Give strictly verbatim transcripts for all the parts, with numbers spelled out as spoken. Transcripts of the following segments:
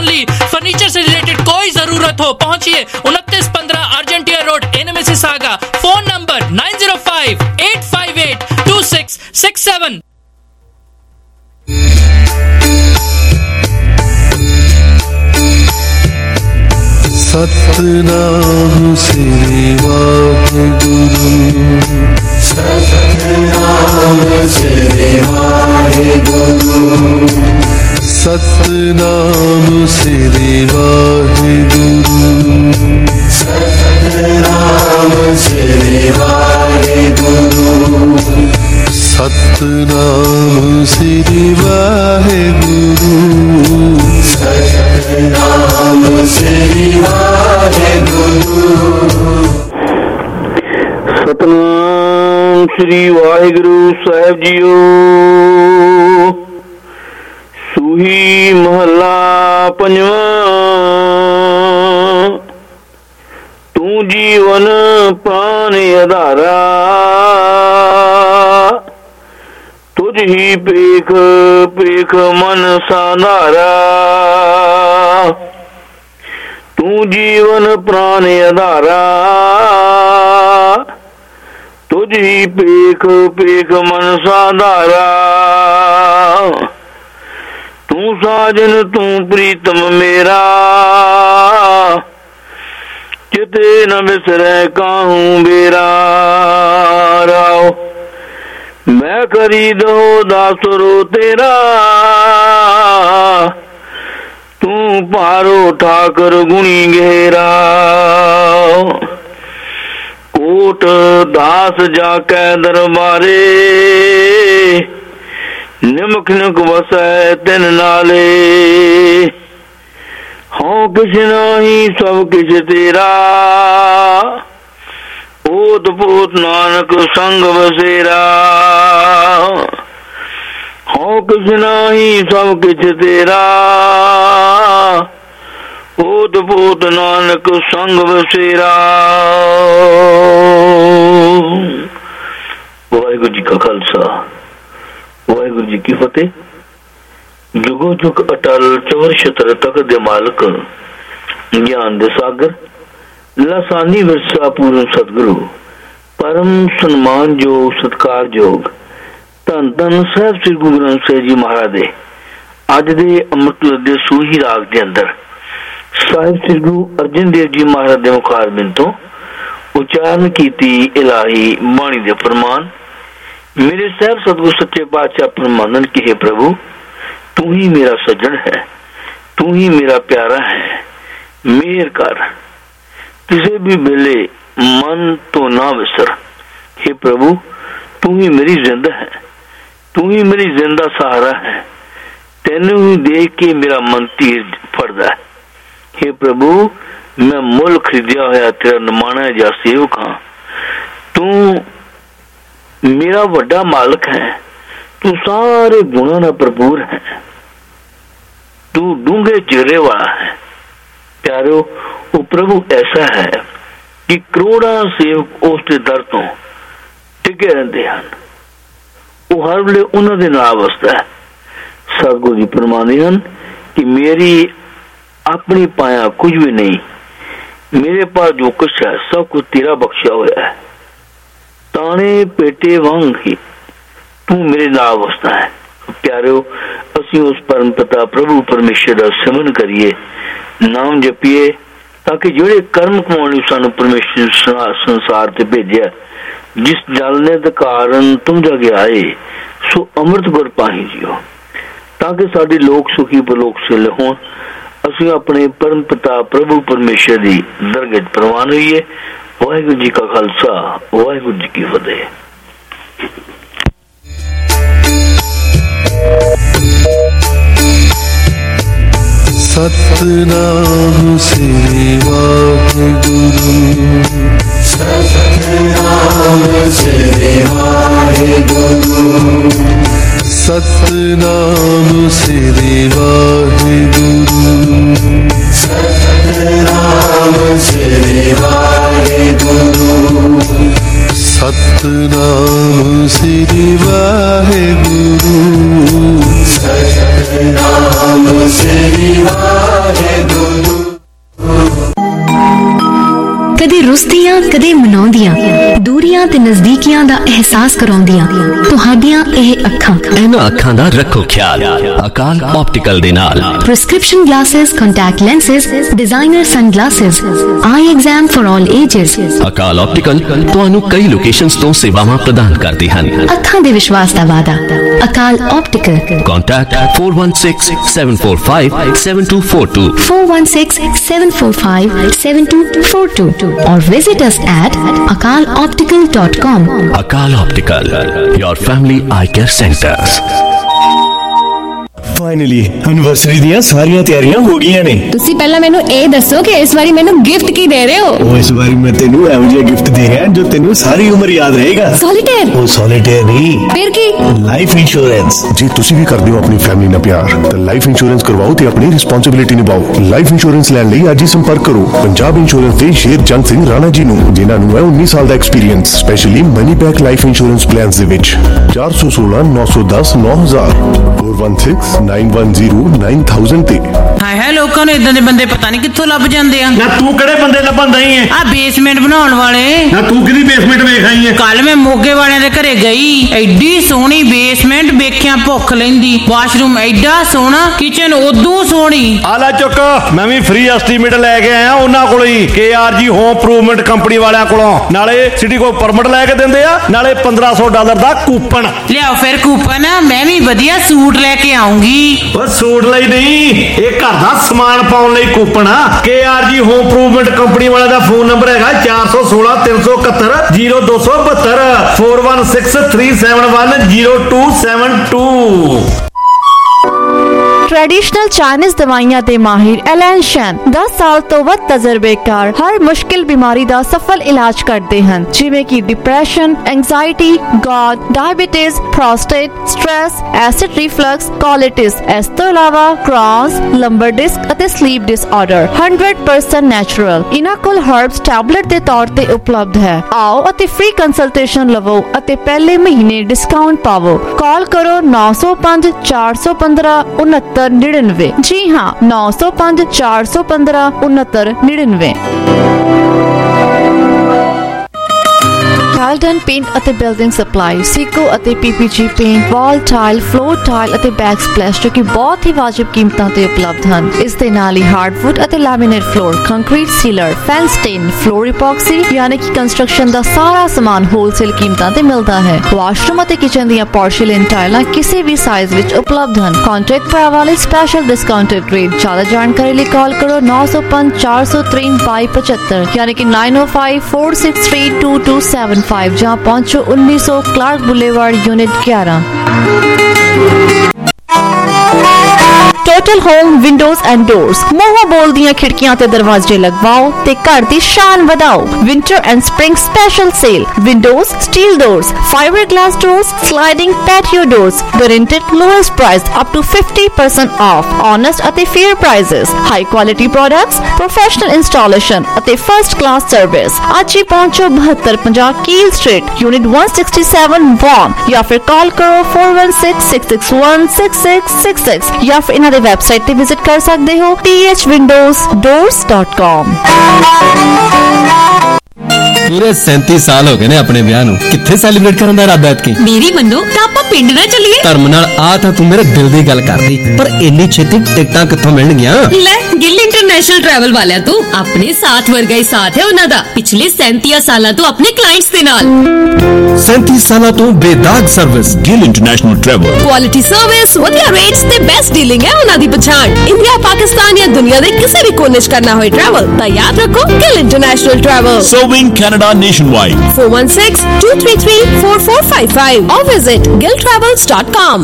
Only. Furniture से related कोई जरूरत हो, पहुंचिए उनतीस पंद्रह Argentia road, in Mississauga. Phone number nine zero five eight five eight two six six seven. Satnam Shri Waheguru, Satnam Shri Waheguru, Satnam Shri Waheguru, Satnam Shri Waheguru, Satnam Shri Waheguru, Satnam Shri Waheguru. Satnam Shri Waheguru Sahib जीओ। सूही महला पंजवा। तू जीवन प्राण आधारा, तुझ ही पेख पेख मन साधारा। तू जीवन प्राण आधारा, तुझ ही पेख पेख मन साधारा। तू साजन तू प्रीतम मेरा, चिते न बिसरै काहू बेरा। राव मैं खरीदो दासरो तेरा, तू पारो ठाकर गुणी घेरा। कोट दास जाकै दरबारे, निमक निक वसै तिन नाले। हाँ किछ नाही सब किछ तेरा, ओत पोत नानक संग बसेरा। हाँ किछ नाही सब किछ तेरा, ओत पोत नानक संग बसेरा। वाहिगुरु जी का खालसा, वाहिगुरु जी की फतेह। जुगो जुग अटल चवर छत्र तक दे मालक, ज्ञान दे सागर, लासानी विरसा पूर्ण सतगुरु, परम सन्मान योग सत्कार योग धन धन साहब श्री गुरु ग्रंथ साहिब जी महाराज दे अज दे अमृत दे सूही राग दे अंदर साहिब श्री गुरु अर्जन देव जी महाराज दे मुखारबिंद तो उच्चारण कीती इलाही बाणी दे फरमान। मेरे साहब सतगुरु सच्चे पातशाह परमानंद की हे प्रभु, तू ही मेरा सज्जन है, तू ही मेरा प्यारा है। मेहर कर, किसी भी बेले मन तो ना विसर। हे प्रभु, तू ही मेरी जिंदा है, तू ही मेरी जिंदा सहारा है। तेनू ही देख के मेरा मन तीर फड़दा है। हे प्रभु, मैं मुल खरीदिया होया तेरा नमाना जा सेवक हां। तू मेरा वड्डा मालिक है, तू सारे गुणों ना भरपूर है, तू डूंगे चेहरे वाला है। प्यारो, वो प्रभु ऐसा है कि करोड़ा सेवक उसके दर तो टिके रहते हैं। वो हर वेले उन्होंने नाल वसदा है। सतगुरु जी फरमांदे हन कि मेरी अपनी पाया कुछ भी नहीं, मेरे पास जो कुछ है सब कुछ तेरा बख्शा हुआ है। ताने पेटे वांग ही तू मेरे नाल वसदा है। प्यारो, असी उस परम पिता प्रभु परमेश्वर का सिमरन करिए, नाम जपिए, ताकि जेड़े कर्म कमाने सानू परमेश्वर संसार ते भेजिया, जिस जलने के कारण तुम जगे आए सो अमृत गुर पाही जियो, ताकि साडे लोक सुखी परलोक सिल हों। असी अपने परम पिता प्रभु परमेश्वर की दरगज प्रवान होइए। वाहिगुरु जी का खालसा, वाहिगुरु जी की फतेह। सतनाम श्री वाहेगुरु, सतनाम श्री वाहेगुरु, सतनाम श्री वाहेगुरु, सतनाम श्री वाहेगुरु, सतनाम श्री वाहेगुरु, सतनाम श्री वाहेगुरु। ਵਾਹਿਗੁਰੂ। ਕਦੇ ਰੁਸਦੀਆਂ ਕਦੇ ਮਨਾਉਂਦੀਆਂ, ਦੂਰੀਆਂ ਤੇ ਨਜ਼ਦੀਕੀਆਂ ਦਾ ਅਹਿਸਾਸ ਕਰਾਉਂਦੀਆਂ ਤੁਹਾਡੀਆਂ ਇਹ ਅੱਖਾਂ। ਇਹਨਾਂ ਅੱਖਾਂ ਦਾ ਰੱਖੋ ਖਿਆਲ ਅਕਾਲ ਆਪਟੀਕਲ ਦੇ ਨਾਲ। Prescription glasses, contact lenses, designer sunglasses, eye exam for all ages. Akal optical ਤੁਹਾਨੂੰ ਕਈ ਲੋਕੇਸ਼ਨਸ ਤੋਂ ਸੇਵਾਵਾਂ ਪ੍ਰਦਾਨ ਕਰਦੇ ਹਨ। ਅੱਖਾਂ ਦੇ ਵਿਸ਼ਵਾਸ ਦਾ ਵਾਅਦਾ। Akal optical. Contact four one six seven four five seven two four two four one six seven four five seven two four two or visit us at akal optical dot com. Akal Optical, your family eye care centers. Finally anniversary ਦੀਆਂ ਸਾਰੀਆਂ ਤਿਆਰੀਆਂ ਹੋ ਗਈਆਂ ਨੇ। ਤੁਸੀਂ ਪਹਿਲਾਂ ਮੈਨੂੰ ਇਹ ਦੱਸੋ ਕਿ ਇਸ ਵਾਰੀ ਮੈਨੂੰ ਗਿਫਟ ਕੀ ਦੇ ਰਹੇ ਹੋ? ਉਹ ਇਸ ਵਾਰੀ ਮੈਂ ਤੈਨੂੰ ਇਹੋ ਜਿਹਾ ਗਿਫਟ ਦੇ ਰਿਹਾ ਜੋ ਤੈਨੂੰ ਸਾਰੀ ਉਮਰ ਯਾਦ ਰਹੇਗਾ। ਸੋਲੀਟੇਅਰ? ਉਹ ਸੋਲੀਟੇਅਰ ਨਹੀਂ, ਫਿਰ ਕੀ? Life insurance. ਜੇ ਤੁਸੀਂ ਵੀ ਕਰਦੇ ਹੋ ਆਪਣੀ ਫੈਮਿਲੀ ਨਾਲ ਪਿਆਰ ਤਾਂ ਲਾਈਫ ਇੰਸ਼ੋਰੈਂਸ ਕਰਵਾਓ ਤੇ ਆਪਣੀ ਰਿਸਪੌਂਸਿਬਿਲਿਟੀ ਨਿਭਾਓ। ਲਾਈਫ ਇੰਸ਼ੋਰੈਂਸ ਲੈਣ ਲਈ ਅੱਜ ਹੀ ਸੰਪਰਕ ਕਰੋ ਪੰਜਾਬ ਇੰਸ਼ੋਰੈਂਸ ਦੇ ਸ਼ੇਰ ਜੰਗ ਸਿੰਘ ਰਾਣਾ ਜੀ ਨੂੰ, ਜਿਨ੍ਹਾਂ ਨੂੰ ਹੈ ਉੱਨੀ ਸਾਲ ਦਾ experience, specially money back life insurance plans ਦੇ ਵਿੱਚ। ਚਾਰ ਸੌ ਸੋਲਾਂ ਨੌ ਸੌ ਦਸ ਨੌ ਹਜ਼ਾਰ four one six nine one zero nine thousand ਤੇ। ਹਾਏ ਹਾਏ, ਲੋਕਾਂ ਨੂੰ ਇਦਾਂ ਦੇ ਬੰਦੇ ਪਤਾ ਨਹੀਂ ਕਿੱਥੋਂ ਲੱਭ ਜਾਂਦੇ ਆ। ਨਾ ਤੂੰ ਕਿਹੜੇ ਬੰਦੇ ਲੱਭਣ ਦਈ ਹੈ? ਆ ਬੇਸਮੈਂਟ ਬਣਾਉਣ ਵਾਲੇ। ਨਾ ਤੂੰ ਕਿਹਦੀ ਬੇਸਮੈਂਟ ਵੇਖ ਆਈ ਹੈ? ਕੱਲ ਮੈਂ ਮੋਗੇ ਵਾਲਿਆਂ ਦੇ ਘਰੇ ਗਈ, ਐਡੀ ਸੋਹਣੀ ਬੇਸਮੈਂਟ ਵੇਖਿਆ ਭੁੱਖ ਲੈਂਦੀ। ਵਾਸ਼ਰੂਮ ਐਡਾ ਸੋਹਣਾ, ਕਿਚਨ ਉਦੋਂ ਸੋਹਣੀ। ਆਲਾ ਚੁੱਕ, ਮੈਂ ਵੀ ਫ੍ਰੀ ਐਸਟੀਮੇਟ ਲੈ ਕੇ ਆਇਆ ਉਹਨਾਂ ਕੋਲੋਂ ਹੀ, K R G home improvement company ਵਾਲਿਆਂ ਕੋਲੋਂ। ਨਾਲੇ ਸਿਟੀ ਕੋਲ ਪਰਮਿਟ ਲੈ ਕੇ ਦਿੰਦੇ ਆ, ਨਾਲੇ ਪੰਦਰਾਂ ਸੌ ਡਾਲਰ ਦਾ ਕੂਪਨ। ਲਿਆਓ ਫਿਰ ਕੂਪਨ, ਮੈਂ ਵੀ ਵਧੀਆ ਸੂਟ ਲੈ ਕੇ ਆਉਂਗੀ। ਉਹ ਸੂਟ ਲਈ ਨਹੀਂ, ਇਹ ਘਰ ਦਾ ਸਮਾਨ ਪਾਉਣ ਲਈ ਕੂਪਨ ਆ। K R G home improvement company ਵਾਲਿਆਂ ਦਾ ਫੋਨ ਨੰਬਰ ਹੈਗਾ ਚਾਰ ਸੌ ਸੋਲਾਂ ਤਿੰਨ ਸੌ ਇਕਹੱਤਰ ਜ਼ੀਰੋ ਦੋ ਸੌ ਬਹੱਤਰ four one six three seven one zero two seven two। Traditional Chinese दवाइयां दे माहिर एलन शन दस साल तो वध तजर्बेकार हर मुश्किल बीमारी दा सफल इलाज करते हैं, जिवें कि depression, anxiety, gout, diabetes, prostate, stress, acid reflux, colitis. इस तो इलावा क्रॉस, लंबर डिस्क अते sleep disorder hundred percent natural इन्हां कोल हर्ब्स टैबलेट दे तौर ते उपलब्ध है। आओ अते फ्री कंसल्टेशन लवो अते पहले महीने डिस्काउंट पावो। कॉल करो नौ सौ पांच चार सौ पंद्रह उनहत्तर निन्यानवे। जी हाँ, नौ सौ पांच चार सौ पंद्रह उनहत्तर निन्यानवे। Calden Paint ਅਤੇ Building Supply, Seco ਅਤੇ P P G Paint, Wall Tile, Floor Tile ਅਤੇ Backsplash ਜੋ ਕਿ ਬਹੁਤ ਹੀ ਵਾਜਿਬ ਕੀਮਤਾਂ ਤੇ ਉਪਲਬਧ ਹਨ। ਇਸ ਦੇ ਨਾਲ ਹੀ ਹਾਰਡਵੁੱਡ ਅਤੇ laminate floor, concrete sealer, fence stain, floor epoxy ਯਾਨੀ ਕਿ ਕੰਸਟਰਕਸ਼ਨ ਦਾ ਸਾਰਾ ਸਮਾਨ ਹੋਲਸੇਲ ਕੀਮਤਾਂ ਤੇ ਮਿਲਦਾ ਹੈ। ਵਾਸ਼ਰੂਮ ਅਤੇ ਕਿਚਨ ਦੀਆਂ ਪੋਰਸਿਲੇਨ ਟਾਈਲਾਂ ਕਿਸੇ ਵੀ ਸਾਈਜ਼ ਵਿੱਚ ਉਪਲਬਧ ਹਨ। ਕੰਟੈਕਟ ਭਰਾਵਾਂ ਲਈ ਸਪੈਸ਼ਲ ਡਿਸਕਾਊਂਟਡ ਰੇਟ। ਜ਼ਿਆਦਾ ਜਾਣਕਾਰੀ ਲਈ ਕਾਲ ਕਰੋ ਨੌ ਸੌ ਪੰਜ ਚਾਰ ਸੌ ਤੀਨ ਬਾਈ ਪਚੱਤਰ ਯਾਨੀ ਕਿ nine oh five four six three two two seven five। जहाँ पहुंचो उन्नीस सौ क्लार्क बुलेवार्ड यूनिट ग्यारह। Total home windows and doors, मोह बोल दियां खिड़कियां ते दरवाजे लगवाओ ते घर दी शान वधाओ। Winter and spring special sale. Windows, steel doors, fibreglass doors, sliding patio doors, guaranteed lowest price up to fifty percent ऑफ। ऑनेस्ट अते fair prices, high quality products, professional installation अते फर्स्ट क्लास सर्विस। आज ही पहुंचो बहत्तर पंजाह कील street unit one sixty-seven von या फिर कॉल करो four one six six six one six six six six या फिर इन्हां दे ਵੈਬਸਾਈਟ ਤੇ ਵਿਜ਼ਿਟ ਕਰ ਸਕਦੇ ਹੋ t h windows doors dot com। ਪੂਰੇ ਸੈਂਤੀ ਸਾਲ ਹੋ ਗਏ ਨੇ ਆਪਣੇ ਵਿਆਹ ਨੂੰ, ਕਿੱਥੇ ਸੈਲੀਬ੍ਰੇਟ ਕਰਨ ਦਾ ਇਰਾਦਾ ਐਤਕੀ? ਮੇਰੀ ਮੰਨੋ ਤਾਂ ਆਪਾਂ ਪਿੰਡ ਨਾ ਚੱਲੀਏ। ਧਰਮ ਨਾਲ ਆ ਤਾਂ ਤੂੰ ਮੇਰੇ ਦਿਲ ਦੀ ਗੱਲ ਕਰਦੀ, ਪਰ ਇੰਨੀ ਛੇਤੀ ਟਿਕਟਾਂ ਕਿੱਥੋਂ ਮਿਲਣਗੀਆਂ? ਲੈ, ਗਿੱਲ ਇੰਟਰਨੈਸ਼ਨਲ ਟਰੈਵਲ ਵਾਲਿਆਂ ਤੋਂ। ਆਪਣੇ ਸਾਥ ਵਰਗਾ ਹੀ ਸਾਥ ਹੈ ਉਹਨਾਂ ਦਾ, ਪਿਛਲੇ ਸੈਂਤੀ ਸਾਲਾਂ ਤੋਂ ਆਪਣੇ ਕਲਾਇੰਟਸ ਦੇ ਨਾਲ। ਸੈਂਤੀ ਸਾਲਾਂ ਤੋਂ ਬੇਦਾਗ service, Gill international travel. Quality service, ਵਧੀਆ ਰੇਟਸ ਤੇ ਬੈਸਟ ਡੀਲਿੰਗ ਹੈ ਉਹਨਾਂ ਦੀ ਪਛਾਣ। ਇੰਡੀਆ, ਪਾਕਿਸਤਾਨ ਜਾਂ ਦੁਨੀਆ ਦੇ ਕਿਸੇ ਵੀ ਕੋਨੇ 'ਚ ਕਰਨਾ ਹੋਏ ਟਰੈਵਲ ਤਾਂ ਯਾਦ ਰੱਖੋ Gill international travel. Serving Canada nationwide. four one six two three three four four five five or visit gill travels dot com।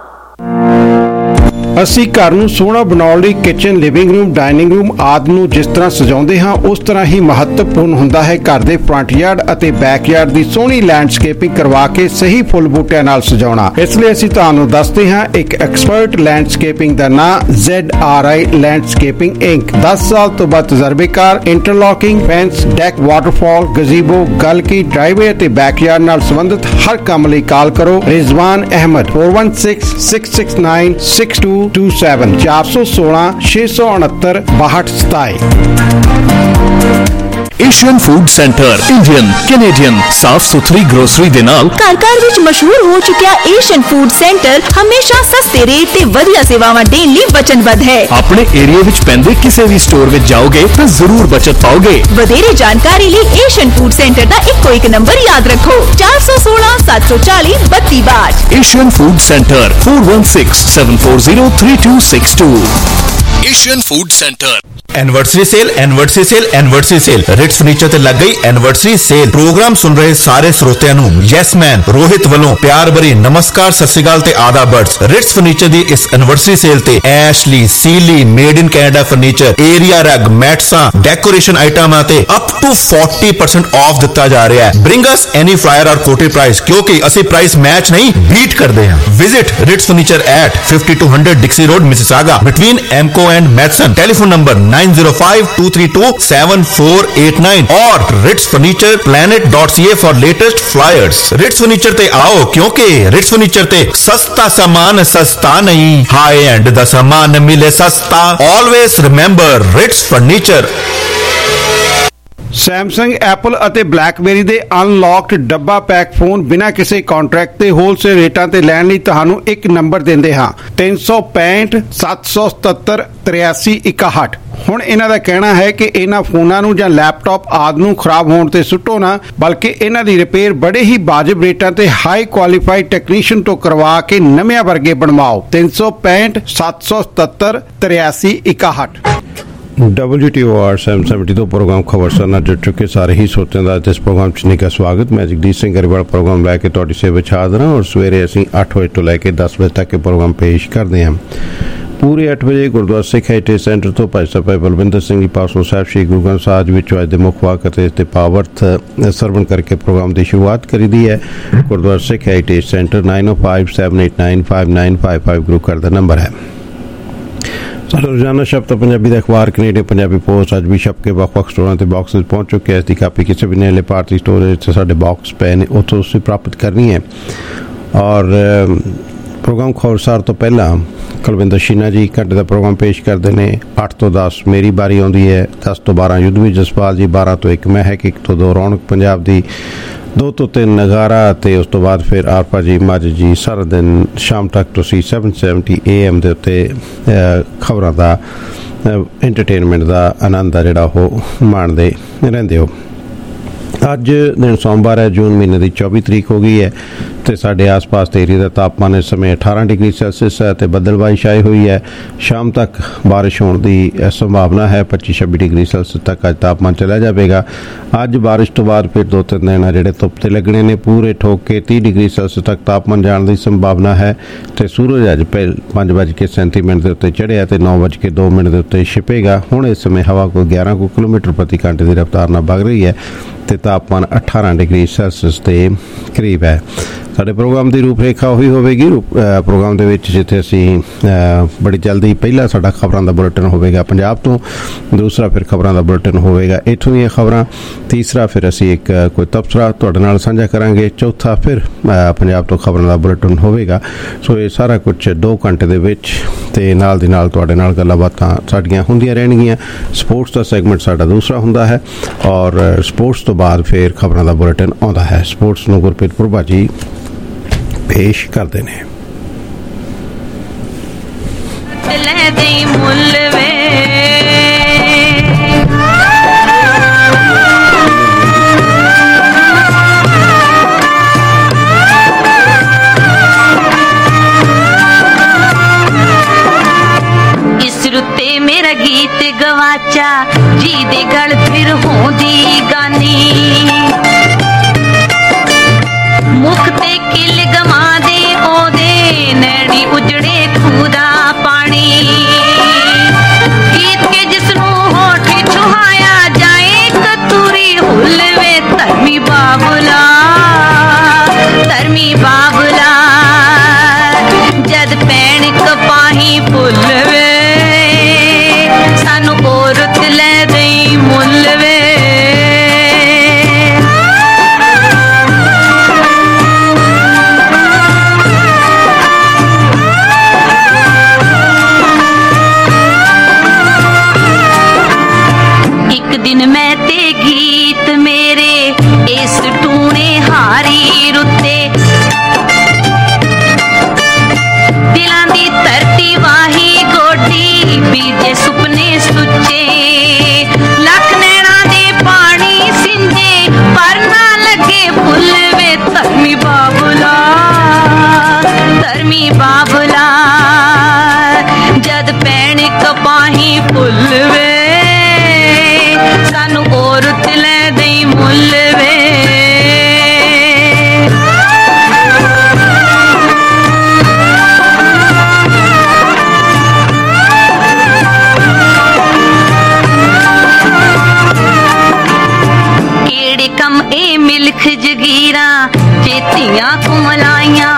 ਅਸੀਂ ਘਰ ਨੂੰ ਸੋਹਣਾ ਬਣਾਉਣ ਲਈ kitchen, living room, dining room ਆਦਿ ਨੂੰ ਜਿਸ ਤਰ੍ਹਾਂ ਸਜਾਉਂਦੇ ਹਾਂ ਉਸ ਤਰ੍ਹਾਂ ਹੀ ਮਹੱਤਵਪੂਰਨ ਹੁੰਦਾ ਹੈ ਘਰ ਦੇ ਫਰੰਟ ਯਾਰਡ ਅਤੇ ਬੈਕ ਯਾਰਡ ਦੀ ਸੋਹਣੀ ਲੈਂਡਸਕੇਪਿੰਗ ਕਰਵਾ ਕੇ ਸਹੀ ਫੁੱਲ ਬੂਟਿਆਂ ਨਾਲ ਸਜਾਉਣਾ। ਇਸ ਲਈ ਅਸੀਂ ਤੁਹਾਨੂੰ ਦੱਸਦੇ ਹਾਂ ਇੱਕ ਐਕਸਪਰਟ ਲੈਂਡਸਕੇਪਿੰਗ ਦਾ ਨਾਮ Z R I landscaping inc. ਦਸ ਸਾਲ ਤੋਂ ਵੱਧ ਤਜਰਬੇਕਾਰ interlocking, fence, deck, waterfall, gazebo, ਗਲਕੀ, ਡਰਾਈਵੇ ਅਤੇ ਬੈਕ ਯਾਰਡ ਨਾਲ ਸੰਬੰਧਿਤ ਹਰ ਕੰਮ ਲਈ ਕਾਲ ਕਰੋ Rizwan Ahmad four one six six six nine six two two seven चार सौ सोलह छे सौ उनहत्तर बाहठ सताई। Asian food centre Indian Canadian ਸਾਫ ਸੁਥਰੀ ਗਰੋਸਰੀ ਦੇ ਨਾਲ ਘਰ ਘਰ ਵਿੱਚ ਮਸ਼ਹੂਰ ਹੋ ਚੁੱਕਿਆ ਏਸ਼ੀਅਨ ਫੂਡ ਸੈਂਟਰ ਹਮੇਸ਼ਾ ਸਸਤੇ ਰੇਟ ਤੇ ਵਧੀਆ ਸੇਵਾਵਾਂ ਦੇਣ ਲਈ ਵਚਨਬੱਧ ਹੈ। ਆਪਣੇ ਏਰੀਆ ਵਿੱਚ ਪੈਂਦੇ ਕਿਸੇ ਵੀ ਸਟੋਰ ਵਿੱਚ ਜਾਓਗੇ ਤਾਂ ਜ਼ਰੂਰ ਬਚਤ ਪਾਓਗੇ। ਵਧੇਰੇ ਜਾਣਕਾਰੀ ਲਈ ਏਸ਼ੀਅਨ ਫੂਡ ਸੈਂਟਰ ਦਾ ਇੱਕੋ ਇੱਕ ਨੰਬਰ ਯਾਦ ਰੱਖੋ ਚਾਰ सौ सोलह सात सौ चालीस बत्ती बाट। Asian food centre four one six seven four zero three two six two। Asian food centre. Anniversary sale anniversary sale anniversary sale Ritz furniture ते लग गई एनिवर्सरी सेल। प्रोग्राम सुन रहे सारे श्रोतिਆਂ ਨੂੰ ਯੈਸ ਮੈਨ ਰੋਹਿਤ ਵੱਲੋਂ ਪਿਆਰ ਭਰੀ ਨਮਸਕਾਰ ਸਤਿ ਸ਼੍ਰੀ ਅਕਾਲ ਤੇ ਆਦਾਬ ਬਰਡਸ। ਰਿਟਸ ਫਰਨੀਚਰ ਦੀ ਇਸ ਐਨਵਰਸਰੀ ਸੇਲ ਤੇ Ashley Sealy made in Canada furniture area rug ਮੈਟਸਾਂ ਡੈਕੋਰੇਸ਼ਨ ਆਈਟਮਾਂ ਤੇ up to forty percent off ਦਿੱਤਾ ਜਾ ਰਿਹਾ ਹੈ। Bring us any flyer or quoted price ਕਿਉਂਕਿ ਅਸੀਂ ਪ੍ਰਾਈਸ ਮੈਚ ਨਹੀਂ ਬੀਟ ਕਰਦੇ ਹਾਂ। Visit Ritz furniture at fifty-two hundred Dixie road Mississauga between Emco and Matheson. Telephone number nine zero five two three two seven four eight nine or Ritz furniture planet dot C A for latest flyers. Ritz furniture ते आओ क्योंकि Ritz furniture ते सस्ता सामान सस्ता नहीं high and दा सामान मिले सस्ता। Always remember Ritz furniture. Samsung Apple ਅਤੇ ਬਲੈਕਬੇਰੀ ਦੇ ਅਨਲੌਕਡ ਡੱਬਾ ਪੈਕ ਫੋਨ ਬਿਨਾਂ ਕਿਸੇ ਕੰਟਰੈਕਟ ਤੇ ਹੋਲਸੇਲ ਰੇਟਾਂ ਤੇ ਲੈਣ ਲਈ ਤੁਹਾਨੂੰ ਇੱਕ ਨੰਬਰ ਦਿੰਦੇ ਹਾਂ ਤਿੰਨ ਸੌ ਪੈਂਹਠ ਸੱਤ ਸੌ ਸਤੱਤਰ ਤਰਿਆਸੀ ਇਕਾਹਠ। ਹੁਣ ਇਹਨਾਂ ਦਾ ਕਹਿਣਾ ਹੈ ਕਿ ਇਹਨਾਂ ਫੋਨਾਂ ਨੂੰ ਜਾਂ ਲੈਪਟਾਪ ਆਦਿ ਨੂੰ ਖਰਾਬ ਹੋਣ ਤੇ ਸੁੱਟੋ ਨਾ ਬਲਕਿ ਇਹਨਾਂ ਦੀ ਰਿਪੇਅਰ ਬੜੇ ਹੀ ਵਾਜਬ ਰੇਟਾਂ ਤੇ ਹਾਈ ਕੁਆਲੀਫਾਈਡ ਟੈਕਨੀਸ਼ੀਅਨ ਤੋਂ ਕਰਵਾ ਕੇ ਨਵਿਆਂ ਵਰਗੇ ਬਣਵਾਓ। ਤਿੰਨ ਸੌ ਪੈਂਹਠ ਸੱਤ ਸੌ ਸਤੱਤਰ ਤਰਿਆਸੀ ਇਕਾਹਠ। डब्ल्यू टी ओ आर सैम सैमटी तो प्रोग्राम खबर सरना जुड़ चुके सारे ही सोचते हैं इस प्रोग्राम च का स्वागत। मैं जगदीश सिंह गरीवाल प्रोग्राम लैके तुहाडी सेवा च हाज़र हां और सवेरे असीं अठ बजे तो लैके दस बजे तक के प्रोग्राम पेश करते हैं। पूरे अठ बजे गुरुद्वारा सिख हैरिटेज सेंटर तो भाई साहब भाई बलविंदर सिंह जी पासों साहब श्री गुरु ग्रंथ साहिब विचों अज दे मुख वाक ते पावर्थ सरवण करके प्रोग्राम की शुरुआत करी दी है। Gurdwara Sikh heritage centre nine O five seven eight nine five nine five five गुरु घर का नंबर है। रोजाना शब्द पंजाबी अखबार कनेडियन पंजाबी पोस्ट अज भी छप के ਵੱਖ-ਵੱਖ स्टोरां ते बॉक्सेस पहुंच चुके हैं। इसकी कापी किसी भी नेले भारतीय स्टोरेज से साडे बॉक्स पे ने उत्थों तुसीं प्राप्त करनी है। और प्रोग्राम खबरसार तो पहला कुलविंदर शीना जी घंटे का प्रोग्राम पेश करते हैं। अठ तो दस मेरी बारी आती है। दस तो बारह युद्धवीर जसपाल जी, बारह तो एक महक, एक तो दो रौनक पंजाब की, दो तो तीन नगारा ते उस तो बाद फिर आरपा जी मज जी सारा दिन शाम तक तुसी seven seventy A M दे उत्ते खबरां दा एंटरटेनमेंट दा आनंद आ जिहड़ा ओह माणदे रहिंदे हो। अज दिन सोमवार है, जून महीने की चौबी तरीक हो गई है तो साढ़े आस पास एरिया का तापमान इस समय अठारह डिग्री सैल्सियस है तो बदलबाई छाई हुई है। शाम तक बारिश होने की संभावना है। पच्ची छब्बी डिग्री सैल्सियस तक अज तापमान चला जाएगा। अज बारिश तो बाद फिर दो तीन दिन जोड़े धुप से लगने ने पूरे ठोक के तीह डिग्री सैल्सियस तक तापमान जाने की संभावना है। तो सूरज अज पहल पाँच बज के सैंती मिनट के उत्ते चढ़िया तो नौ बज के दो मिनट के उत्ते छिपेगा। हुण इस समय हवा को ग्यारह को किलोमीटर प्रति घंटे की रफ्तार नाल बग रही है तो तापमान अठारह डिग्री सैल्सियस के करीब है। साडे प्रोग्राम की रूपरेखा उही होवेगी। प्रोग्राम दे विच जिथे असीं बड़ी जल्दी पहला साडा खबरां दा बुलेटिन होवेगा पंजाब तो, दूसरा फिर खबरां दा बुलेटिन होवेगा इत्थों दी खबरां, तीसरा फिर असीं एक कोई तबसरा तुहाडे नाल साझा करांगे, चौथा फिर पंजाब तो खबरां दा बुलेटिन होवेगा। सो ये सारा कुछ दो घंटे दे विच ते नाल दी नाल तुहाडे नाल गल्लां बातां साडीआं हुंदियां रहणगीआं। स्पोर्ट्स दा सैगमेंट साडा दूसरा हुंदा है और स्पोर्ट्स तो बाद फिर खबरां दा बुलेटिन आउंदा है। स्पोर्ट्स नूं गुरप्रीत पुरबा जी पेश करते हैं। इस रुते मेरा गीत गवाचा जी दे गल फिर होंदी गानी मुख ते किल गमा दे ओदे नैनी उजड़े खूदा पानी गीत के जिसनू होठ छुहाया जाए कतूरी हुलवे धर्मी बाबुला धर्मी बाबुला जद पैण कपाही फुलवे सानू औरत ले दई मुलवे ਕਪਾਹੀ ਫੁੱਲ ਵੇ ਸਾਨੂੰ ਔਰਤ ਲੈ ਦੇਈ ਮੁੱਲ ਵੇ ਕਿਹੜੇ ਕੰਮ ਇਹ ਮਿਲਖ ਜਗੀਰਾਂ ਚੇਤੀਆਂ ਕੁਮਲਾਈਆਂ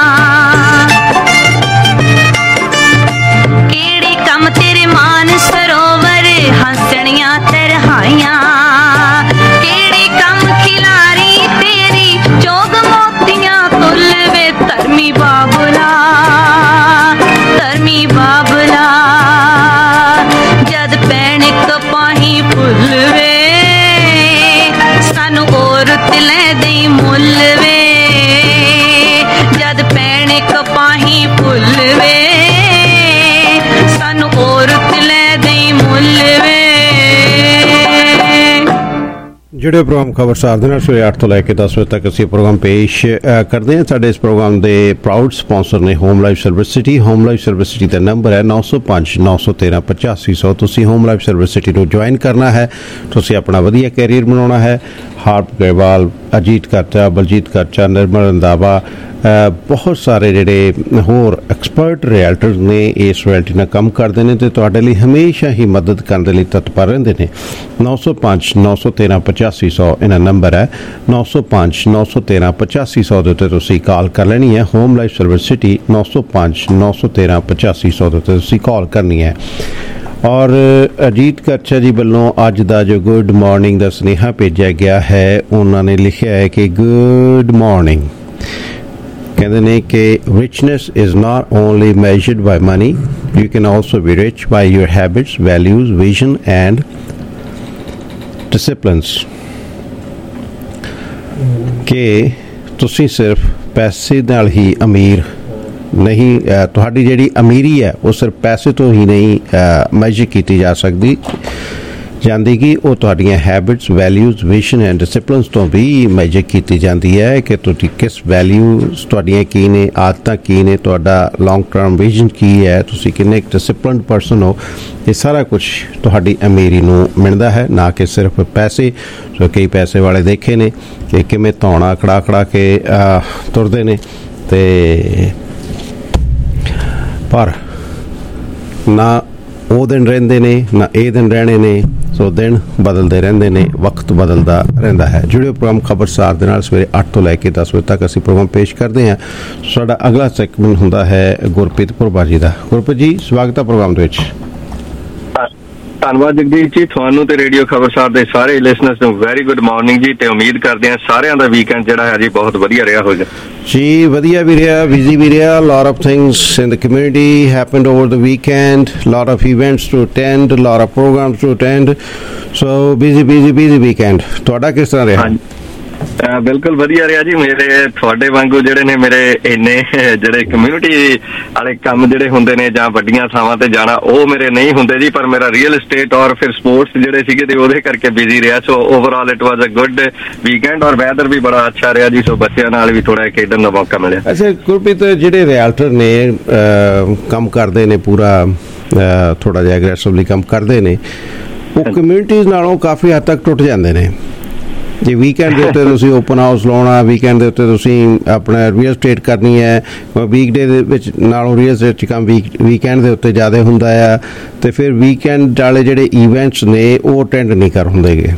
ਕਿਹੜੇ ਕੰਮ ਤੇਰੇ ਮਾਨ ਸਰੋਵਰ ਹੱਸਣੀਆਂ ਤਰਹਾਈਆਂ ਕਿਹੜੇ ਕੰਮ ਖਿਲਾਰੀ ਤੇਰੀ ਚੋਗ ਮੋਤੀਆਂ ਤੁਲ ਵੇ ਧਰਮੀ ਬਾਬਲਾ ਧਰਮੀ ਬਾਬਲਾ ਜਦ ਪੈਣ ਕਪਾਹੀ ਫੁੱਲ ਵੇ ਸਾਨੂੰ ਔਰਤ ਲੈ ਦੇਈ ਮੁੱਲ ਵੇ ਜਦ ਪੈਣੇ ਕਪਾਹੀ ਫੁੱਲ ਵੇ ਸਾਨੂੰ ਔਰਤ ਲੈ ਦੇਈ ਮੁੱਲ ਵੇ। ਜਿਹੜੇ ਪ੍ਰੋਗਰਾਮ ਖਬਰਸਾਰ ਦੇ ਨਾਲ ਸਵੇਰੇ ਅੱਠ ਤੋਂ ਲੈ ਕੇ ਦਸ ਵਜੇ ਤੱਕ ਅਸੀਂ ਪ੍ਰੋਗਰਾਮ ਪੇਸ਼ ਕਰਦੇ ਹਾਂ। ਸਾਡੇ ਇਸ ਪ੍ਰੋਗਰਾਮ ਦੇ ਪ੍ਰਾਊਡ ਸਪਾਂਸਰ ਨੇ home life service city. Home life service city ਦਾ ਨੰਬਰ ਹੈ ਨੌ ਸੌ ਪੰਜ ਨੌ ਸੌ ਤੇਰਾਂ ਪਚਾਸੀ ਸੌ। ਤੁਸੀਂ ਹੋਮ ਲਾਈਫ ਸਰਵਿਸ ਸਿਟੀ ਨੂੰ ਜੁਆਇਨ ਕਰਨਾ ਹੈ, ਤੁਸੀਂ ਆਪਣਾ ਵਧੀਆ ਕੈਰੀਅਰ ਬਣਾਉਣਾ ਹੈ। ਹਾਰਪ ਗਰੇਵਾਲ, ਅਜੀਤ ਕਰਚਾ, ਬਲਜੀਤ ਕਰਚਾ, ਨਿਰਮਲ ਰੰਧਾਵਾ, ਬਹੁਤ ਸਾਰੇ ਜਿਹੜੇ ਹੋਰ ਐਕਸਪਰਟ ਰਿਐਲਟਰਸ ਨੇ ਇਸ ਰਿਐਲਟੀ ਨਾਲ ਕੰਮ ਕਰਦੇ ਨੇ ਅਤੇ ਤੁਹਾਡੇ ਲਈ ਹਮੇਸ਼ਾ ਹੀ ਮਦਦ ਕਰਨ ਦੇ ਲਈ ਤਤਪਰ ਰਹਿੰਦੇ ਨੇ। ਨੌ ਸੌ ਪੰਜ ਨੌ ਸੌ ਤੇਰਾਂ ਪਚਾਸੀ ਸੌ ਇਹਨਾਂ ਨੰਬਰ ਹੈ। ਨੌ ਸੌ ਪੰਜ ਨੌ ਸੌ ਤੇਰਾਂ ਪਚਾਸੀ ਸੌ ਦੇ ਉੱਤੇ ਤੁਸੀਂ ਕਾਲ ਕਰ ਲੈਣੀ ਹੈ। ਹੋਮ ਲਾਈਫ ਸਰਵਿਸ ਸਿਟੀ ਨੌ ਸੌ ਪੰਜ ਨੌ ਸੌ ਤੇਰਾਂ ਪਚਾਸੀ ਸੌ ਦੇ ਉੱਤੇ ਤੁਸੀਂ ਕਾਲ ਕਰਨੀ ਹੈ। ਔਰ ਅਜੀਤ ਕਰਚਾ ਜੀ ਵੱਲੋਂ ਅੱਜ ਦਾ ਜੋ ਗੁੱਡ ਮਾਰਨਿੰਗ ਦਾ ਸੁਨੇਹਾ ਭੇਜਿਆ ਗਿਆ ਹੈ, ਉਹਨਾਂ ਨੇ ਲਿਖਿਆ ਹੈ ਕਿ ਗੁੱਡ ਮਾਰਨਿੰਗ। ਕਹਿੰਦੇ ਨੇ ਕਿ richness is not only measured by money, you can also be rich by your habits, values, vision and disciplines। ਕਿ ਤੁਸੀਂ ਸਿਰਫ ਪੈਸੇ ਨਾਲ ਹੀ ਅਮੀਰ ਨਹੀਂ, ਤੁਹਾਡੀ ਜਿਹੜੀ ਅਮੀਰੀ ਹੈ ਉਹ ਸਿਰਫ ਪੈਸੇ ਤੋਂ ਹੀ ਨਹੀਂ ਮੈਜਰ ਕੀਤੀ ਜਾ ਸਕਦੀ ਜਾਂਦੀ ਕਿ ਉਹ ਤੁਹਾਡੀਆਂ habits, values, vision and disciplines ਤੋਂ ਵੀ ਮੈਜਰ ਕੀਤੀ ਜਾਂਦੀ ਹੈ ਕਿ ਤੁਸੀਂ ਕਿਸ ਵੈਲਿਊਜ਼ ਤੁਹਾਡੀਆਂ ਕੀ ਨੇ, ਆਦਤਾਂ ਕੀ ਨੇ, ਤੁਹਾਡਾ ਲੌਂਗ ਟਰਮ ਵਿਜ਼ਨ ਕੀ ਹੈ, ਤੁਸੀਂ ਕਿੰਨੇ ਇੱਕ ਡਿਸਿਪਲਿਨਡ ਪਰਸਨ ਹੋ। ਇਹ ਸਾਰਾ ਕੁਝ ਤੁਹਾਡੀ ਅਮੀਰੀ ਨੂੰ ਮਿਲਦਾ ਹੈ, ਨਾ ਕਿ ਸਿਰਫ ਪੈਸੇ। ਸੋ ਕਈ ਪੈਸੇ ਵਾਲੇ ਦੇਖੇ ਨੇ ਕਿ ਕਿਵੇਂ ਧੌਣਾ ਖੜਾ ਖੜਾ ਕੇ ਤੁਰਦੇ ਨੇ ਅਤੇ ਪਰ ਨਾ ਉਹ ਦਿਨ ਰਹਿੰਦੇ ਨੇ ਨਾ ਇਹ ਦਿਨ ਰਹਿਣੇ ਨੇ। ਸੋ ਦਿਨ ਬਦਲਦੇ ਰਹਿੰਦੇ ਨੇ, ਵਕਤ ਬਦਲਦਾ ਰਹਿੰਦਾ ਹੈ। ਜੁੜਿਓ ਪ੍ਰੋਗਰਾਮ ਖਬਰਸਾਰ ਦੇ ਨਾਲ ਸਵੇਰੇ ਅੱਠ ਤੋਂ ਲੈ ਕੇ ਦਸ ਵਜੇ ਤੱਕ ਅਸੀਂ ਪ੍ਰੋਗਰਾਮ ਪੇਸ਼ ਕਰਦੇ ਹਾਂ। ਸਾਡਾ ਅਗਲਾ ਸੈਗਮੈਂਟ ਹੁੰਦਾ ਹੈ ਗੁਰਪ੍ਰੀਤ ਪੁਰਬਾ ਜੀ ਦਾ। ਗੁਰਪ੍ਰੀਤ ਜੀ, ਸਵਾਗਤ ਹੈ ਪ੍ਰੋਗਰਾਮ ਦੇ ਵਿੱਚ। ਧੰਨਵਾਦ ਜਗਦੀਸ਼ ਜੀ, ਤੁਹਾਨੂੰ ਤੇ ਰੇਡੀਓ ਖਬਰਸਾਰ ਦੇ ਸਾਰੇ ਲਿਸਨਰਸ ਨੂੰ ਵੈਰੀ ਗੁੱਡ ਮਾਰਨਿੰਗ ਜੀ, ਤੇ ਉਮੀਦ ਕਰਦੇ ਹਾਂ ਸਾਰਿਆਂ ਦਾ ਵੀਕਐਂਡ ਜਿਹੜਾ ਹੈ ਜੀ ਬਹੁਤ ਵਧੀਆ ਰਿਹਾ ਹੋਵੇਗਾ ਜੀ। ਵਧੀਆ ਵੀ ਰਿਹਾ, ਬਿਜ਼ੀ ਵੀ ਰਿਹਾ। lot of things in the community happened over the weekend, lot of events to attend, lot of programs to attend, so busy busy busy weekend। ਤੁਹਾਡਾ ਕਿਸ ਤਰ੍ਹਾਂ ਰਿਹਾ? ਬਿਲਕੁਲ ਵਧੀਆ ਰਿਹਾ ਜੀ। ਮੇਰੇ ਤੁਹਾਡੇ ਵਾਂਗੂ ਜਿਹੜੇ ਨੇ ਮੇਰੇ ਇੰਨੇ ਜਿਹੜੇ ਕਮਿਊਨਿਟੀ ਵਾਲੇ ਕੰਮ ਜਿਹੜੇ ਹੁੰਦੇ ਨੇ ਜਾਂ ਵੱਡੀਆਂ ਥਾਵਾਂ ਤੇ ਜਾਣਾ, ਉਹ ਮੇਰੇ ਨਹੀਂ ਹੁੰਦੇ ਜੀ। ਪਰ ਮੇਰਾ ਰੀਅਲ estate ਔਰ ਫਿਰ ਸਪੋਰਟਸ ਜਿਹੜੇ ਸੀਗੇ ਤੇ ਉਹਦੇ ਕਰਕੇ ਬਿਜ਼ੀ ਰਿਹਾ। So overall it was a good weekend ਔਰ ਵੈਦਰ ਵੀ ਬੜਾ ਅੱਛਾ ਰਿਹਾ ਜੀ। ਸੋ ਬੱਚਿਆਂ ਨਾਲ ਵੀ ਥੋੜਾ ਖੇਡਣ ਦਾ ਮੌਕਾ ਮਿਲਿਆ। ਅੱਛਾ ਗੁਰਪ੍ਰੀਤ, ਜਿਹੜੇ ਰਿਐਲਟਰ ਨੇ ਕੰਮ ਕਰਦੇ ਨੇ ਪੂਰਾ ਥੋੜਾ ਜਿਹਾ ਐਗਰੈਸਿਵਲੀ ਕੰਮ ਕਰਦੇ ਨੇ, ਉਹ ਕਮਿਊਨਿਟੀਜ਼ ਨਾਲੋਂ ਕਾਫੀ ਹੱਦ ਤੱਕ ਟੁੱਟ ਜਾਂਦੇ ਨੇ। ਜੇ ਵੀਕਐਂਡ ਦੇ ਉੱਤੇ ਤੁਸੀਂ ਓਪਨ ਹਾਊਸ ਲਾਉਣਾ, ਵੀਕਐਂਡ ਦੇ ਉੱਤੇ ਤੁਸੀਂ ਆਪਣਾ ਰੀਅਲ estate ਕਰਨੀ ਹੈ, ਵੀਕਡੇ ਦੇ ਵਿੱਚ ਨਾਲੋਂ ਰੀਅਲ estate 'ਚ ਕੰਮ ਵੀਕ ਵੀਕਐਂਡ ਦੇ ਉੱਤੇ ਜ਼ਿਆਦਾ ਹੁੰਦਾ ਆ, ਅਤੇ ਫਿਰ ਵੀਕਐਂਡ ਵਾਲੇ ਜਿਹੜੇ ਈਵੈਂਟਸ ਨੇ ਉਹ ਅਟੈਂਡ ਨਹੀਂ ਕਰ ਹੁੰਦੇ ਗੇ।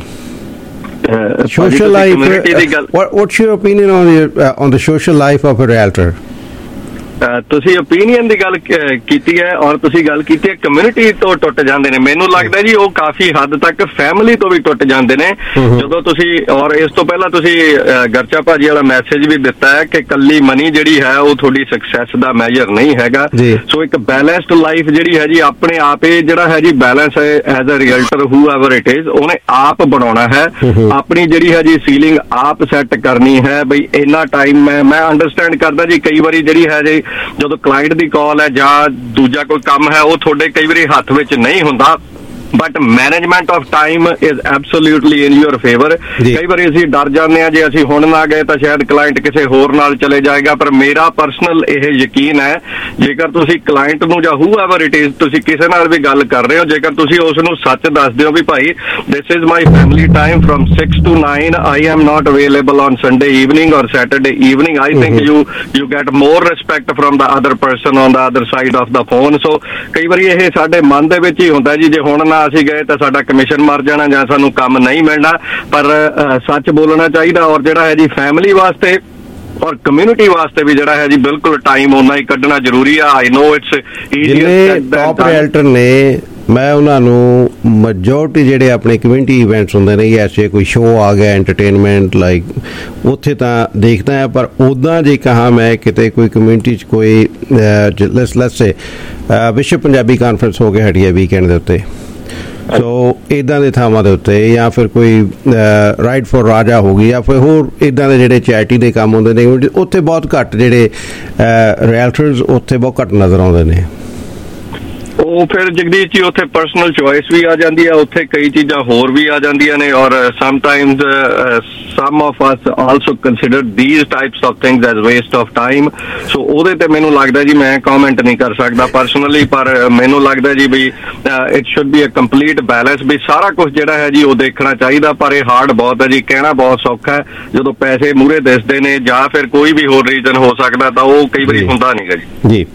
Social life, what's your opinion on the on the social life of a realtor? ਤੁਸੀਂ ਓਪੀਨੀਅਨ ਦੀ ਗੱਲ ਕੀਤੀ ਹੈ ਔਰ ਤੁਸੀਂ ਗੱਲ ਕੀਤੀ ਹੈ ਕਮਿਊਨਿਟੀ ਤੋਂ ਟੁੱਟ ਜਾਂਦੇ ਨੇ। ਮੈਨੂੰ ਲੱਗਦਾ ਜੀ ਉਹ ਕਾਫੀ ਹੱਦ ਤੱਕ ਫੈਮਿਲੀ ਤੋਂ ਵੀ ਟੁੱਟ ਜਾਂਦੇ ਨੇ। ਜਦੋਂ ਤੁਸੀਂ ਔਰ ਇਸ ਤੋਂ ਪਹਿਲਾਂ ਤੁਸੀਂ ਗਰਚਾ ਭਾਜੀ ਵਾਲਾ ਮੈਸੇਜ ਵੀ ਦਿੱਤਾ ਹੈ ਕਿ ਕੱਲੀ ਮਨੀ ਜਿਹੜੀ ਹੈ ਉਹ ਤੁਹਾਡੀ ਸਕਸੈਸ ਦਾ ਮੈਜਰ ਨਹੀਂ ਹੈਗਾ। ਸੋ ਇੱਕ ਬੈਲੈਂਸਡ ਲਾਈਫ ਜਿਹੜੀ ਹੈ ਜੀ ਆਪਣੇ ਆਪ ਇਹ ਜਿਹੜਾ ਹੈ ਜੀ ਬੈਲੈਂਸ ਹੈ as a realtor whoever it is, ਉਹਨੇ ਆਪ ਬਣਾਉਣਾ ਹੈ। ਆਪਣੀ ਜਿਹੜੀ ਹੈ ਜੀ ਸੀਲਿੰਗ ਆਪ ਸੈੱਟ ਕਰਨੀ ਹੈ। ਬਈ ਇੰਨਾ ਟਾਈਮ ਮੈਂ ਮੈਂ ਅੰਡਰਸਟੈਂਡ ਕਰਦਾ ਜੀ। ਕਈ ਵਾਰੀ ਜਿਹੜੀ ਹੈ ਜੀ ਜਦੋਂ ਕਲਾਇੰਟ ਦੀ ਕਾਲ ਹੈ ਜਾਂ ਦੂਜਾ ਕੋਈ ਕੰਮ ਹੈ ਉਹ ਤੁਹਾਡੇ ਕਈ ਵਾਰੀ ਹੱਥ ਵਿੱਚ ਨਹੀਂ ਹੁੰਦਾ, but management of time is absolutely in your favour. ਕਈ ਵਾਰੀ ਅਸੀਂ ਡਰ ਜਾਂਦੇ ਹਾਂ ਜੇ ਅਸੀਂ ਹੁਣ ਨਾ ਗਏ ਤਾਂ ਸ਼ਾਇਦ ਕਲਾਇੰਟ ਕਿਸੇ ਹੋਰ ਨਾਲ ਚਲੇ ਜਾਏਗਾ, ਪਰ ਮੇਰਾ ਪਰਸਨਲ ਇਹ ਯਕੀਨ ਹੈ ਜੇਕਰ ਤੁਸੀਂ ਕਲਾਇੰਟ ਨੂੰ ਜਾਂ ਹੂਐਵਰ ਇਟ ਇਜ਼ ਤੁਸੀਂ ਕਿਸੇ ਨਾਲ ਵੀ ਗੱਲ ਕਰ ਰਹੇ ਹੋ, ਜੇਕਰ ਤੁਸੀਂ ਉਸ ਨੂੰ ਸੱਚ ਦੱਸਦੇ ਹੋ ਵੀ ਭਾਈ this is my family time from six to nine, I am not available on Sunday evening or Saturday evening, I think you you get more respect from the other person on the other side of the phone. So ਕਈ ਵਾਰੀ ਇਹ ਸਾਡੇ ਮਨ ਦੇ ਵਿੱਚ ਹੀ ਹੁੰਦਾ ਜੀ ਜੇ ਹੁਣ ਨਾ ਅਸੀਂ ਗਏ ਤਾਂ ਸਾਡਾ ਕਮਿਸ਼ਨ ਮਰ ਜਾਣਾ ਜਾਂ ਸਾਨੂੰ ਕੰਮ ਨਹੀਂ ਮਿਲਣਾ, ਪਰ ਸੱਚ ਬੋਲਣਾ ਚਾਹੀਦਾ। ਔਰ ਜਿਹੜਾ ਹੈ ਜੀ ਫੈਮਿਲੀ ਵਾਸਤੇ ਔਰ ਕਮਿਊਨਿਟੀ ਵਾਸਤੇ ਵੀ ਜਿਹੜਾ ਹੈ ਜੀ ਬਿਲਕੁਲ ਟਾਈਮ ਉਹਨਾਂ ਹੀ ਕੱਢਣਾ ਜ਼ਰੂਰੀ ਆ। I know it's easier top realtor ਨੇ, ਮੈਂ ਉਹਨਾਂ ਨੂੰ ਮੈਜੋਰਟੀ ਜਿਹੜੇ ਆਪਣੇ ਕਮਿਊਨਿਟੀ ਇਵੈਂਟਸ ਹੁੰਦੇ ਨੇ ਐਸੇ ਕੋਈ ਸ਼ੋਅ ਆ ਗਿਆ ਐਂਟਰਟੇਨਮੈਂਟ ਲਾਈਕ ਉੱਥੇ ਤਾਂ ਦੇਖਦਾ ਹੈ, ਪਰ ਉੱਦਾਂ ਜੇ ਕਹਾਂ ਮੈਂ ਕਿਤੇ ਕੋਈ ਕਮਿਊਨਿਟੀ 'ਚ ਕੋਈ ਲੈਸ ਲੈਸ ਸੇ ਵਿਸ਼ਵ ਪੰਜਾਬੀ ਕਾਨਫਰੰਸ ਹੋ ਕੇ ਹਟੀ ਹੈ ਵੀਕਐਂਡ ਦੇ ਉੱਤੇ, ਸੋ ਇੱਦਾਂ ਦੇ ਥਾਵਾਂ ਦੇ ਉੱਤੇ ਜਾਂ ਫਿਰ ਕੋਈ ਰਾਈਡ ਫॉर ਰਾਜਾ ਹੋ ਗਈ ਜਾਂ ਫਿਰ ਹੋਰ ਇੱਦਾਂ ਦੇ ਜਿਹੜੇ ਚੈਰਿਟੀ ਦੇ ਕੰਮ ਹੁੰਦੇ ਨੇ ਉੱਥੇ ਬਹੁਤ ਘੱਟ ਜਿਹੜੇ ਰਿਐਲਟਰਸ ਉੱਥੇ ਬਹੁਤ ਘੱਟ ਨਜ਼ਰ ਆਉਂਦੇ ਨੇ। ਉਹ ਫਿਰ ਜਗਦੀਸ਼ ਜੀ ਉੱਥੇ ਪਰਸਨਲ ਚੋਇਸ ਵੀ ਆ ਜਾਂਦੀ ਹੈ, ਉੱਥੇ ਕਈ ਚੀਜ਼ਾਂ ਹੋਰ ਵੀ ਆ ਜਾਂਦੀਆਂ ਨੇ ਔਰ sometimes some of us also consider these types of things as waste of time. So ਉਹਦੇ ਤੇ ਮੈਨੂੰ ਲੱਗਦਾ ਜੀ ਮੈਂ ਕਮੈਂਟ ਨਹੀਂ ਕਰ ਸਕਦਾ ਪਰਸਨਲੀ, ਪਰ ਮੈਨੂੰ ਲੱਗਦਾ ਜੀ ਵੀ it should be a complete balance ਵੀ ਸਾਰਾ ਕੁਝ ਜਿਹੜਾ ਹੈ ਜੀ ਉਹ ਦੇਖਣਾ ਚਾਹੀਦਾ, ਪਰ ਇਹ ਹਾਰਡ ਬਹੁਤ ਹੈ ਜੀ, ਕਹਿਣਾ ਬਹੁਤ ਸੌਖਾ ਹੈ ਜਦੋਂ ਪੈਸੇ ਮੂਹਰੇ ਦਿਸਦੇ ਨੇ ਜਾਂ ਫਿਰ ਕੋਈ ਵੀ ਹੋਰ ਰੀਜ਼ਨ ਹੋ ਸਕਦਾ ਤਾਂ ਉਹ ਕਈ ਵਾਰੀ ਹੁੰਦਾ ਨਹੀਂ ਗਾ ਜੀ। ਜੀ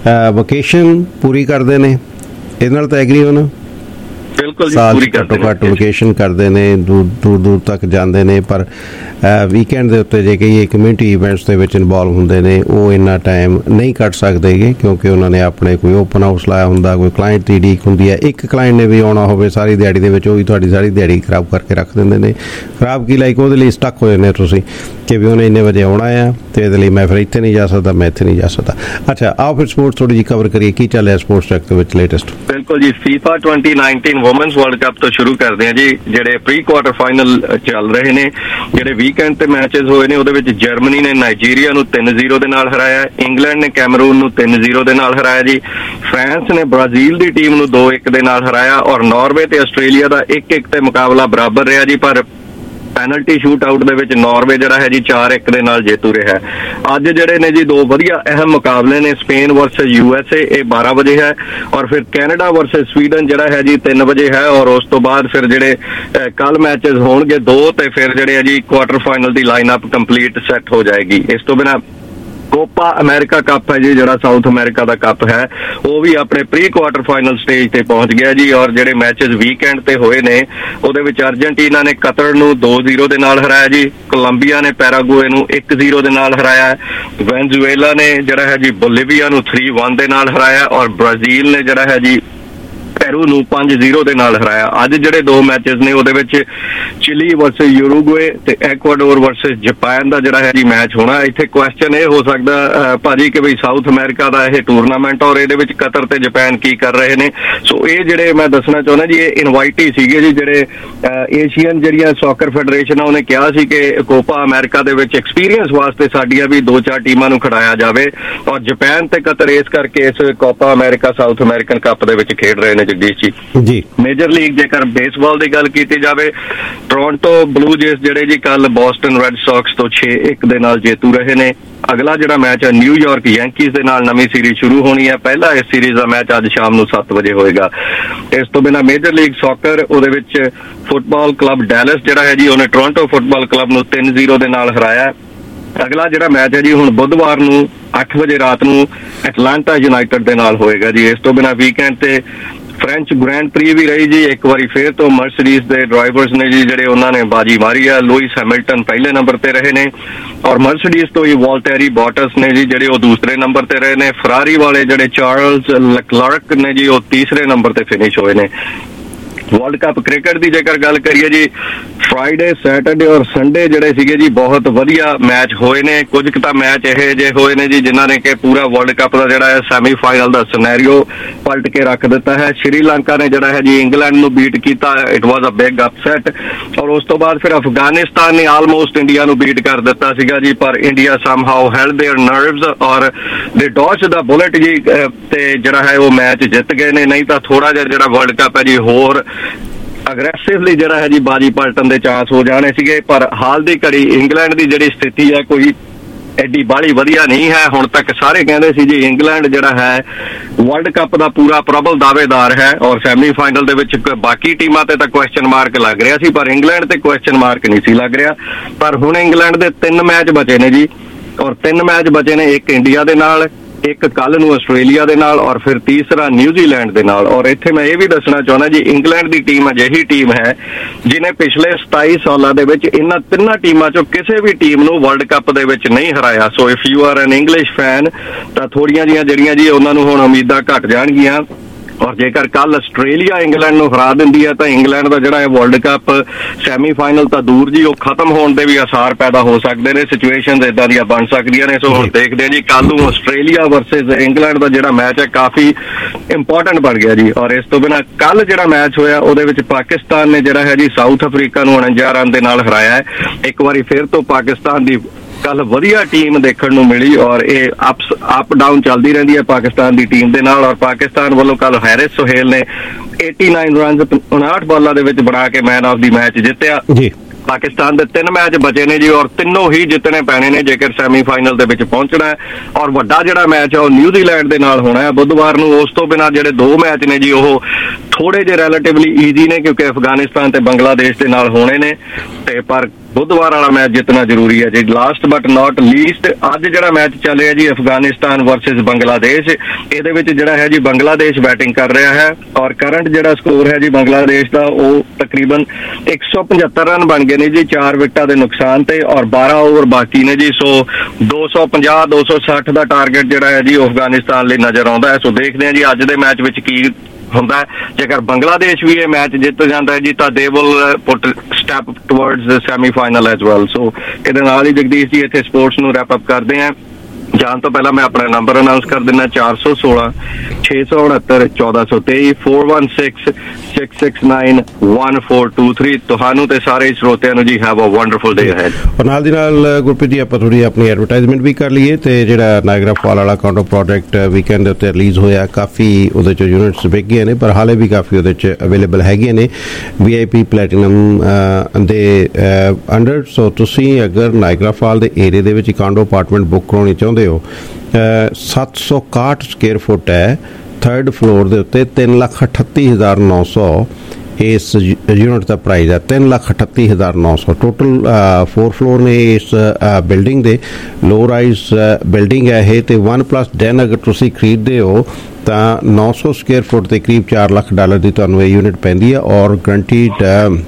ਵਕੇਸ਼ਨ ਪੂਰੀ ਕਰਦੇ ਨੇ ਇਹਦੇ ਨਾਲ ਤਾਂ ਐਗਰੀ ਹੋਣਾ? ਬਿਲਕੁਲ ਜੀ, ਪੂਰੀ ਘੱਟੋ ਘੱਟ ਵਕੇਸ਼ਨ ਕਰਦੇ ਨੇ, ਦੂਰ ਦੂਰ ਦੂਰ ਤੱਕ ਜਾਂਦੇ ਨੇ, ਪਰ ਵੀਕਐਂਡ ਦੇ ਉੱਤੇ ਜੇ ਕਹੀਏ ਕਮਿਊਨਿਟੀ ਇਵੈਂਟਸ ਦੇ ਵਿੱਚ ਇਨਵੋਲਵ ਹੁੰਦੇ ਨੇ ਉਹ ਇੰਨਾ ਟਾਈਮ ਨਹੀਂ ਕੱਢ ਸਕਦੇਗੇ ਕਿਉਂਕਿ ਉਹਨਾਂ ਨੇ ਆਪਣੇ ਕੋਈ ਓਪਨ ਹਾਊਸ ਲਾਇਆ ਹੁੰਦਾ, ਕੋਈ ਕਲਾਇੰਟ ਦੀ ਡੀਕ ਹੁੰਦੀ ਹੈ। ਇੱਕ ਕਲਾਇੰਟ ਨੇ ਵੀ ਆਉਣਾ ਹੋਵੇ ਸਾਰੀ ਦਿਹਾੜੀ ਦੇ ਵਿੱਚ ਉਹ ਵੀ ਤੁਹਾਡੀ ਸਾਰੀ ਦਿਹਾੜੀ ਖਰਾਬ ਕਰਕੇ ਰੱਖ ਦਿੰਦੇ ਨੇ। ਖਰਾਬ ਕੀ ਲਾਈਕ ਉਹਦੇ ਲਈ ਸਟੱਕ ਹੋ ਜਾਂਦੇ ਤੁਸੀਂ ਕਿ ਵੀ ਉਹਨੇ ਇੰਨੇ ਵਜੇ ਆਉਣਾ ਆ ਅਤੇ ਇਹਦੇ ਲਈ ਮੈਂ ਫਿਰ ਇੱਥੇ ਨਹੀਂ ਜਾ ਸਕਦਾ, ਮੈਂ ਇੱਥੇ ਨਹੀਂ ਜਾ ਸਕਦਾ। ਅੱਛਾ ਆਓ ਫਿਰ ਸਪੋਰਟਸ ਥੋੜ੍ਹੀ ਜਿਹੀ ਕਵਰ ਕਰੀਏ, ਕੀ ਚੱਲ ਰਿਹਾ ਸਪੋਰਟਸ ਟੈਕ ਦੇ ਵਿੱਚ ਲੇਟੈਸਟ? ਬਿਲਕੁਲ ਜੀ, FIFA twenty nineteen women's world cup ਤੋਂ ਸ਼ੁਰੂ ਕਰਦੇ ਹਾਂ ਜੀ। ਜਿਹੜੇ ਪ੍ਰੀ ਕੁਆਟਰ ਫਾਈਨਲ ਚੱਲ ਰਹੇ ਨੇ, ਜਿਹੜੇ ਵੀਕਐਂਡ ਤੇ ਮੈਚਸ ਹੋਏ ਨੇ ਉਹਦੇ ਵਿੱਚ ਜਰਮਨੀ ਨੇ ਨਾਈਜੀਰੀਆ ਨੂੰ ਤਿੰਨ ਜ਼ੀਰੋ ਦੇ ਨਾਲ ਹਰਾਇਆ, ਇੰਗਲੈਂਡ ਨੇ ਕੈਮਰੂਨ ਨੂੰ ਤਿੰਨ ਜ਼ੀਰੋ ਦੇ ਨਾਲ ਹਰਾਇਆ ਜੀ, ਫਰਾਂਸ ਨੇ ਬ੍ਰਾਜ਼ੀਲ ਦੀ ਟੀਮ ਨੂੰ ਦੋ ਇੱਕ ਦੇ ਨਾਲ ਹਰਾਇਆ ਔਰ ਨਾਰਵੇ ਤੇ ਆਸਟ੍ਰੇਲੀਆ ਦਾ ਇੱਕ ਇੱਕ ਤੇ ਮੁਕਾਬਲਾ ਬਰਾਬਰ ਰਿਹਾ ਜੀ, ਪਰ ਪੈਨਲਟੀ ਸ਼ੂਟ ਆਊਟ ਦੇ ਵਿੱਚ ਨਾਰਵੇ ਜਿਹੜਾ ਹੈ ਜੀ ਚਾਰ ਇੱਕ ਦੇ ਨਾਲ ਜੇਤੂ ਰਿਹਾ। ਅੱਜ ਜਿਹੜੇ ਨੇ ਜੀ ਦੋ ਵਧੀਆ ਅਹਿਮ ਮੁਕਾਬਲੇ ਨੇ, Spain versus U S A ਇਹ ਬਾਰਾਂ ਵਜੇ ਹੈ ਔਰ ਫਿਰ ਕੈਨੇਡਾ ਵਰਸਸ ਸਵੀਡਨ ਜਿਹੜਾ ਹੈ ਜੀ ਤਿੰਨ ਵਜੇ ਹੈ ਔਰ ਉਸ ਤੋਂ ਬਾਅਦ ਫਿਰ ਜਿਹੜੇ ਕੱਲ ਮੈਚਸ ਹੋਣਗੇ ਦੋ ਤੇ ਫਿਰ ਜਿਹੜੇ ਹੈ ਜੀ ਕੁਆਟਰ ਫਾਈਨਲ ਦੀ ਲਾਈਨ ਅਪ ਕੰਪਲੀਟ ਸੈੱਟ ਹੋ ਜਾਏਗੀ। ਇਸ ਤੋਂ ਬਿਨਾਂ ਕੋਪਾ ਅਮਰੀਕਾ ਕੱਪ ਹੈ ਜੀ ਜਿਹੜਾ ਸਾਊਥ ਅਮਰੀਕਾ ਦਾ ਕੱਪ ਹੈ ਉਹ ਵੀ ਆਪਣੇ ਪ੍ਰੀ ਕੁਆਟਰ ਫਾਈਨਲ ਸਟੇਜ ਤੇ ਪਹੁੰਚ ਗਿਆ ਜੀ ਔਰ ਜਿਹੜੇ ਮੈਚਸ ਵੀਕਐਂਡ ਤੇ ਹੋਏ ਨੇ ਉਹਦੇ ਵਿੱਚ ਅਰਜਨਟੀਨਾ ਨੇ ਕਤਰ ਨੂੰ ਦੋ ਜ਼ੀਰੋ ਦੇ ਨਾਲ ਹਰਾਇਆ ਜੀ, ਕੋਲੰਬੀਆ ਨੇ ਪੈਰਾਗੁਏ ਨੂੰ ਇੱਕ ਜ਼ੀਰੋ ਦੇ ਨਾਲ ਹਰਾਇਆ, ਵੈਨਜ਼ੂਏਲਾ ਨੇ ਜਿਹੜਾ ਹੈ ਜੀ ਬੋਲੀਵੀਆ ਨੂੰ ਥ੍ਰੀ ਵਨ ਦੇ ਨਾਲ ਹਰਾਇਆ ਔਰ ਬ੍ਰਾਜ਼ੀਲ ਨੇ ਜਿਹੜਾ ਹੈ ਜੀ ਪੈਰੂ ਨੂੰ ਪੰਜ ਜ਼ੀਰੋ ਦੇ ਨਾਲ ਹਰਾਇਆ। ਅੱਜ ਜਿਹੜੇ ਦੋ ਮੈਚਸ ਨੇ ਉਹਦੇ ਵਿੱਚ ਚਿਲੀ ਵਰਸਸ ਯੂਰੂਗਵੇ ਤੇ ਐਕਵਾਡੋਰ ਵਰਸਸ ਜਾਪਾਨ ਦਾ ਜਿਹੜਾ ਹੈ ਜੀ ਮੈਚ ਹੋਣਾ। ਇੱਥੇ ਕੁਐਸਚਨ ਇਹ ਹੋ ਸਕਦਾ ਭਾਜੀ ਕਿ ਬਈ ਸਾਊਥ ਅਮਰੀਕਾ ਦਾ ਇਹ ਟੂਰਨਾਮੈਂਟ ਔਰ ਇਹਦੇ ਵਿੱਚ ਕਤਰ ਤੇ ਜਾਪਾਨ ਕੀ ਕਰ ਰਹੇ ਨੇ। ਸੋ ਇਹ ਜਿਹੜੇ ਮੈਂ ਦੱਸਣਾ ਚਾਹੁੰਦਾ ਜੀ ਇਹ ਇਨਵਾਈਟ ਹੀ ਸੀਗੇ ਜੀ, ਜਿਹੜੇ ਏਸ਼ੀਅਨ ਜਿਹੜੀਆਂ ਸੌਕਰ ਫੈਡਰੇਸ਼ਨ ਆ ਉਹਨੇ ਕਿਹਾ ਸੀ ਕਿ ਕੋਪਾ ਅਮਰੀਕਾ ਦੇ ਵਿੱਚ ਐਕਸਪੀਰੀਅੰਸ ਵਾਸਤੇ ਸਾਡੀਆਂ ਵੀ ਦੋ ਚਾਰ ਟੀਮਾਂ ਨੂੰ ਖਿਡਾਇਆ ਜਾਵੇ ਔਰ ਜਾਪਾਨ ਤੇ ਕਤਰ ਇਸ ਕਰਕੇ ਇਸ Copa America South American cup ਦੇ ਵਿੱਚ ਖੇਡ ਰਹੇ ਨੇ। ਜਗਦੀਸ਼ ਜੀ ਜੀ ਮੇਜਰ ਲੀਗ ਜੇਕਰ ਬੇਸਬਾਲ ਦੀ ਗੱਲ ਕੀਤੀ ਜਾਵੇ, ਟੋਰਾਂਟੋ ਬਲੂ ਜੇਸ ਜਿਹੜੇ ਜੀ ਕੱਲ ਬੋਸਟਨ ਰੈੱਡ ਸੌਕਸ ਤੋਂ ਛੇ ਇੱਕ ਦੇ ਨਾਲ ਜੇਤੂ ਰਹੇ ਨੇ। ਅਗਲਾ ਜਿਹੜਾ ਮੈਚ ਹੈ ਨਿਊਯਾਰਕ ਯੈਂਕੀਜ਼ ਦੇ ਨਾਲ ਨਵੀਂ ਸੀਰੀਜ਼ ਸ਼ੁਰੂ ਹੋਣੀ ਹੈ। ਪਹਿਲਾ ਇਸ ਸੀਰੀਜ਼ ਦਾ ਮੈਚ ਅੱਜ ਸ਼ਾਮ ਨੂੰ ਸੱਤ ਵਜੇ ਹੋਏਗਾ। ਇਸ ਤੋਂ ਬਿਨਾਂ ਮੇਜਰ ਲੀਗ ਸੌਕਰ ਉਹਦੇ ਵਿੱਚ ਫੁੱਟਬਾਲ ਕਲੱਬ ਡੈਲਸ ਜਿਹੜਾ ਹੈ ਜੀ ਉਹਨੇ ਟੋਰਾਂਟੋ ਫੁੱਟਬਾਲ ਕਲੱਬ ਨੂੰ ਤਿੰਨ ਜ਼ੀਰੋ ਦੇ ਨਾਲ ਹਰਾਇਆ। ਅਗਲਾ ਜਿਹੜਾ ਮੈਚ ਹੈ ਜੀ ਹੁਣ ਬੁੱਧਵਾਰ ਨੂੰ ਅੱਠ ਵਜੇ ਰਾਤ ਨੂੰ ਐਟਲਾਂਟਾ ਯੂਨਾਈਟਿਡ ਦੇ ਨਾਲ ਹੋਏਗਾ ਜੀ। ਇਸ ਤੋਂ ਬਿਨਾਂ ਵੀਕਐਂਡ ਤੇ ਫ੍ਰੈਂਚ ਗ੍ਰੈਂਡ ਪ੍ਰੀ ਵੀ ਰਹੀ ਜੀ, ਇੱਕ ਵਾਰੀ ਫੇਰ ਤੋਂ ਮਰਸੀਡੀਜ਼ ਦੇ ਡਰਾਈਵਰਸ ਨੇ ਜੀ ਜਿਹੜੇ ਉਹਨਾਂ ਨੇ ਬਾਜੀ ਮਾਰੀ ਆ। ਲੂਇਸ ਹੈਮਿਲਟਨ ਪਹਿਲੇ ਨੰਬਰ ਤੇ ਰਹੇ ਨੇ ਔਰ ਮਰਸੀਡੀਜ਼ ਤੋਂ ਹੀ ਵਾਲਟੈਰੀ ਬੋਟਸ ਨੇ ਜੀ ਜਿਹੜੇ ਉਹ ਦੂਸਰੇ ਨੰਬਰ ਤੇ ਰਹੇ ਨੇ। ਫਰਾਰੀ ਵਾਲੇ ਜਿਹੜੇ ਚਾਰਲਸ ਲੈਕਲਰਕ ਨੇ ਜੀ ਉਹ ਤੀਸਰੇ ਨੰਬਰ ਤੇ ਫਿਨਿਸ਼ ਹੋਏ ਨੇ। ਵਰਲਡ ਕੱਪ ਕ੍ਰਿਕਟ ਦੀ ਜੇਕਰ ਗੱਲ ਕਰੀਏ ਜੀ, ਫਰਾਈਡੇ ਸੈਟਰਡੇ ਔਰ ਸੰਡੇ ਜਿਹੜੇ ਸੀਗੇ ਜੀ ਬਹੁਤ ਵਧੀਆ ਮੈਚ ਹੋਏ ਨੇ। ਕੁਝ ਕੁ ਤਾਂ ਮੈਚ ਇਹੋ ਜਿਹੇ ਹੋਏ ਨੇ ਜੀ ਜਿਨ੍ਹਾਂ ਨੇ ਕਿ ਪੂਰਾ ਵਰਲਡ ਕੱਪ ਦਾ ਜਿਹੜਾ ਹੈ ਸੈਮੀਫਾਈਨਲ ਦਾ ਸਿਨੈਰੀਓ ਪਲਟ ਕੇ ਰੱਖ ਦਿੱਤਾ ਹੈ। ਸ਼੍ਰੀਲੰਕਾ ਨੇ ਜਿਹੜਾ ਹੈ ਜੀ ਇੰਗਲੈਂਡ ਨੂੰ ਬੀਟ ਕੀਤਾ, it was a big upset. ਔਰ ਉਸ ਤੋਂ ਬਾਅਦ ਫਿਰ ਅਫਗਾਨਿਸਤਾਨ ਨੇ ਆਲਮੋਸਟ ਇੰਡੀਆ ਨੂੰ ਬੀਟ ਕਰ ਦਿੱਤਾ ਸੀਗਾ ਜੀ, ਪਰ India somehow held their nerves ਔਰ ਦੇ ਡੌਚ ਦਾ ਬੁਲਟ ਜੀ ਤੇ ਜਿਹੜਾ ਹੈ ਉਹ ਮੈਚ ਜਿੱਤ ਗਏ ਨੇ। ਨਹੀਂ ਤਾਂ ਥੋੜਾ ਜਿਹਾ ਜਿਹੜਾ ਵਰਲਡ ਕੱਪ ਹੈ ਜੀ ਹੋਰ ਅਗਰੈਸਿਵਲੀ ਜਿਹੜਾ ਹੈ ਜੀ ਬਾਜੀ ਪਲਟਣ ਦੇ ਚਾਂਸ ਹੋ ਜਾਣੇ ਸੀਗੇ। ਪਰ ਹਾਲ ਦੀ ਘੜੀ ਇੰਗਲੈਂਡ ਦੀ ਜਿਹੜੀ ਸਥਿਤੀ ਹੈ ਕੋਈ ਐਡੀ ਬਾਹਲੀ ਵਧੀਆ ਨਹੀਂ ਹੈ। ਹੁਣ ਤੱਕ ਸਾਰੇ ਕਹਿੰਦੇ ਸੀ ਜੀ ਇੰਗਲੈਂਡ ਜਿਹੜਾ ਹੈ ਵਰਲਡ ਕੱਪ ਦਾ ਪੂਰਾ ਪ੍ਰਬਲ ਦਾਅਵੇਦਾਰ ਹੈ ਔਰ ਸੈਮੀਫਾਈਨਲ ਦੇ ਵਿੱਚ ਬਾਕੀ ਟੀਮਾਂ ਤੇ ਤਾਂ ਕੁਐਸਚਨ ਮਾਰਕ ਲੱਗ ਰਿਹਾ ਸੀ, ਪਰ ਇੰਗਲੈਂਡ ਤੇ ਕੁਐਸਚਨ ਮਾਰਕ ਨਹੀਂ ਸੀ ਲੱਗ ਰਿਹਾ। ਪਰ ਹੁਣ ਇੰਗਲੈਂਡ ਦੇ ਤਿੰਨ ਮੈਚ ਬਚੇ ਨੇ ਜੀ, ਔਰ ਤਿੰਨ ਮੈਚ ਬਚੇ ਨੇ, ਇੱਕ ਇੰਡੀਆ ਦੇ ਨਾਲ, ਇੱਕ ਕੱਲ ਨੂੰ ਆਸਟ੍ਰੇਲੀਆ ਦੇ ਨਾਲ ਔਰ ਫਿਰ ਤੀਸਰਾ ਨਿਊਜ਼ੀਲੈਂਡ ਦੇ ਨਾਲ। ਔਰ ਇੱਥੇ ਮੈਂ ਇਹ ਵੀ ਦੱਸਣਾ ਚਾਹੁੰਦਾ ਜੀ ਇੰਗਲੈਂਡ ਦੀ ਟੀਮ ਅਜਿਹੀ ਟੀਮ ਹੈ ਜਿਹਨੇ ਪਿਛਲੇ ਸਤਾਈ ਸਾਲਾਂ ਦੇ ਵਿੱਚ ਇਹਨਾਂ ਤਿੰਨਾਂ ਟੀਮਾਂ ਚੋਂ ਕਿਸੇ ਵੀ ਟੀਮ ਨੂੰ ਵਰਲਡ ਕੱਪ ਦੇ ਵਿੱਚ ਨਹੀਂ ਹਰਾਇਆ। So if you are an English fan ਤਾਂ ਥੋੜੀਆਂ ਜਿਹੀਆਂ ਜਿਹੜੀਆਂ ਜੀ ਉਹਨਾਂ ਨੂੰ ਹੁਣ ਉਮੀਦਾਂ ਘਟ ਜਾਣਗੀਆਂ। ਔਰ ਜੇਕਰ ਕੱਲ ਆਸਟ੍ਰੇਲੀਆ ਇੰਗਲੈਂਡ ਨੂੰ ਹਰਾ ਦਿੰਦੀ ਹੈ ਤਾਂ ਇੰਗਲੈਂਡ ਦਾ ਜਿਹੜਾ ਹੈ ਵਰਲਡ ਕੱਪ ਸੈਮੀਫਾਈਨਲ ਤਾਂ ਦੂਰ ਜੀ ਉਹ ਖਤਮ ਹੋਣ ਦੇ ਵੀ ਆਸਾਰ ਪੈਦਾ ਹੋ ਸਕਦੇ ਨੇ। ਸਿਚੁਏਸ਼ਨਸ ਇਦਾਂ ਦੀਆਂ ਬਣ ਸਕਦੀਆਂ ਨੇ। ਸੋ ਹੁਣ ਦੇਖਦੇ ਹਾਂ ਜੀ ਕੱਲ ਨੂੰ ਆਸਟ੍ਰੇਲੀਆ ਵਰਸਸ ਇੰਗਲੈਂਡ ਦਾ ਜਿਹੜਾ ਮੈਚ ਹੈ ਕਾਫੀ ਇੰਪੋਰਟੈਂਟ ਬਣ ਗਿਆ ਜੀ। ਔਰ ਇਸ ਤੋਂ ਬਿਨਾਂ ਕੱਲ ਜਿਹੜਾ ਮੈਚ ਹੋਇਆ ਉਹਦੇ ਵਿੱਚ ਪਾਕਿਸਤਾਨ ਨੇ ਜਿਹੜਾ ਹੈ ਜੀ ਸਾਊਥ ਅਫਰੀਕਾ ਨੂੰ ਉਣੰਜਾ ਰਨ ਦੇ ਨਾਲ ਹਰਾਇਆ ਹੈ। ਇੱਕ ਵਾਰੀ ਫਿਰ ਤੋਂ ਪਾਕਿਸਤਾਨ ਦੀ ਕੱਲ ਵਧੀਆ ਟੀਮ ਦੇਖਣ ਨੂੰ ਮਿਲੀ ਔਰ ਇਹ ਅਪਸ ਅਪ ਡਾਊਨ ਚੱਲਦੀ ਰਹਿੰਦੀ ਹੈ ਪਾਕਿਸਤਾਨ ਦੀ ਟੀਮ ਦੇ ਨਾਲ। ਔਰ ਪਾਕਿਸਤਾਨ ਵੱਲੋਂ ਕੱਲ ਹੈਰਿਸ ਸੁਹੇਲ ਨੇ ਉਣਾਸੀ ਰਨਸ ਉਣਾਹਠ ਬਾਲਾਂ ਦੇ ਵਿੱਚ ਬਣਾ ਕੇ ਮੈਨ ਆਫ ਦੀ ਮੈਚ ਜਿੱਤਿਆ ਜੀ। ਪਾਕਿਸਤਾਨ ਦੇ ਤਿੰਨ ਮੈਚ ਬਚੇ ਨੇ ਜੀ ਔਰ ਤਿੰਨੋਂ ਹੀ ਜਿੱਤਣੇ ਪੈਣੇ ਨੇ ਜੇਕਰ ਸੈਮੀਫਾਈਨਲ ਦੇ ਵਿੱਚ ਪਹੁੰਚਣਾ ਹੈ। ਔਰ ਵੱਡਾ ਜਿਹੜਾ ਮੈਚ ਹੈ ਉਹ ਨਿਊਜ਼ੀਲੈਂਡ ਦੇ ਨਾਲ ਹੋਣਾ ਹੈ ਬੁੱਧਵਾਰ ਨੂੰ। ਉਸ ਤੋਂ ਬਿਨਾਂ ਜਿਹੜੇ ਦੋ ਮੈਚ ਨੇ ਜੀ ਉਹ ਥੋੜੇ ਜਿਹੇ ਰਿਲੇਟਿਵਲੀ ਈਜ਼ੀ ਨੇ ਕਿਉਂਕਿ ਅਫਗਾਨਿਸਤਾਨ ਤੇ ਬੰਗਲਾਦੇਸ਼ ਦੇ ਨਾਲ ਹੋਣੇ ਨੇ, ਤੇ ਪਰ ਬੁੱਧਵਾਰ ਵਾਲਾ ਮੈਚ ਜਿੱਤਣਾ ਜ਼ਰੂਰੀ ਹੈ ਜੀ। ਲਾਸਟ ਬਟ ਨਾਟ ਲੀਸਟ ਅੱਜ ਜਿਹੜਾ ਮੈਚ ਚੱਲ ਰਿਹਾ ਜੀ ਅਫਗਾਨਿਸਤਾਨ ਵਰਸਸ ਬੰਗਲਾਦੇਸ਼, ਇਹਦੇ ਵਿੱਚ ਜਿਹੜਾ ਹੈ ਜੀ ਬੰਗਲਾਦੇਸ਼ ਬੈਟਿੰਗ ਕਰ ਰਿਹਾ ਹੈ ਔਰ ਕਰੰਟ ਜਿਹੜਾ ਸਕੋਰ ਹੈ ਜੀ ਬੰਗਲਾਦੇਸ਼ ਦਾ ਉਹ ਤਕਰੀਬਨ ਇੱਕ ਸੌ ਪਝੱਤਰ ਰਨ ਬਣ ਗਏ ਨੇ ਜੀ ਚਾਰ ਵਿਕਟਾਂ ਦੇ ਨੁਕਸਾਨ ਤੇ ਔਰ ਬਾਰਾਂ ਓਵਰ ਬਾਕੀ ਨੇ ਜੀ। ਸੋ ਦੋ ਸੌ ਪੰਜਾਹ ਦੋ ਸੌ ਸੱਠ ਦਾ ਟਾਰਗੇਟ ਜਿਹੜਾ ਹੈ ਜੀ ਉਹ ਅਫਗਾਨਿਸਤਾਨ ਲਈ ਨਜ਼ਰ ਆਉਂਦਾ ਹੈ। ਸੋ ਦੇਖਦੇ ਹਾਂ ਜੀ ਅੱਜ ਦੇ ਮੈਚ ਵਿੱਚ ਕੀ ਹੁੰਦਾ। ਜੇਕਰ ਬੰਗਲਾਦੇਸ਼ ਵੀ ਇਹ ਮੈਚ ਜਿੱਤ ਜਾਂਦਾ ਹੈ ਜੀ ਤਾਂ they will put step towards the semifinal as well. So ਇਹਦੇ ਨਾਲ ਹੀ ਜਗਦੀਸ਼ ਜੀ ਇੱਥੇ ਸਪੋਰਟਸ ਨੂੰ ਰੈਪ ਅਪ ਕਰਦੇ ਹਾਂ। ਜਾਣ ਤੋਂ ਪਹਿਲਾਂ ਮੈਂ ਆਪਣਾ ਨੰਬਰ ਅਨਾਉਂਸ ਕਰ ਦਿੰਦਾ ਚਾਰ ਸੌ ਸੋਲਾਂ ਛੇ ਸੌ ਉਣਹੱਤਰ ਚੌਦਾਂ ਸੌ ਤੇਈ four one six six six nine one four two three। ਤੁਹਾਨੂੰ ਤੇ ਸਾਰੇ ਸਰੋਤਿਆਂ ਨੂੰ ਜੀ have a wonderful day ahead. ਔਰ ਨਾਲ ਦੀ ਨਾਲ ਗੁਰਪ੍ਰੀਤ ਜੀ ਆਪਾਂ ਥੋੜੀ ਆਪਣੀ ਐਡਵਰਟਾਈਜ਼ਮੈਂਟ ਵੀ ਕਰ ਲਈਏ ਤੇ ਜਿਹੜਾ ਨਾਇਗਰਾ ਫਾਲ ਵਾਲਾ ਕਾਉਂਟਰ ਪ੍ਰੋਜੈਕਟ ਵੀਕਐਂਡ ਦੇ ਉੱਤੇ ਰਿਲੀਜ਼ ਹੋਇਆ ਕਾਫੀ ਉਹਦੇ ਚ ਯੂਨਿਟਸ ਵਿਕ ਗਏ ਨੇ ਪਰ ਹਾਲੇ ਵੀ ਕਾਫੀ ਉਹਦੇ ਚ ਅਵੇਲੇਬਲ ਹੈਗੇ ਨੇ ਵੀ ਆਈ ਪੀ ਪਲੈਟੀਨਮ ਦੇ ਅੰਡਰ। ਸੋ ਤੁਸੀਂ ਅਗਰ ਨਾਇਗਰਾ ਫਾਲ ਦੇ ਏਰੀਆ ਦੇ ਵਿੱਚ ਕਾਂਡੋ ਅਪਾਰਟਮੈਂਟ ਬੁੱਕ ਕਰਾਉਣੀ ਚਾਹੁੰਦੇ ਹੋ ਸੱਤ ਸੌ ਇਕਾਹਠ ਸਕੁਏਅਰ ਫੁੱਟ ਹੈ ਥਰਡ ਫਲੋਰ ਦੇ ਉੱਤੇ ਤਿੰਨ ਲੱਖ ਅਠੱਤੀ ਹਜ਼ਾਰ ਨੌ ਸੌ ਇਸ ਯੂਨਿਟ ਦਾ ਪ੍ਰਾਈਸ ਹੈ ਤਿੰਨ ਲੱਖ ਅਠੱਤੀ ਹਜ਼ਾਰ ਨੌ ਸੌ। ਟੋਟਲ ਫੋਰ ਫਲੋਰ ਨੇ ਇਸ ਬਿਲਡਿੰਗ ਦੇ ਲੋ ਰਾਈਜ਼ ਬਿਲਡਿੰਗ ਹੈ ਇਹ ਤੇ ਵਨ ਪਲੱਸ ਟੈਨ ਅਗਰ ਤੁਸੀਂ ਖਰੀਦਦੇ ਹੋ ਤਾਂ ਨੌ ਸੌ ਸਕੁਏਅਰ ਫੁੱਟ ਦੇ ਕਰੀਬ ਚਾਰ ਲੱਖ ਡਾਲਰ ਦੀ ਤੁਹਾਨੂੰ ਇਹ ਯੂਨਿਟ ਪੈਂਦੀ ਹੈ ਔਰ ਗਰੰਟੀਡ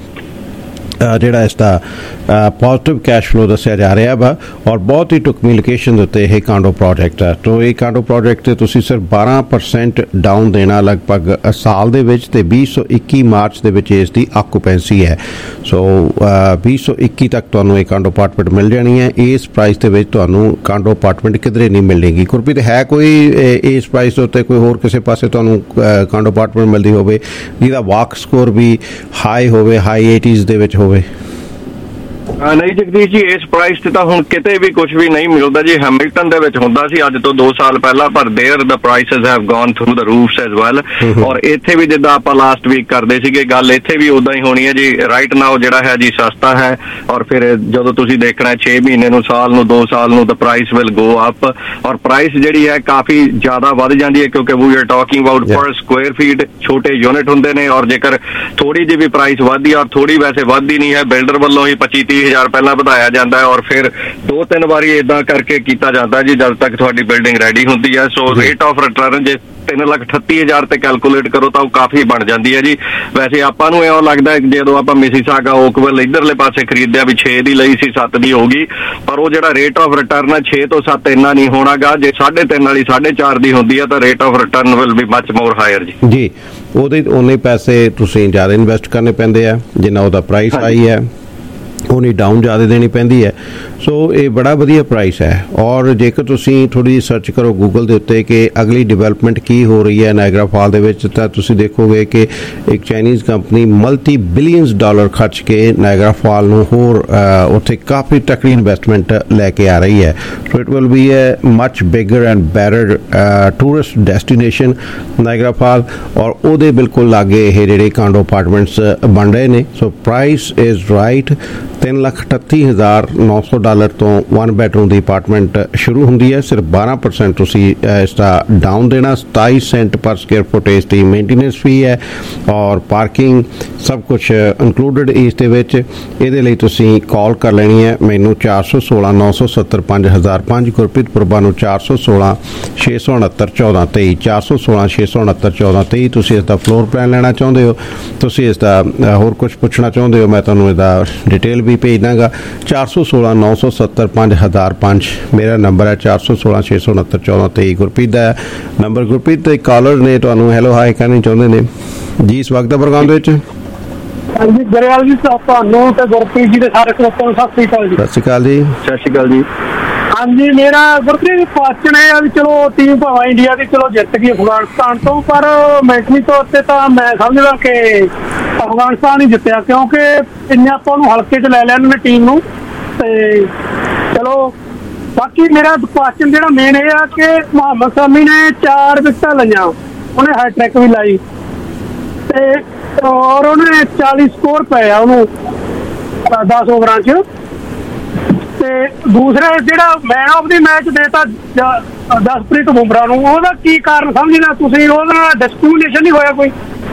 ਜਿਹੜਾ ਇਸ ਦਾ ਪੋਜ਼ਿਟਿਵ ਕੈਸ਼ ਫਲੋ ਦੱਸਿਆ ਜਾ ਰਿਹਾ ਵਾ ਔਰ ਬਹੁਤ ਹੀ ਟੁਕਮੀ ਲੋਕੇਸ਼ਨ ਦੇ ਉੱਤੇ ਇਹ ਕਾਂਡੋ ਪ੍ਰੋਜੈਕਟ ਹੈ। ਤੋ ਇਹ ਕਾਂਡੋ ਪ੍ਰੋਜੈਕਟ ਤੇ ਤੁਸੀਂ ਸਿਰਫ ਬਾਰਾਂ ਪਰਸੈਂਟ ਡਾਊਨ ਦੇਣਾ ਲਗਭਗ ਸਾਲ ਦੇ ਵਿੱਚ ਤੇ ਵੀਹ ਸੌ ਇੱਕੀ ਮਾਰਚ ਦੇ ਵਿੱਚ ਇਸ ਦੀ ਆਕੂਪੈਂਸੀ ਹੈ। ਸੋ ਵੀਹ ਸੌ ਇੱਕੀ ਤੱਕ ਤੁਹਾਨੂੰ ਇਹ ਕਾਂਡੋ ਅਪਾਰਟਮੈਂਟ ਮਿਲ ਜਾਣੀ ਹੈ। ਇਸ ਪ੍ਰਾਈਸ ਦੇ ਵਿੱਚ ਤੁਹਾਨੂੰ ਕਾਂਡੋ ਅਪਾਰਟਮੈਂਟ ਕਿਧਰੇ ਨਹੀਂ ਮਿਲੇਗੀ। ਗੁਰਪ੍ਰੀਤ ਹੈ ਕੋਈ ਇਸ ਪ੍ਰਾਈਸ ਦੇ ਉੱਤੇ ਕੋਈ ਹੋਰ ਕਿਸੇ ਪਾਸੇ ਤੁਹਾਨੂੰ ਕਾਂਡੋ ਅਪਾਰਟਮੈਂਟ ਮਿਲਦੀ ਹੋਵੇ ਜਿਹਦਾ ਵਾਕ ਸਕੋਰ ਵੀ ਹਾਈ ਹੋਵੇ ਹਾਈ ਏਟੀਜ਼ ਦੇ ਵਿੱਚ ਹੋਵੇ? ਨਹੀਂ ਜਗਦੀਸ਼ ਜੀ ਇਸ ਪ੍ਰਾਈਸ ਤੇ ਤਾਂ ਹੁਣ ਕਿਤੇ ਵੀ ਕੁਝ ਵੀ ਨਹੀਂ ਮਿਲਦਾ ਜੀ। ਹੈਮਿਲਟਨ ਦੇ ਵਿੱਚ ਹੁੰਦਾ ਸੀ ਅੱਜ ਤੋਂ ਦੋ ਸਾਲ ਪਹਿਲਾਂ ਪਰ there the prices have gone through the roofs as well. ਔਰ ਇੱਥੇ ਵੀ ਜਿੱਦਾਂ ਆਪਾਂ ਲਾਸਟ ਵੀਕ ਕਰਦੇ ਸੀਗੇ ਗੱਲ ਇੱਥੇ ਵੀ ਉਦਾਂ ਹੀ ਹੋਣੀ ਹੈ ਜੀ। ਰਾਈਟ ਨਾਓ ਜਿਹੜਾ ਹੈ ਜੀ ਸਸਤਾ ਹੈ ਔਰ ਫਿਰ ਜਦੋਂ ਤੁਸੀਂ ਦੇਖਣਾ ਛੇ ਮਹੀਨੇ ਨੂੰ ਸਾਲ ਨੂੰ ਦੋ ਸਾਲ ਨੂੰ ਤਾਂ ਪ੍ਰਾਈਸ ਵਿਲ ਗੋ ਅਪ ਔਰ ਪ੍ਰਾਈਸ ਜਿਹੜੀ ਹੈ ਕਾਫੀ ਜ਼ਿਆਦਾ ਵੱਧ ਜਾਂਦੀ ਹੈ ਕਿਉਂਕਿ we are talking about per square feet ਛੋਟੇ ਯੂਨਿਟ ਹੁੰਦੇ ਨੇ ਔਰ ਜੇਕਰ ਥੋੜੀ ਜਿਹੀ ਵੀ ਪ੍ਰਾਈਸ ਵੱਧਦੀ ਔਰ ਥੋੜੀ ਵੈਸੇ ਵੱਧਦੀ ਨਹੀਂ ਹੈ ਬਿਲਡਰ ਵੱਲੋਂ ਹੀ ਪੱਚੀ ਤੀਹ ਹਜ਼ਾਰ ਪਹਿਲਾਂ ਵਧਾਇਆ ਜਾਂਦਾ ਹੈ ਔਰ ਫਿਰ ਦੋ ਤਿੰਨ ਵਾਰੀ ਏਦਾਂ ਕਰਕੇ ਕੀਤਾ ਜਾਂਦਾ ਜੀ ਜਦ ਤੱਕ ਤੁਹਾਡੀ ਬਿਲਡਿੰਗ ਰੈਡੀ ਹੁੰਦੀ ਹੈ। ਸੋ ਰੇਟ ਆਫ ਰਿਟਰਨ ਜੇ ਤਿੰਨ ਲੱਖ ਅਠੱਤੀ ਹਜ਼ਾਰ ਤੇ ਕੈਲਕੂਲੇਟ ਕਰੋ ਤਾਂ ਉਹ ਕਾਫੀ ਬਣ ਜਾਂਦੀ ਹੈ ਜੀ। ਵੈਸੇ ਆਪਾਂ ਨੂੰ ਇਉਂ ਲੱਗਦਾ ਜਦੋਂ ਆਪਾਂ ਮਿਸੀਸਾਗਾ ਓਕਵਿਲ ਇੱਧਰਲੇ ਪਾਸੇ ਖਰੀਦਿਆ ਵੀ ਛੇ ਦੀ ਲਈ ਸੀ ਸੱਤ ਦੀ ਹੋਊਗੀ ਪਰ ਉਹ ਜਿਹੜਾ ਰੇਟ ਆਫ ਰਿਟਰਨ ਹੈ ਛੇ ਤੋਂ ਸੱਤ ਇੰਨਾ ਨਹੀਂ ਹੋਣਾਗਾ। ਜੇ ਸਾਢੇ ਤਿੰਨ ਵਾਲੀ ਸਾਢੇ ਚਾਰ ਦੀ ਹੁੰਦੀ ਹੈ ਤਾਂ rate of return will be much more higher ਜੀ। ਜੀ ਉਹਦੇ ਉਹਨੇ ਪੈਸੇ ਤੁਸੀਂ ਜ਼ਿਆਦਾ ਇਨਵੈਸਟ ਕਰਨੇ ਪੈਂਦੇ ਆ ਜਿੰਨਾ ਉਹਦਾ ਪ੍ਰਾਈਸ ਹਾਈ ਹੈ। ਉਹਨੀ ਡਾਊਨ ਜ਼ਿਆਦਾ ਦੇਣੀ ਪੈਂਦੀ ਹੈ। ਸੋ ਇਹ ਬੜਾ ਵਧੀਆ ਪ੍ਰਾਈਸ ਹੈ। ਔਰ ਜੇਕਰ ਤੁਸੀਂ ਥੋੜ੍ਹੀ ਜਿਹੀ ਸਰਚ ਕਰੋ ਗੂਗਲ ਦੇ ਉੱਤੇ ਕਿ ਅਗਲੀ ਡਿਵੈਲਪਮੈਂਟ ਕੀ ਹੋ ਰਹੀ ਹੈ ਨਾਇਗਰਾ ਫਾਲ ਦੇ ਵਿੱਚ, ਤਾਂ ਤੁਸੀਂ ਦੇਖੋਗੇ ਕਿ ਇੱਕ Chinese company multi billions dollar ਖਰਚ ਕੇ ਨਾਇਗਰਾ ਫਾਲ ਨੂੰ ਹੋਰ ਉੱਥੇ ਕਾਫੀ ਤਕੜੀ ਇਨਵੈਸਟਮੈਂਟ ਲੈ ਕੇ ਆ ਰਹੀ ਹੈ। So it will be a much bigger and better tourist destination Niagara fall, ਔਰ ਉਹਦੇ ਬਿਲਕੁਲ ਲਾਗੇ ਇਹ ਜਿਹੜੇ ਕਾਂਡੋ ਅਪਾਰਟਮੈਂਟਸ ਬਣ ਰਹੇ ਨੇ। So price is right. ਤਿੰਨ ਲੱਖ ਅਠੱਤੀ ਹਜ਼ਾਰ ਨੌ ਸੌ ਡਾਲਰ ਤੋਂ ਵਨ ਬੈਡਰੂਮ ਦੀ ਅਪਾਰਟਮੈਂਟ ਸ਼ੁਰੂ ਹੁੰਦੀ ਹੈ। ਸਿਰਫ ਬਾਰਾਂ ਪਰਸੈਂਟ ਤੁਸੀਂ ਇਸ ਦਾ ਡਾਊਨ ਦੇਣਾ। ਸਤਾਈ ਸੈਂਟ ਪਰ ਸਕੁਅਰ ਫੁੱਟ ਇਸ ਦੀ ਮੇਨਟੇਨੈਂਸ ਫੀ ਹੈ, ਔਰ ਪਾਰਕਿੰਗ ਸਭ ਕੁਛ ਇਨਕਲੂਡਡ ਇਸ ਦੇ ਵਿੱਚ। ਇਹਦੇ ਲਈ ਤੁਸੀਂ ਕਾਲ ਕਰ ਲੈਣੀ ਹੈ ਮੈਨੂੰ ਚਾਰ ਸੌ ਸੋਲਾਂ ਨੌ ਸੌ ਸੱਤਰ ਪੰਜ ਹਜ਼ਾਰ ਪੰਜ, ਗੁਰਪ੍ਰੀਤ ਪੁਰਬਾ ਨੂੰ ਚਾਰ ਸੌ ਸੋਲਾਂ ਛੇ ਸੌ ਉਣਹੱਤਰ ਚੌਦਾਂ ਤੇਈ, ਚਾਰ ਸੌ ਸੋਲਾਂ ਛੇ ਸੌ ਉਣਹੱਤਰ ਚੌਦਾਂ ਤੇਈ। ਤੁਸੀਂ ਇਸ ਦਾ ਫਲੋਰ ਪਲਾਨ ਲੈਣਾ ਚਾਹੁੰਦੇ ਹੋ, ਤੁਸੀਂ ਇਸ ਦਾ ਹੋਰ ਕੁਛ ਪੁੱਛਣਾ ਚਾਹੁੰਦੇ ਹੋ, ਮੈਂ ਤੁਹਾਨੂੰ ਇਹਦਾ ਡਿਟੇਲ ਵੀ ਭੇਜ ਦਾਂਗਾ। ਚਾਰ ਸੌ ਸੋਲਾਂ ਨੌ ਸੌ ਸੱਤਰ ਪੰਜ ਹਜ਼ਾਰ ਪੰਜ ਮੇਰਾ ਨੰਬਰ ਹੈ। ਚਾਰ ਸੌ ਸੋਲਾਂ ਛੇ ਸੌ ਉਣਹੱਤਰ ਚੌਦਾਂ ਤੇਈ ਗੁਰਪ੍ਰੀਤ ਦਾ ਨੰਬਰ। ਗੁਰਪ੍ਰੀਤ ਦੇ ਕਾਲਰ ਨੇ ਤੁਹਾਨੂੰ ਹੈਲੋ ਹਾਈ ਕਹਿਣਾ ਚਾਹੁੰਦੇ ਨੇ ਜੀ। ਸਵਾਗਤ ਹੈ ਪ੍ਰੋਗਰਾਮ ਦੇ ਵਿੱਚ। ਹਾਂਜੀ ਗਰੇਵਾਲ ਜੀ, ਤੁਹਾਨੂੰ ਤੇ ਗੁਰਪ੍ਰੀਤ ਜੀ ਦੇ ਸਾਰੇ ਸਰੋਤਿਆਂ ਨੂੰ ਸਤਿ ਸ੍ਰੀ ਅਕਾਲ ਜੀ। ਸਤਿ ਸ੍ਰੀ ਅਕਾਲ ਜੀ। ਸਤਿ ਸ੍ਰੀ ਅਕਾਲ ਜੀ। ਹਾਂਜੀ, ਮੇਰਾ ਗੁਰਪ੍ਰੀਤ ਕੁਐਸਚਨ ਹੈ ਵੀ ਚਲੋ ਟੀਮ ਭਾਵੇਂ ਇੰਡੀਆ ਦੀ ਚਲੋ ਜਿੱਤ ਗਈ ਅਫਗਾਨਿਸਤਾਨ ਤੋਂ, ਪਰ ਮੈਂਟਲੀ ਤੌਰ ਤੇ ਤਾਂ ਮੈਂ ਸਮਝਦਾ ਕਿ ਅਫਗਾਨਿਸਤਾਨ ਹੀ ਜਿੱਤਿਆ, ਕਿਉਂਕਿ ਇੰਨੇ ਆਪਾਂ ਨੂੰ ਹਲਕੇ 'ਚ ਲੈ ਲਿਆ ਇਹਨਾਂ ਨੇ ਟੀਮ ਨੂੰ। ਤੇ ਚਲੋ ਬਾਕੀ ਮੇਰਾ ਕੁਐਸਚਨ ਜਿਹੜਾ ਮੇਨ ਇਹ ਆ ਕਿ ਮੁਹੰਮਦ ਸ਼ਮੀ ਨੇ ਚਾਰ ਵਿਕਟਾਂ ਲਈਆਂ, ਉਹਨੇ ਹੈਟ੍ਰਿਕ ਵੀ ਲਾਈ ਤੇ ਔਰ ਉਹਨੇ ਚਾਲੀ ਸਕੋਰ ਪਏ ਆ ਉਹਨੂੰ ਦਸ ਓਵਰਾਂ 'ਚ। ਤੇ ਦੂਸਰਾ ਜਿਹੜਾ ਮੈਨ ਆਫ ਦੀ ਮੈਚ ਦੇਤਾ ਜਸਪ੍ਰੀਤ ਬੁਮਰਾਹ ਨੂੰ, ਉਹਦਾ ਕੀ ਕਾਰਨ ਸਮਝਣਾ ਤੁਸੀਂ? ਉਹਦਾ ਨਾਲ ਡਿਸਕ੍ਰਿਮੀਨੇਸ਼ਨ ਨਹੀਂ ਹੋਇਆ ਕੋਈ?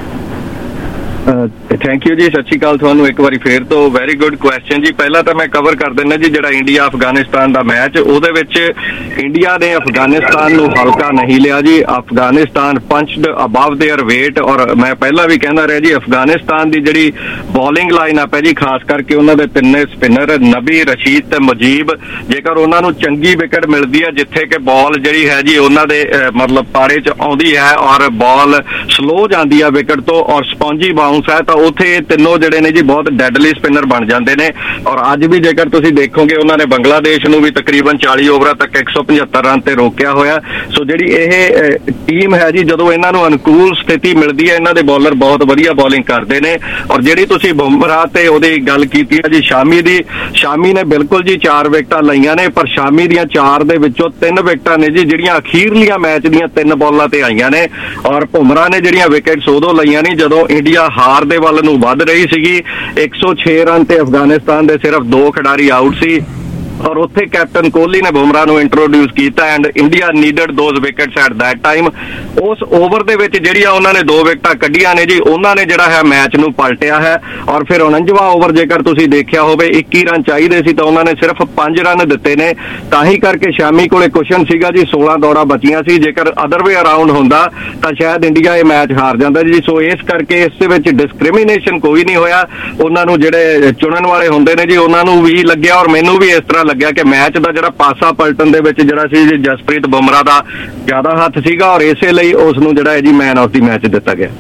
ਥੈਂਕ ਯੂ ਜੀ, ਸਤਿ ਸ਼੍ਰੀ ਅਕਾਲ ਤੁਹਾਨੂੰ ਇੱਕ ਵਾਰੀ ਫੇਰ ਤੋਂ। ਵੈਰੀ ਗੁੱਡ ਕੁਐਸਚਨ ਜੀ। ਪਹਿਲਾਂ ਤਾਂ ਮੈਂ ਕਵਰ ਕਰ ਦਿੰਦਾ ਜੀ ਜਿਹੜਾ ਇੰਡੀਆ ਅਫਗਾਨਿਸਤਾਨ ਦਾ ਮੈਚ, ਉਹਦੇ ਵਿੱਚ ਇੰਡੀਆ ਨੇ ਅਫਗਾਨਿਸਤਾਨ ਨੂੰ ਹਲਕਾ ਨਹੀਂ ਲਿਆ ਜੀ। Afghanistan punched above their weight, ਔਰ ਮੈਂ ਪਹਿਲਾਂ ਵੀ ਕਹਿੰਦਾ ਰਿਹਾ ਜੀ ਅਫਗਾਨਿਸਤਾਨ ਦੀ ਜਿਹੜੀ ਬੋਲਿੰਗ ਲਾਈਨ ਅਪ ਹੈ ਜੀ, ਖਾਸ ਕਰਕੇ ਉਹਨਾਂ ਦੇ ਤਿੰਨੇ ਸਪਿਨਰ ਨਬੀ, ਰਸ਼ੀਦ ਤੇ ਮੁਜੀਬ, ਜੇਕਰ ਉਹਨਾਂ ਨੂੰ ਚੰਗੀ ਵਿਕਟ ਮਿਲਦੀ ਹੈ ਜਿੱਥੇ ਕਿ ਬਾਲ ਜਿਹੜੀ ਹੈ ਜੀ ਉਹਨਾਂ ਦੇ ਮਤਲਬ ਪਾੜੇ 'ਚ ਆਉਂਦੀ ਹੈ ਔਰ ਬਾਲ ਸਲੋ ਜਾਂਦੀ ਹੈ ਵਿਕਟ ਤੋਂ ਔਰ ਸਪੌਂਜੀ ਬਾਉਂਸ ਹੈ, ਤਾਂ ਉੱਥੇ ਇਹ ਤਿੰਨੋਂ ਜਿਹੜੇ ਨੇ ਜੀ ਬਹੁਤ ਡੈਡਲੀ ਸਪਿਨਰ ਬਣ ਜਾਂਦੇ ਨੇ। ਔਰ ਅੱਜ ਵੀ ਜੇਕਰ ਤੁਸੀਂ ਦੇਖੋਗੇ ਉਹਨਾਂ ਨੇ ਬੰਗਲਾਦੇਸ਼ ਨੂੰ ਵੀ ਤਕਰੀਬਨ ਚਾਲੀ ਓਵਰਾਂ ਤੱਕ ਇੱਕ ਸੌ ਪਝੱਤਰ ਰਨ ਤੇ ਰੋਕਿਆ ਹੋਇਆ। ਸੋ ਜਿਹੜੀ ਇਹ ਟੀਮ ਹੈ ਜੀ, ਜਦੋਂ ਇਹਨਾਂ ਨੂੰ ਅਨੁਕੂਲ ਸਥਿਤੀ ਮਿਲਦੀ ਹੈ ਇਹਨਾਂ ਦੇ ਬੌਲਰ ਬਹੁਤ ਵਧੀਆ ਬੌਲਿੰਗ ਕਰਦੇ ਨੇ। ਔਰ ਜਿਹੜੀ ਤੁਸੀਂ ਬੁਮਰਾਹ ਤੇ ਉਹਦੀ ਗੱਲ ਕੀਤੀ ਹੈ ਜੀ ਸ਼ਾਮੀ ਦੀ, ਸ਼ਾਮੀ ਨੇ ਬਿਲਕੁਲ ਜੀ ਚਾਰ ਵਿਕਟਾਂ ਲਈਆਂ ਨੇ, ਪਰ ਸ਼ਾਮੀ ਦੀਆਂ ਚਾਰ ਦੇ ਵਿੱਚੋਂ ਤਿੰਨ ਵਿਕਟਾਂ ਨੇ ਜੀ ਜਿਹੜੀਆਂ ਅਖੀਰਲੀਆਂ ਮੈਚ ਦੀਆਂ ਤਿੰਨ ਬੌਲਾਂ ਤੇ ਆਈਆਂ ਨੇ। ਔਰ ਬੁਮਰਾਹ ਨੇ ਜਿਹੜੀਆਂ ਵਿਕਟਸ ਉਦੋਂ ਲਈਆਂ ਨਹੀਂ ਜਦੋਂ ਇੰਡੀਆ ਹਾਰ ਦੇ ਵੱਲ ਨੂੰ ਵੱਧ ਰਹੀ ਸੀਗੀ। ਇੱਕ ਸੌ ਛੇ ਰਨ ਤੇ ਅਫਗਾਨਿਸਤਾਨ ਦੇ ਸਿਰਫ ਦੋ ਖਿਡਾਰੀ ਆਊਟ ਸੀ ਔਰ ਉੱਥੇ ਕੈਪਟਨ ਕੋਹਲੀ ਨੇ ਬੁਮਰਾਹ ਨੂੰ ਇੰਟਰੋਡਿਊਸ ਕੀਤਾ and India needed those wickets at that time. ਉਸ ਓਵਰ ਦੇ ਵਿੱਚ ਜਿਹੜੀਆਂ ਉਹਨਾਂ ਨੇ ਦੋ ਵਿਕਟਾਂ ਕੱਢੀਆਂ ਨੇ ਜੀ, ਉਹਨਾਂ ਨੇ ਜਿਹੜਾ ਹੈ ਮੈਚ ਨੂੰ ਪਲਟਿਆ ਹੈ। ਔਰ ਫਿਰ ਉਣੰਜਵਾਂ ਓਵਰ ਜੇਕਰ ਤੁਸੀਂ ਦੇਖਿਆ ਹੋਵੇ ਇੱਕੀ ਰਨ ਚਾਹੀਦੇ ਸੀ ਤਾਂ ਉਹਨਾਂ ਨੇ ਸਿਰਫ ਪੰਜ ਰਨ ਦਿੱਤੇ ਨੇ, ਤਾਂ ਹੀ ਕਰਕੇ ਸ਼ਾਮੀ ਕੋਲੇ ਕੁਸ਼ਨ ਸੀਗਾ ਜੀ, ਸੋਲਾਂ ਦੌੜਾਂ ਬਚੀਆਂ ਸੀ। ਜੇਕਰ ਅਦਰ ਵੇ ਅਰਾਊਂਡ ਹੁੰਦਾ ਤਾਂ ਸ਼ਾਇਦ ਇੰਡੀਆ ਇਹ ਮੈਚ ਹਾਰ ਜਾਂਦਾ ਜੀ। ਸੋ ਇਸ ਕਰਕੇ ਇਸ ਦੇ ਵਿੱਚ ਡਿਸਕ੍ਰਿਮੀਨੇਸ਼ਨ ਕੋਈ ਨਹੀਂ ਹੋਇਆ। ਉਹਨਾਂ ਨੂੰ ਜਿਹੜੇ ਚੁਣਨ ਵਾਲੇ ਹੁੰਦੇ ਨੇ ਜੀ ਉਹਨਾਂ ਨੂੰ ਵੀ ਲੱਗਿਆ ਔਰ ਮੈਨੂੰ ਵੀ ਇਸ ਤਰ੍ਹਾਂ ਲੱਗਿਆ ਕਿ ਮੈਚ ਦਾ ਜਿਹੜਾ ਪਾਸਾ ਪਲਟਣ ਦੇ ਵਿੱਚ ਜਿਹੜਾ ਸੀ ਜਸਪ੍ਰੀਤ ਬੁਮਰਾਹ ਦਾ ਜ਼ਿਆਦਾ ਹੱਥ ਸੀਗਾ ਔਰ ਇਸੇ ਲਈ ਉਸ ਨੂੰ ਜਿਹੜਾ ਹੈ ਜੀ ਮੈਨ ਆਫ ਦੀ ਮੈਚ ਦਿੱਤਾ ਗਿਆ।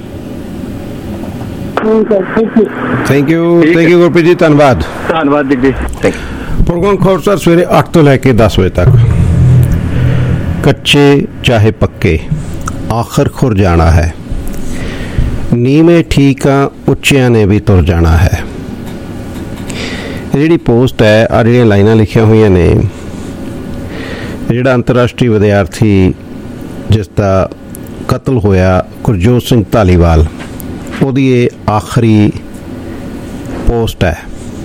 Thank you thank you Gurpreet ji, ਧੰਨਵਾਦ ਧੰਨਵਾਦ ਜੀ। ਪ੍ਰੋਗਰਾਮ ਖੋਰਸਰ ਸਵੇਰੇ ਅੱਠ ਤੋਂ ਲੈ ਕੇ ਦਸ ਵਜੇ ਤੱਕ। ਕੱਚੇ ਚਾਹੇ ਪੱਕੇ ਆਖਰ ਖੁਰ ਜਾਣਾ ਹੈ, ਨੀਵੇਂ ਠੀਕ ਆ ਉੱਚਿਆਂ ਨੇ ਵੀ ਤੁਰ ਜਾਣਾ ਹੈ। ਜਿਹੜੀ ਪੋਸਟ ਹੈ ਆ ਜਿਹੜੀਆਂ ਲਾਈਨਾਂ ਲਿਖੀਆਂ ਹੋਈਆਂ ਨੇ, ਜਿਹੜਾ ਅੰਤਰਰਾਸ਼ਟਰੀ ਵਿਦਿਆਰਥੀ ਜਿਸ ਦਾ ਕਤਲ ਹੋਇਆ ਗੁਰਜੋਤ ਸਿੰਘ ਧਾਲੀਵਾਲ, ਉਹਦੀ ਇਹ ਆਖਰੀ ਪੋਸਟ ਹੈ।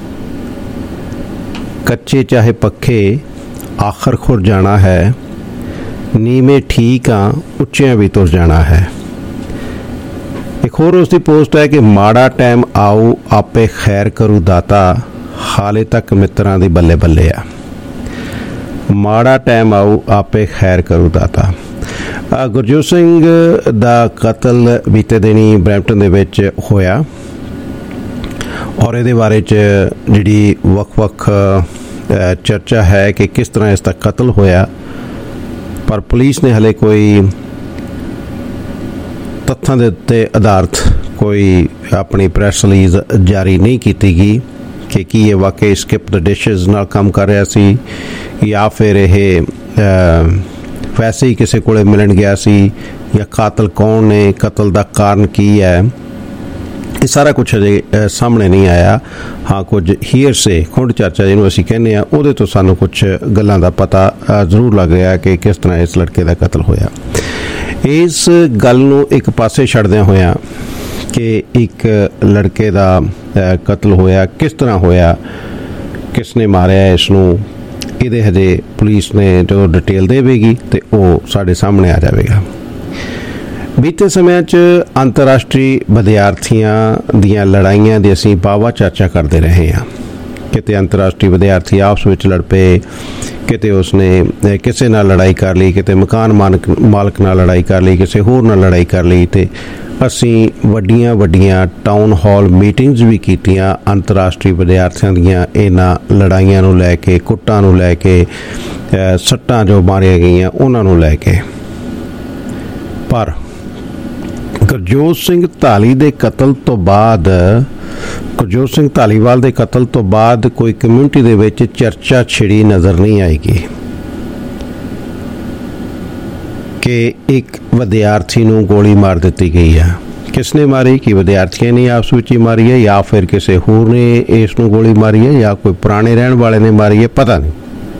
ਕੱਚੇ ਚਾਹੇ ਪੱਕੇ ਆਖਰ ਖੁਰ ਜਾਣਾ ਹੈ, ਨੀਵੇਂ ਠੀਕ ਆ ਉੱਚਿਆਂ ਵੀ ਤੁਰ ਜਾਣਾ ਹੈ। ਇੱਕ ਹੋਰ ਉਸ ਦੀ ਪੋਸਟ ਹੈ ਕਿ ਮਾੜਾ ਟਾਈਮ ਆਊ ਆਪੇ ਖੈਰ ਕਰੂ ਦਾਤਾ, ਹਾਲੇ ਤੱਕ ਮਿੱਤਰਾਂ ਦੀ ਬੱਲੇ ਬੱਲੇ ਆ। ਮਾੜਾ ਟਾਈਮ ਆਊ ਆਪੇ ਖੈਰ ਕਰੂ ਦਾਤਾ। ਗੁਰਜੋਤ ਸਿੰਘ ਦਾ ਕਤਲ ਬੀਤੇ ਦਿਨੀ ਬਰੈਂਪਟਨ ਦੇ ਵਿੱਚ ਹੋਇਆ ਔਰ ਇਹਦੇ ਬਾਰੇ 'ਚ ਜਿਹੜੀ ਵੱਖ-ਵੱਖ ਚਰਚਾ ਹੈ ਕਿ ਕਿਸ ਤਰ੍ਹਾਂ ਇਸ ਦਾ ਕਤਲ ਹੋਇਆ, ਪਰ ਪੁਲਿਸ ਨੇ ਹਲੇ ਕੋਈ ਤੱਥਾਂ ਦੇ ਉੱਤੇ ਆਧਾਰਿਤ ਕੋਈ ਆਪਣੀ ਪ੍ਰੈਸ ਰਿਲੀਜ਼ ਜਾਰੀ ਨਹੀਂ ਕੀਤੀ ਗਈ। ਕਿ ਕੀ ਇਹ ਵਾਕਈ ਸਕਿਪ ਦ ਡਿਸ਼ਜ਼ ਨਾਲ ਕੰਮ ਕਰ ਰਿਹਾ ਸੀ ਜਾਂ ਫਿਰ ਇਹ ਵੈਸੇ ਹੀ ਕਿਸੇ ਕੋਲੇ ਮਿਲਣ ਗਿਆ ਸੀ, ਜਾਂ ਕਾਤਲ ਕੌਣ ਨੇ, ਕਤਲ ਦਾ ਕਾਰਨ ਕੀ ਹੈ, ਇਹ ਸਾਰਾ ਕੁਛ ਅਜੇ ਸਾਹਮਣੇ ਨਹੀਂ ਆਇਆ। ਹਾਂ, ਕੁਝ ਹੀਅਰਸੇ, ਖੁੰਡ ਚਰਚਾ ਜਿਹਨੂੰ ਅਸੀਂ ਕਹਿੰਦੇ ਹਾਂ, ਉਹਦੇ ਤੋਂ ਸਾਨੂੰ ਕੁਛ ਗੱਲਾਂ ਦਾ ਪਤਾ ਜ਼ਰੂਰ ਲੱਗ ਰਿਹਾ ਕਿ ਕਿਸ ਤਰ੍ਹਾਂ ਇਸ ਲੜਕੇ ਦਾ ਕਤਲ ਹੋਇਆ। ਇਸ ਗੱਲ ਨੂੰ ਇੱਕ ਪਾਸੇ ਛੱਡਦਿਆਂ ਹੋਇਆਂ ਕਿ ਇੱਕ ਲੜਕੇ ਦਾ ਕਤਲ ਹੋਇਆ, ਕਿਸ ਤਰ੍ਹਾਂ ਹੋਇਆ, ਕਿਸ ਨੇ ਮਾਰਿਆ ਇਸ ਨੂੰ, ਇਹਦੇ ਹਜੇ ਪੁਲਿਸ ਨੇ ਜਦੋਂ ਡਿਟੇਲ ਦੇਵੇਗੀ ਤੇ ਉਹ ਸਾਡੇ ਸਾਹਮਣੇ ਆ ਜਾਵੇਗਾ। ਬੀਤੇ ਸਮਿਆਂ 'ਚ ਅੰਤਰਰਾਸ਼ਟਰੀ ਵਿਦਿਆਰਥੀਆਂ ਦੀਆਂ ਲੜਾਈਆਂ ਦੀ ਅਸੀਂ ਵਾਹਵਾ ਚਰਚਾ ਕਰਦੇ ਰਹੇ ਹਾਂ। ਕਿਤੇ ਅੰਤਰਰਾਸ਼ਟਰੀ ਵਿਦਿਆਰਥੀ ਆਪਸ ਵਿੱਚ ਲੜ ਪਏ, ਕਿਤੇ ਉਸਨੇ ਕਿਸੇ ਨਾਲ ਲੜਾਈ ਕਰ ਲਈ, ਕਿਤੇ ਮਕਾਨ ਮਾਲਕ ਮਾਲਕ ਨਾਲ ਲੜਾਈ ਕਰ ਲਈ, ਕਿਸੇ ਹੋਰ ਨਾਲ ਲੜਾਈ ਕਰ ਲਈ, ਤੇ ਅਸੀਂ ਵੱਡੀਆਂ ਵੱਡੀਆਂ ਟਾਊਨ ਹਾਲ ਮੀਟਿੰਗਸ ਵੀ ਕੀਤੀਆਂ ਅੰਤਰਰਾਸ਼ਟਰੀ ਵਿਦਿਆਰਥੀਆਂ ਦੀਆਂ ਇਹਨਾਂ ਲੜਾਈਆਂ ਨੂੰ ਲੈ ਕੇ, ਕੁੱਟਾਂ ਨੂੰ ਲੈ ਕੇ, ਸੱਟਾਂ ਜੋ ਮਾਰੀਆਂ ਗਈਆਂ ਉਹਨਾਂ ਨੂੰ ਲੈ ਕੇ। ਪਰ ਗੁਰਜੋਤ ਸਿੰਘ ਧਾਲੀ ਦੇ ਕਤਲ ਤੋਂ ਬਾਅਦ ਗੁਰਜੋਤ ਸਿੰਘ ਧਾਲੀਵਾਲ ਦੇ ਕਤਲ ਤੋਂ ਬਾਅਦ ਕੋਈ ਕਮਿਊਨਿਟੀ ਦੇ ਵਿੱਚ ਚਰਚਾ ਛਿੜੀ ਨਜ਼ਰ ਨਹੀਂ ਆਏਗੀ ਕਿ ਇੱਕ ਵਿਦਿਆਰਥੀ ਨੂੰ ਗੋਲੀ ਮਾਰ ਦਿੱਤੀ ਗਈ ਹੈ। ਕਿਸ ਨੇ ਮਾਰੀ? ਕਿ ਵਿਦਿਆਰਥੀਆਂ ਨੇ ਆਪਸ ਵਿੱਚ ਹੀ ਮਾਰੀ ਹੈ, ਜਾਂ ਫਿਰ ਕਿਸੇ ਹੋਰ ਨੇ ਇਸ ਨੂੰ ਗੋਲੀ ਮਾਰੀ ਹੈ, ਜਾਂ ਕੋਈ ਪੁਰਾਣੇ ਰਹਿਣ ਵਾਲੇ ਨੇ ਮਾਰੀ ਹੈ, ਪਤਾ ਨਹੀਂ।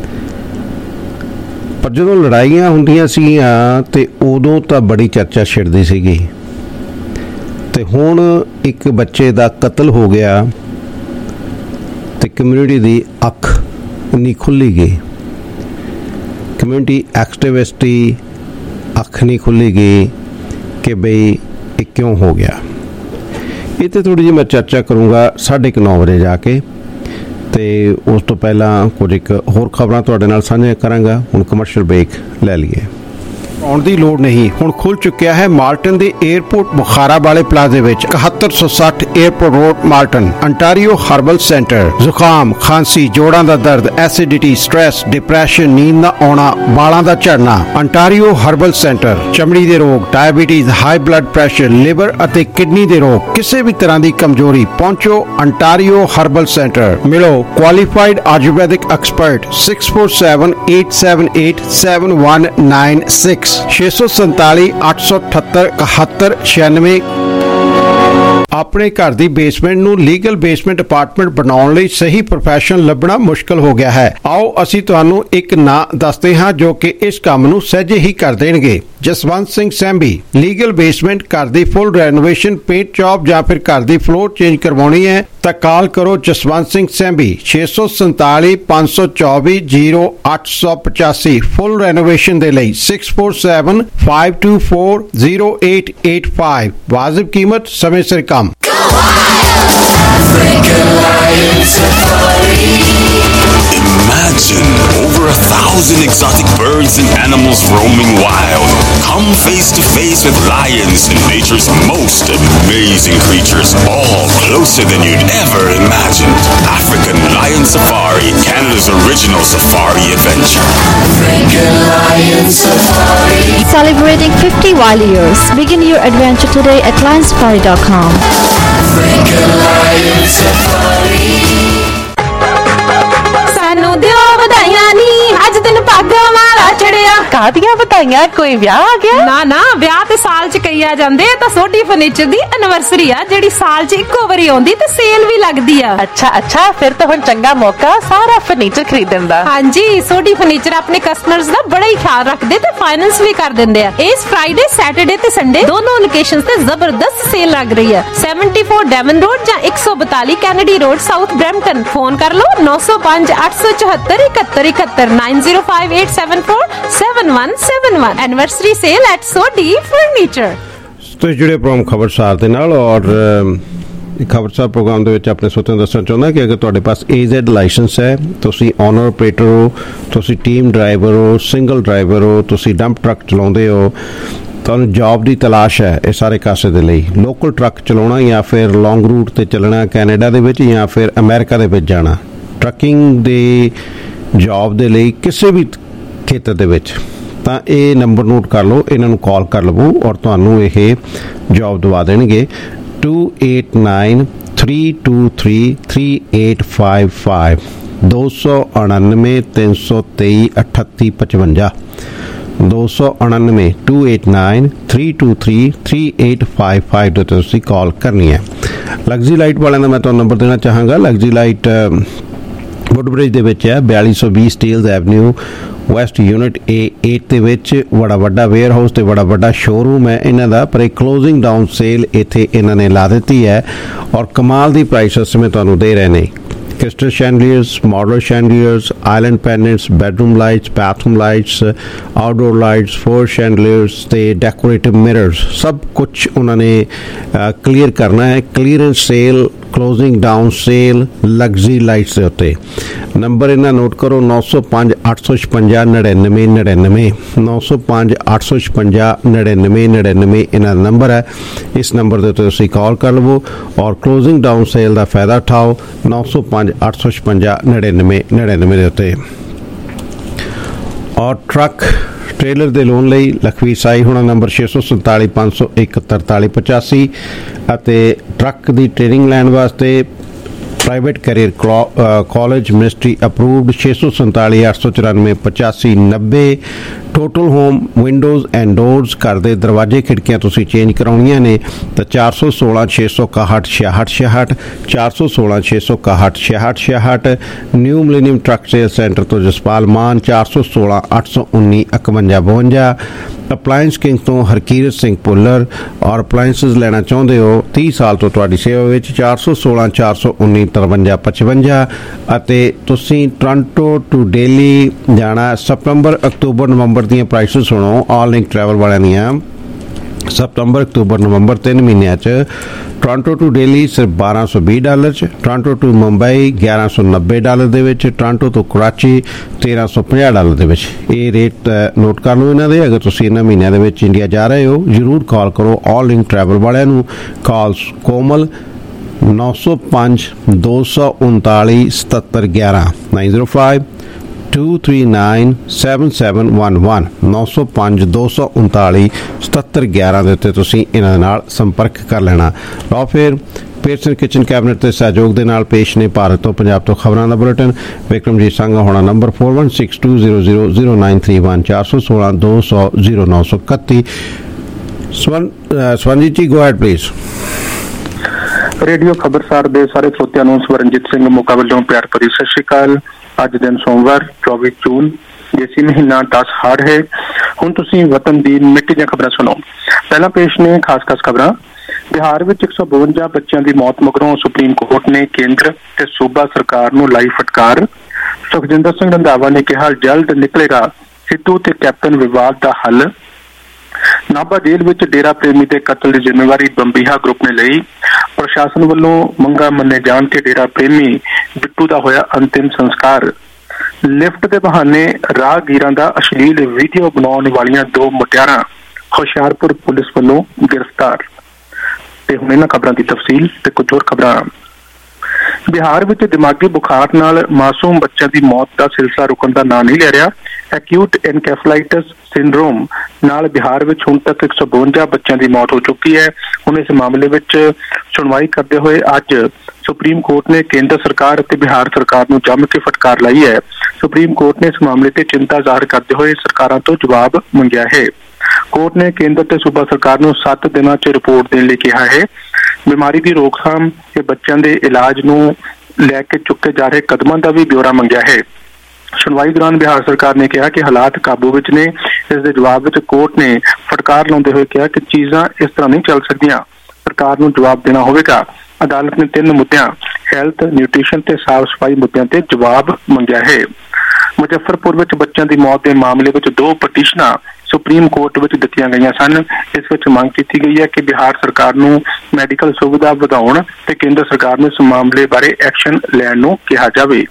ਪਰ ਜਦੋਂ ਲੜਾਈਆਂ ਹੁੰਦੀਆਂ ਸੀਗੀਆਂ ਤੇ ਉਦੋਂ ਤਾਂ ਬੜੀ ਚਰਚਾ ਛਿੜਦੀ ਸੀਗੀ, ਤੇ ਹੁਣ ਇੱਕ ਬੱਚੇ ਦਾ ਕਤਲ ਹੋ ਗਿਆ ਤੇ ਕਮਿਊਨਿਟੀ ਦੀ ਅੱਖ ਨਹੀਂ ਖੁੱਲ੍ਹੀ ਗਈ, ਕਮਿਊਨਿਟੀ ਐਕਟਿਵਿਸਟ ਦੀ ਅੱਖ ਨਹੀਂ ਖੁੱਲ੍ਹੀ ਗਈ ਕਿ ਬਈ ਇਹ ਕਿਉਂ ਹੋ ਗਿਆ। ਇਹ 'ਤੇ ਥੋੜ੍ਹੀ ਜਿਹੀ ਮੈਂ ਚਰਚਾ ਕਰੂੰਗਾ ਸਾਢੇ ਕੁ ਨੌ ਵਜੇ ਜਾ ਕੇ, ਤੇ ਉਸ ਤੋਂ ਪਹਿਲਾਂ ਕੁਝ ਇੱਕ ਹੋਰ ਖਬਰਾਂ ਤੁਹਾਡੇ ਨਾਲ ਸਾਂਝੀਆਂ ਕਰਾਂਗਾ। ਹੁਣ ਕਮਰਸ਼ੀਅਲ ਬ੍ਰੇਕ ਲੈ ਲਈਏ। ਆਉਣ ਦੀ ਲੋੜ ਨਹੀਂ, ਹੁਣ ਖੁੱਲ ਚੁੱਕਿਆ ਹੈ ਮਾਲਟਨ ਦੇ 에ਅਰਪੋਰਟ ਬੁਖਾਰਾ ਵਾਲੇ ਪਲਾਜ਼ੇ ਵਿੱਚ ਇਕਹੱਤਰ ਸੌ ਸੱਠ airport road Malton. Ontario herbal centre. ਜ਼ੁਕਾਮ, ਖਾਂਸੀ, ਜੋੜਾਂ ਦਾ ਦਰਦ, ਐਸਿਡਿਟੀ, ਸਟ੍ਰੈਸ, ਡਿਪਰੈਸ਼ਨ, ਨੀਂਦ ਨਾ ਆਉਣਾ, ਵਾਲਾਂ ਦਾ ਝੜਨਾ। Ontario herbal centre. ਚਮੜੀ ਦੇ ਰੋਗ, diabetes, high blood pressure, liver ਅਤੇ ਕਿਡਨੀ ਦੇ ਰੋਗ, ਕਿਸੇ ਵੀ ਤਰ੍ਹਾਂ ਦੀ ਕਮਜ਼ੋਰੀ, ਪਹੁੰਚੋ ਅੰਟਾਰੀਓ ਹਰਬਲ ਸੈਂਟਰ। ਮਿਲੋ qualified Ayurvedic expert. Six four seven eight seven eight seven one nine six ਛੇ ਸੌ ਸੰਤਾਲੀ ਅੱਠ ਸੌ ਅਠੱਤਰ ਇਕਹੱਤਰ ਛਿਆਨਵੇਂ। ਆਪਣੇ ਘਰ ਦੀ ਬੇਸਮੈਂਟ ਨੂੰ ਲੀਗਲ ਬੇਸਮੈਂਟ ਅਪਾਰਟਮੈਂਟ ਬਣਾਉਣ ਲਈ ਸਹੀ ਪ੍ਰੋਫੈਸ਼ਨਲ ਲੱਭਣਾ ਮੁਸ਼ਕਲ ਹੋ ਗਿਆ ਹੈ। ਆਓ ਅਸੀਂ ਤੁਹਾਨੂੰ ਇੱਕ ਨਾਂ ਦੱਸਦੇ ਹਾਂ ਜੋ ਕਿ ਇਸ ਕੰਮ ਨੂੰ ਸਹਿਜੇ ਹੀ ਕਰ ਦੇਣਗੇ। ਜਸਵੰਤ ਸਿੰਘ ਸੈਂਬੀ। ਲੀਗਲ ਬੇਸਮੈਂਟ, ਘਰ ਦੀ ਫੁੱਲ ਰੈਨੋਵੇਸ਼ਨ, ਪੇਂਟ ਜੌਬ ਜਾਂ ਫਿਰ ਘਰ ਦੀ ਫਲੋਰ ਚੇਂਜ ਕਰਵਾਉਣੀ ਹੈ ਤਾਂ ਕਾਲ ਕਰੋ ਜਸਵੰਤ ਸਿੰਘ ਸੈਂਬੀ। ਛੇ ਸੌ ਸੰਤਾਲੀ ਪੰਜ ਸੌ ਚੌਵੀ ਜ਼ੀਰੋ ਅੱਠ ਸੌ ਪਚਾਸੀ। ਫੁੱਲ ਰੈਨੋਵੇਸ਼ਨ ਦੇ ਲਈ six four seven five two four zero eight eight five. ਵਾਜਿਬ ਕੀਮਤ, ਸਮੇਂ ਸਿਰ ਕੰਮ। Imagine over a thousand exotic birds and animals roaming wild. Come face to face with lions and nature's most amazing creatures, all closer than you'd ever imagined. African Lion Safari, Canada's original safari adventure. African Lion Safari. Celebrating fifty wild years. Begin your adventure today at lion safari dot com. African Lion Safari. ਸਾਨੂੰ ਦਿਓ ਵਧਾਈਆਂ ਨੀ, ਅੱਜ ਦਿਨ ਪੱਗ ਵਾਲਾ ਚੜਿਆ। ਕਾਹਦੀਆਂ ਵਧਾਈਆਂ? ਕੋਈ ਵਿਆਹ ਆ ਗਿਆ? ਨਾ ਨਾ, ਵਿਆਹ ਤੇ ਸਾਲ ਚ ਕਈ ਆ ਜਾਂਦੇ, ਤਾਂ ਸੋਢੀ ਫਰਨੀਚਰ ਦੀ ਐਨਵਰਸਰੀ ਆ ਜਿਹੜੀ ਸਾਲ ਚ ਇੱਕੋ ਵਾਰੀ ਆਉਂਦੀ ਤੇ ਸੇਲ ਵੀ ਲੱਗਦੀ ਆ। ਅੱਛਾ ਅੱਛਾ, ਫਿਰ ਤਾਂ ਹੁਣ ਚੰਗਾ ਮੌਕਾ ਸਾਰਾ ਫਰਨੀਚਰ ਖਰੀਦਣ ਦਾ। ਹਾਂਜੀ, ਸੋਢੀ ਫਰਨੀਚਰ ਆਪਣੇ ਕਸਟਮਰਸ ਦਾ ਬੜਾ ਹੀ ਖਿਆਲ ਰੱਖਦੇ ਤੇ ਫਾਈਨੈਂਸ ਵੀ ਕਰ ਦਿੰਦੇ ਆ। ਇਸ ਫਰਾਈਡੇ, ਸੈਟਰਡੇ ਤੇ ਸੰਡੇ ਦੋਨੋਂ ਲੋਕੇਸ਼ਨਸ ਤੇ ਜ਼ਬਰਦਸਤ ਸੇਲ ਲੱਗ ਰਹੀ ਹੈ। ਸੈਵਨਟੀ ਫੋਰ ਡੈਵਨ ਰੋਡ ਜਾਂ ਇੱਕ ਸੌ ਬਤਾਲੀ Kennedy road, south Brampton. Phone ਕਰ ਲਓ ਨੌ ਸੌ ਪੰਜ ਅੱਠ ਸੌ ਚੌਹੱਤਰ ਇਕਹੱਤਰ ਇਕਹੱਤਰ nine zero five eight seven four seven one seven one. Anniversary sale at Sodhi furniture. ਤੁਸੀਂ ਜੁੜੇ ਪ੍ਰੋਗਰਾਮ ਖਬਰਸਾਰ ਦੇ ਨਾਲ, ਔਰ ਖਬਰਸਾਰ ਪ੍ਰੋਗਰਾਮ ਦੇ ਵਿੱਚ ਆਪਣੇ ਸਰੋਤਿਆਂ ਨੂੰ ਦੱਸਣਾ ਚਾਹੁੰਦਾ ਕਿ ਅਗਰ ਤੁਹਾਡੇ ਪਾਸ ਏ ਜ਼ੈਡ ਲਾਇਸੈਂਸ ਹੈ, ਤੁਸੀਂ ਓਨਰ ਆਪਰੇਟਰ ਹੋ, ਤੁਸੀਂ ਟੀਮ ਡਰਾਈਵਰ ਹੋ, ਸਿੰਗਲ ਡਰਾਈਵਰ ਹੋ, ਤੁਸੀਂ ਡੰਪ ਟਰੱਕ ਚਲਾਉਂਦੇ ਹੋ, ਤੁਹਾਨੂੰ ਜੌਬ ਦੀ ਤਲਾਸ਼ ਹੈ ਇਹ ਸਾਰੇ ਕਾਸੇ ਦੇ ਲਈ, ਲੋਕਲ ਟਰੱਕ ਚਲਾਉਣਾ ਜਾਂ ਫਿਰ ਲੌਂਗ ਰੂਟ ਤੇ ਚੱਲਣਾ ਕੈਨੇਡਾ ਦੇ ਵਿੱਚ ਜਾਂ ਫਿਰ ਅਮਰੀਕਾ ਦੇ ਵਿੱਚ ਜਾਣਾ, ਟਰੱਕਿੰਗ ਦੇ ਜੌਬ ਦੇ ਲਈ ਕਿਸੇ ਵੀ ਖੇਤਰ ਦੇ ਵਿੱਚ, ਤਾਂ ਇਹ ਨੰਬਰ ਨੋਟ ਕਰ ਲਓ, ਇਹਨਾਂ ਨੂੰ ਕਾਲ ਕਰ ਲਵੋ ਔਰ ਤੁਹਾਨੂੰ ਇਹ ਜੌਬ ਦਵਾ ਦੇਣਗੇ। Two eight nine three two three three eight five five दो सौ उणानवे तीन सौ तेई अठत्ती पचवंजा दो सौ उणानवे two eight nine three two three three eight five five ਦੇ ਉੱਤੇ ਤੁਸੀਂ ਕਾਲ ਕਰਨੀ ਹੈ। ਲਗਜ਼ਰੀ ਲਾਈਟ ਵਾਲਿਆਂ ਦਾ ਮੈਂ ਤੁਹਾਨੂੰ ਨੰਬਰ ਦੇਣਾ ਚਾਹਾਂਗਾ। ਲਗਜ਼ਰੀ ਲਾਈਟ ਵੁੱਡਬ੍ਰਿਜ ਦੇ ਵਿੱਚ ਹੈ, ਬਿਆਲੀ ਸੌ ਵੀਹ Steeles avenue west unit A eight ਦੇ ਵਿੱਚ ਬੜਾ ਵੱਡਾ ਵੇਅਰ ਹਾਊਸ ਤੇ ਬੜਾ ਵੱਡਾ ਸ਼ੋਰੂਮ ਹੈ ਇਹਨਾਂ ਦਾ, ਪਰ ਇੱਕ ਕਲੋਜ਼ਿੰਗ ਡਾਊਨ ਸੇਲ ਇੱਥੇ ਇਹਨਾਂ ਨੇ ਲਾ ਦਿੱਤੀ ਹੈ ਔਰ ਕਮਾਲ ਦੀ ਪ੍ਰਾਈਸ ਇਸ ਸਮੇਂ ਤੁਹਾਨੂੰ ਦੇ ਰਹੇ ਨੇ। crystal chandeliers, modular chandeliers, island pendants, bedroom lights, bathroom lights, outdoor lights, four chandeliers ਤੇ decorative mirrors ਸਭ ਕੁਛ ਉਹਨਾਂ ਨੇ ਕਲੀਅਰ ਕਰਨਾ ਹੈ। Clearance sale, closing down sale luxury lights ਦੇ ਉੱਤੇ। ਨੰਬਰ ਇਹਨਾਂ ਨੋਟ ਕਰੋ ਨੌ ਸੌ ਪੰਜ ਅੱਠ ਸੌ ਛਪੰਜਾ ਨੜਿਨਵੇਂ ਨੜਿਨਵੇਂ ਨੌ ਸੌ ਪੰਜ ਅੱਠ ਸੌ ਛਪੰਜਾ ਨੜਿਨਵੇਂ ਨੜਿਨਵੇਂ ਇਹਨਾਂ ਦਾ ਨੰਬਰ ਹੈ। ਇਸ ਨੰਬਰ ਦੇ ਉੱਤੇ ਤੁਸੀਂ ਕਾਲ ਕਰ ਲਵੋ ਔਰ ਕਲੋਜ਼ਿੰਗ ਡਾਊਨ ਸੇਲ ਦਾ ਫਾਇਦਾ ਉਠਾਓ। ਨੌ ਸੌ ਪੰਜ ਅੱਠ ਸੌ ਛਪੰਜਾ ਨੜਿਨਵੇਂ ਨੜਿਨਵੇਂ ਦੇ ਉੱਤੇ। ਔਰ ਟਰੱਕ ਟ੍ਰੇਲਰ ਦੇ ਲੋਨ ਲਈ ਲਖਵੀਰ ਸਾਈ ਹੋਣਾ ਨੰਬਰ ਛੇ ਸੌ ਸੰਤਾਲੀ ਪੰਜ ਸੌ ਇੱਕ ਤਰਤਾਲੀ ਪਚਾਸੀ ਅਤੇ ਟਰੱਕ ਦੀ ਟ੍ਰੇਨਿੰਗ ਲੈਣ ਵਾਸਤੇ private career college ministry approved ਛੇ ਸੌ ਸੰਤਾਲੀ ਅੱਠ ਸੌ ਚੁਰਾਨਵੇਂ ਪਚਾਸੀ ਨੱਬੇ। Total home windows and doors, ਘਰ ਦੇ ਦਰਵਾਜ਼ੇ ਖਿੜਕੀਆਂ ਤੁਸੀਂ ਚੇਂਜ ਕਰਾਉਣੀਆਂ ਨੇ ਤਾਂ ਚਾਰ ਸੌ ਸੋਲਾਂ ਛੇ ਸੌ ਇਕਾਹਠ ਛਿਆਹਠ ਛਿਆਹਠ ਚਾਰ ਸੌ ਸੋਲਾਂ ਛੇ ਸੌ ਇਕਾਹਠ ਛਿਆਹਠ ਛਿਆਹਠ। New millennium truck sale centre ਤੋਂ ਜਸਪਾਲ ਮਾਨ ਚਾਰ ਸੌ ਸੋਲਾਂ ਅੱਠ ਸੌ ਉੱਨੀ ਇਕਵੰਜਾ ਬਵੰਜਾ। ਅਪਲਾਇੰਸ ਕਿੰਗ ਤੋਂ ਹਰਕੀਰਤ ਸਿੰਘ ਭੁੱਲਰ ਔਰ ਅਪਲਾਇੰਸਿਸ ਲੈਣਾ ਚਾਹੁੰਦੇ ਹੋ ਤੀਹ ਸਾਲ ਤੋਂ ਤੁਹਾਡੀ ਸੇਵਾ ਵਿੱਚ ਚਾਰ ਸੌ ਸੋਲਾਂ ਚਾਰ ਸੌ ਉੱਨੀ ਤਰਵੰਜਾ ਪਚਵੰਜਾ। ਅਤੇ ਤੁਸੀਂ ਟੋਰਾਂਟੋ ਟੂ ਦਿੱਲੀ ਜਾਣਾ ਸਤੰਬਰ ਅਕਤੂਬਰ ਨਵੰਬਰ ਦੀਆਂ ਪ੍ਰਾਈਸਿਸ ਸੁਣੋ ਆਲ ਲਿੰਕ ਟਰੈਵਲ ਵਾਲਿਆਂ ਦੀਆਂ। ਸਤੰਬਰ ਅਕਤੂਬਰ ਨਵੰਬਰ ਤਿੰਨ ਮਹੀਨਿਆਂ 'ਚ ਟੋਰਾਂਟੋ ਟੂ ਦਿੱਲੀ ਸਿਰਫ ਬਾਰਾਂ ਸੌ ਵੀਹ ਡਾਲਰ 'ਚ, ਟੋਰਾਂਟੋ ਟੂ ਮੁੰਬਈ ਗਿਆਰਾਂ ਸੌ ਨੱਬੇ ਡਾਲਰ ਦੇ ਵਿੱਚ, ਟੋਰਾਂਟੋ ਤੋਂ ਕਰਾਚੀ ਤੇਰਾਂ ਸੌ ਪੰਜਾਹ ਡਾਲਰ ਦੇ ਵਿੱਚ। ਇਹ ਰੇਟ ਨੋਟ ਕਰ ਲਓ ਇਹਨਾਂ ਦੇ। ਅਗਰ ਤੁਸੀਂ ਇਹਨਾਂ ਮਹੀਨਿਆਂ ਦੇ ਵਿੱਚ ਇੰਡੀਆ ਜਾ ਰਹੇ ਹੋ ਜ਼ਰੂਰ ਕਾਲ ਕਰੋ ਆਲ ਲਿੰਕ ਟਰੈਵਲ ਵਾਲਿਆਂ ਨੂੰ। ਕਾਲ ਕੋਮਲ ਨੌ ਸੌ ਪੰਜ ਦੋ ਸੌ ਉਨਤਾਲੀ ਸਤੱਤਰ ਗਿਆਰਾਂ nine zero five two three nine seven seven one one ਨੌ ਸੌ ਪੰਜ ਦੋ ਸੌ ਉਨਤਾਲੀ ਸਤੱਤਰ ਗਿਆਰਾਂ ਦੇ ਉੱਤੇ ਤੁਸੀਂ ਇਹਨਾਂ ਦੇ ਨਾਲ ਸੰਪਰਕ ਕਰ ਲੈਣਾ। ਲਓ ਫਿਰ ਪੀਅਰਸਨ ਕਿਚਨ ਕੈਬਨਿਟ ਦੇ ਸਹਿਯੋਗ ਦੇ ਨਾਲ ਪੇਸ਼ ਨੇ ਭਾਰਤ ਤੋਂ ਪੰਜਾਬ ਤੋਂ ਖਬਰਾਂ ਦਾ ਬੁਲੇਟਿਨ। ਵਿਕਰਮਜੀਤ ਸੰਘਾ ਹੋਣਾ number four one six two zero zero zero nine three one ਚਾਰ ਸੌ ਸੋਲਾਂ ਦੋ ਸੌ ਜ਼ੀਰੋ ਨੌ ਸੌ ਇਕੱਤੀ। Swan Swanjit ji go ahead please. Radio Khabarsar ਦੇ ਸਾਰੇ ਸਰੋਤਿਆਂ ਨੂੰ ਸਵਰਨਜੀਤ ਸਿੰਘ ਮੋਗਾ ਵੱਲੋਂ ਪਿਆਰ ਭਰੀ ਸਤਿ ਸ਼੍ਰੀ ਅਕਾਲ। ਅੱਜ ਦਿਨ ਸੋਮਵਾਰ ਚੌਵੀ ਜੂਨ ਦੇਸੀ ਮਹੀਨਾ ਦਸ ਹਾੜ ਹੈ। ਹੁਣ ਤੁਸੀਂ ਵਤਨ ਦੀ ਮਿੱਟੀ ਦੀਆਂ ਖਬਰਾਂ ਸੁਣੋ। ਪਹਿਲਾਂ ਪੇਸ਼ ਨੇ ਖਾਸ ਖਾਸ ਖਬਰਾਂ। ਬਿਹਾਰ ਵਿੱਚ ਇੱਕ ਸੌ ਬਵੰਜਾ ਬੱਚਿਆਂ ਦੀ ਮੌਤ ਮਗਰੋਂ ਸੁਪਰੀਮ ਕੋਰਟ ਨੇ ਕੇਂਦਰ ਤੇ ਸੂਬਾ ਸਰਕਾਰ ਨੂੰ ਲਾਈ ਫਟਕਾਰ। ਸੁਖਜਿੰਦਰ ਸਿੰਘ ਰੰਧਾਵਾ ਨੇ ਕਿਹਾ ਜਲਦ ਨਿਕਲੇਗਾ ਸਿੱਧੂ ਤੇ ਕੈਪਟਨ ਵਿਵਾਦ ਦਾ ਹੱਲ। ਨਾਭਾ ਜੇਲ੍ਹ ਵਿੱਚ ਡੇਰਾ ਪ੍ਰੇਮੀ ਦੇ ਕਤਲ ਦੀ ਜ਼ਿੰਮੇਵਾਰੀ ਬੰਬੀਹਾ ਗਰੁੱਪ ਨੇ ਲਈ। ਪ੍ਰਸ਼ਾਸਨ ਵੱਲੋਂ ਮੰਗਾਂ ਮੰਨੇ ਜਾਣ ਕੇ ਡੇਰਾ ਪ੍ਰੇਮੀ ਬਿੱਟੂ ਦਾ ਹੋਇਆ ਅੰਤਿਮ ਸੰਸਕਾਰ। ਲਿਫਟ ਦੇ ਬਹਾਨੇ ਰਾਹਗੀਰਾਂ ਦਾ ਅਸ਼ਲੀਲ ਵੀਡੀਓ ਬਣਾਉਣ ਵਾਲੀਆਂ ਦੋ ਮੁਟਿਆਰਾਂ ਹੁਸ਼ਿਆਰਪੁਰ ਪੁਲਿਸ ਵੱਲੋਂ ਗ੍ਰਿਫਤਾਰ। ਤੇ ਹੁਣ ਇਹਨਾਂ ਖਬਰਾਂ ਦੀ ਤਫਸੀਲ ਤੇ ਕੁਝ ਹੋਰ ਖਬਰਾਂ। ਬਿਹਾਰ ਵਿੱਚ ਦਿਮਾਗੀ ਬੁਖਾਰ ਨਾਲ ਮਾਸੂਮ ਬੱਚਿਆਂ ਦੀ ਮੌਤ ਦਾ ਸਿਲਸਿਲਾ ਰੁਕਣ ਦਾ ਨਾਂ ਨਹੀਂ ਲੈ ਰਿਹਾ। ਐਕਿਊਟ ਐਨਕੈਫਲਾਈਟਿਸ ਸਿੰਡਰੋਮ ਨਾਲ ਬਿਹਾਰ ਵਿੱਚ ਹੁਣ ਤੱਕ ਇੱਕ ਸੌ ਬਵੰਜਾ ਬੱਚਿਆਂ ਦੀ ਮੌਤ ਹੋ ਚੁੱਕੀ ਹੈ। ਹੁਣ ਇਸ ਮਾਮਲੇ ਵਿੱਚ ਸੁਣਵਾਈ ਕਰਦੇ ਹੋਏ ਅੱਜ ਸੁਪਰੀਮ ਕੋਰਟ ਨੇ ਕੇਂਦਰ ਸਰਕਾਰ ਅਤੇ ਬਿਹਾਰ ਸਰਕਾਰ ਨੂੰ ਜੰਮ ਕੇ ਫਟਕਾਰ ਲਾਈ ਹੈ। ਸੁਪਰੀਮ ਕੋਰਟ ਨੇ ਇਸ ਮਾਮਲੇ ਤੇ ਚਿੰਤਾ ਜ਼ਾਹਰ ਕਰਦੇ ਹੋਏ ਸਰਕਾਰਾਂ ਤੋਂ ਜਵਾਬ ਮੰਗਿਆ ਹੈ। ਕੋਰਟ ਨੇ ਕੇਂਦਰ ਤੇ ਸੂਬਾ ਸਰਕਾਰ ਨੂੰ ਸੱਤ ਦਿਨਾਂ 'ਚ ਰਿਪੋਰਟ ਦੇਣ ਲਈ ਕਿਹਾ ਹੈ। ਬਿਮਾਰੀ ਦੀ ਰੋਕਥਾਮ ਤੇ ਬੱਚਿਆਂ ਦੇ ਇਲਾਜ ਨੂੰ ਲੈ ਕੇ ਚੁੱਕੇ ਜਾ ਰਹੇ ਕਦਮਾਂ ਦਾ ਵੀ ਬਿਊਰਾ ਮੰਗਿਆ ਹੈ। ਸੁਣਵਾਈ ਦੌਰਾਨ ਬਿਹਾਰ ਸਰਕਾਰ ਨੇ ਕਿਹਾ ਕਿ ਹਾਲਾਤ ਕਾਬੂ ਵਿੱਚ ਨੇ। ਇਸ ਦੇ ਜਵਾਬ ਵਿੱਚ ਕੋਰਟ ਨੇ ਫਟਕਾਰ ਲਾਉਂਦੇ ਹੋਏ ਕਿਹਾ ਕਿ ਚੀਜ਼ਾਂ ਇਸ ਤਰ੍ਹਾਂ ਨਹੀਂ ਚੱਲ ਸਕਦੀਆਂ, ਸਰਕਾਰ ਨੂੰ ਜਵਾਬ ਦੇਣਾ ਹੋਵੇਗਾ। ਅਦਾਲਤ ਨੇ ਤਿੰਨ ਮੁੱਦਿਆਂ ਹੈਲਥ, ਨਿਊਟ੍ਰੀਸ਼ਨ ਤੇ ਸਾਫ਼ ਸਫਾਈ ਮੁੱਦਿਆਂ ਤੇ ਜਵਾਬ ਮੰਗਿਆ ਹੈ। ਮੁਜ਼ੱਫਰਪੁਰ ਵਿੱਚ ਬੱਚਿਆਂ ਦੀ ਮੌਤ ਦੇ ਮਾਮਲੇ ਵਿੱਚ ਦੋ ਪਟੀਸ਼ਨਾਂ ਸੁਪਰੀਮ ਕੋਰਟ ਵਿੱਚ ਦਿੱਤੀਆਂ ਗਈਆਂ ਸਨ। ਇਸ ਵਿੱਚ ਮੰਗ ਕੀਤੀ ਗਈ ਹੈ ਕਿ ਬਿਹਾਰ ਸਰਕਾਰ ਨੂੰ ਮੈਡੀਕਲ ਸੁਵਿਧਾ ਵਧਾਉਣ ਤੇ ਕੇਂਦਰ ਸਰਕਾਰ ਨੂੰ ਇਸ ਮਾਮਲੇ ਬਾਰੇ ਐਕਸ਼ਨ ਲੈਣ ਨੂੰ ਕਿਹਾ ਜਾਵੇ।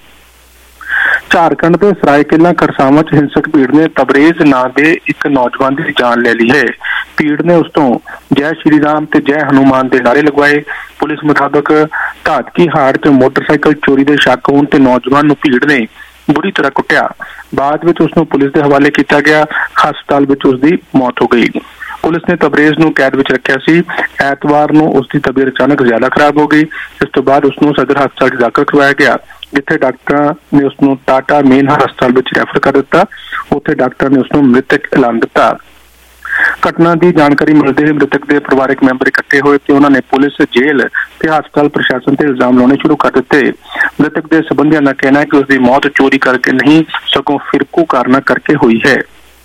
ਝਾਰਖੰਡ ਦੇ ਸਰਾਇਕੇਲਾ ਖਰਸਾਵਾਂ 'ਚ ਹਿੰਸਕ ਭੀੜ ਨੇ ਤਬਰੇਜ਼ ਨਾਂ ਦੇ ਇੱਕ ਨੌਜਵਾਨ ਦੀ ਜਾਨ ਲੈ ਲਈ ਹੈ। ਭੀੜ ਨੇ ਉਸ ਤੋਂ ਜੈ ਸ਼੍ਰੀ ਰਾਮ ਤੇ ਜੈ ਹਨੂਮਾਨ ਦੇ ਨਾਅਰੇ ਲਗਵਾਏ। ਪੁਲਿਸ ਮੁਤਾਬਕ ਧਾਤਕੀ ਹਾੜ 'ਚ ਮੋਟਰਸਾਈਕਲ ਚੋਰੀ ਦੇ ਸ਼ੱਕ ਹੋਣ ਤੇ ਨੌਜਵਾਨ ਨੂੰ ਭੀੜ ਨੇ ਬੁਰੀ ਤਰ੍ਹਾਂ ਕੁੱਟਿਆ। ਬਾਅਦ ਵਿੱਚ ਉਸ ਨੂੰ ਪੁਲਿਸ ਦੇ ਹਵਾਲੇ ਕੀਤਾ ਗਿਆ। ਹਸਪਤਾਲ ਵਿੱਚ ਉਸ ਦੀ ਮੌਤ ਹੋ ਗਈ। ਪੁਲਿਸ ਨੇ ਤਬਰੇਜ਼ ਨੂੰ ਕੈਦ ਵਿੱਚ ਰੱਖਿਆ ਸੀ। ਐਤਵਾਰ ਨੂੰ ਉਸ ਦੀ ਤਬੀਅਤ ਅਚਾਨਕ ਜ਼ਿਆਦਾ ਖਰਾਬ ਹੋ ਗਈ। ਇਸ ਤੋਂ ਬਾਅਦ ਉਸ ਨੂੰ ਸਦਰ ਹਸਪਤਾਲ 'ਚ ਦਾਖਲ ਕਰਵਾਇਆ ਗਿਆ, ਜਿੱਥੇ ਡਾਕਟਰਾਂ ਨੇ ਉਸ ਨੂੰ ਟਾਟਾ ਮੇਨ ਹਸਪਤਾਲ ਵਿੱਚ ਰੈਫਰ ਕਰ ਦਿੱਤਾ। ਉੱਥੇ ਡਾਕਟਰ ਨੇ ਉਸ ਨੂੰ ਮ੍ਰਿਤਕ ਐਲਾਨ ਦਿੱਤਾ। ਘਟਨਾ ਦੀ ਜਾਣਕਾਰੀ ਮਿਲਦੇ ਹੀ ਮ੍ਰਿਤਕ ਦੇ ਪਰਿਵਾਰਕ ਮੈਂਬਰ ਇਕੱਠੇ ਹੋਏ ਤੇ ਉਹਨਾਂ ਨੇ ਪੁਲਿਸ, ਜੇਲ੍ਹ ਤੇ ਹਸਪਤਾਲ ਪ੍ਰਸ਼ਾਸਨ ਤੇ ਇਲਜ਼ਾਮ ਲਾਉਣੇ ਸ਼ੁਰੂ ਕਰ ਦਿੱਤੇ। ਮ੍ਰਿਤਕ ਦੇ ਸਬੰਧੀਆਂ ਦਾ ਕਹਿਣਾ ਹੈ ਕਿ ਉਸ ਦੀ ਮੌਤ ਚੋਰੀ ਕਰਕੇ ਨਹੀਂ ਸਗੋਂ ਫਿਰਕੂ ਕਾਰਨਾਂ ਕਰਕੇ ਹੋਈ ਹੈ।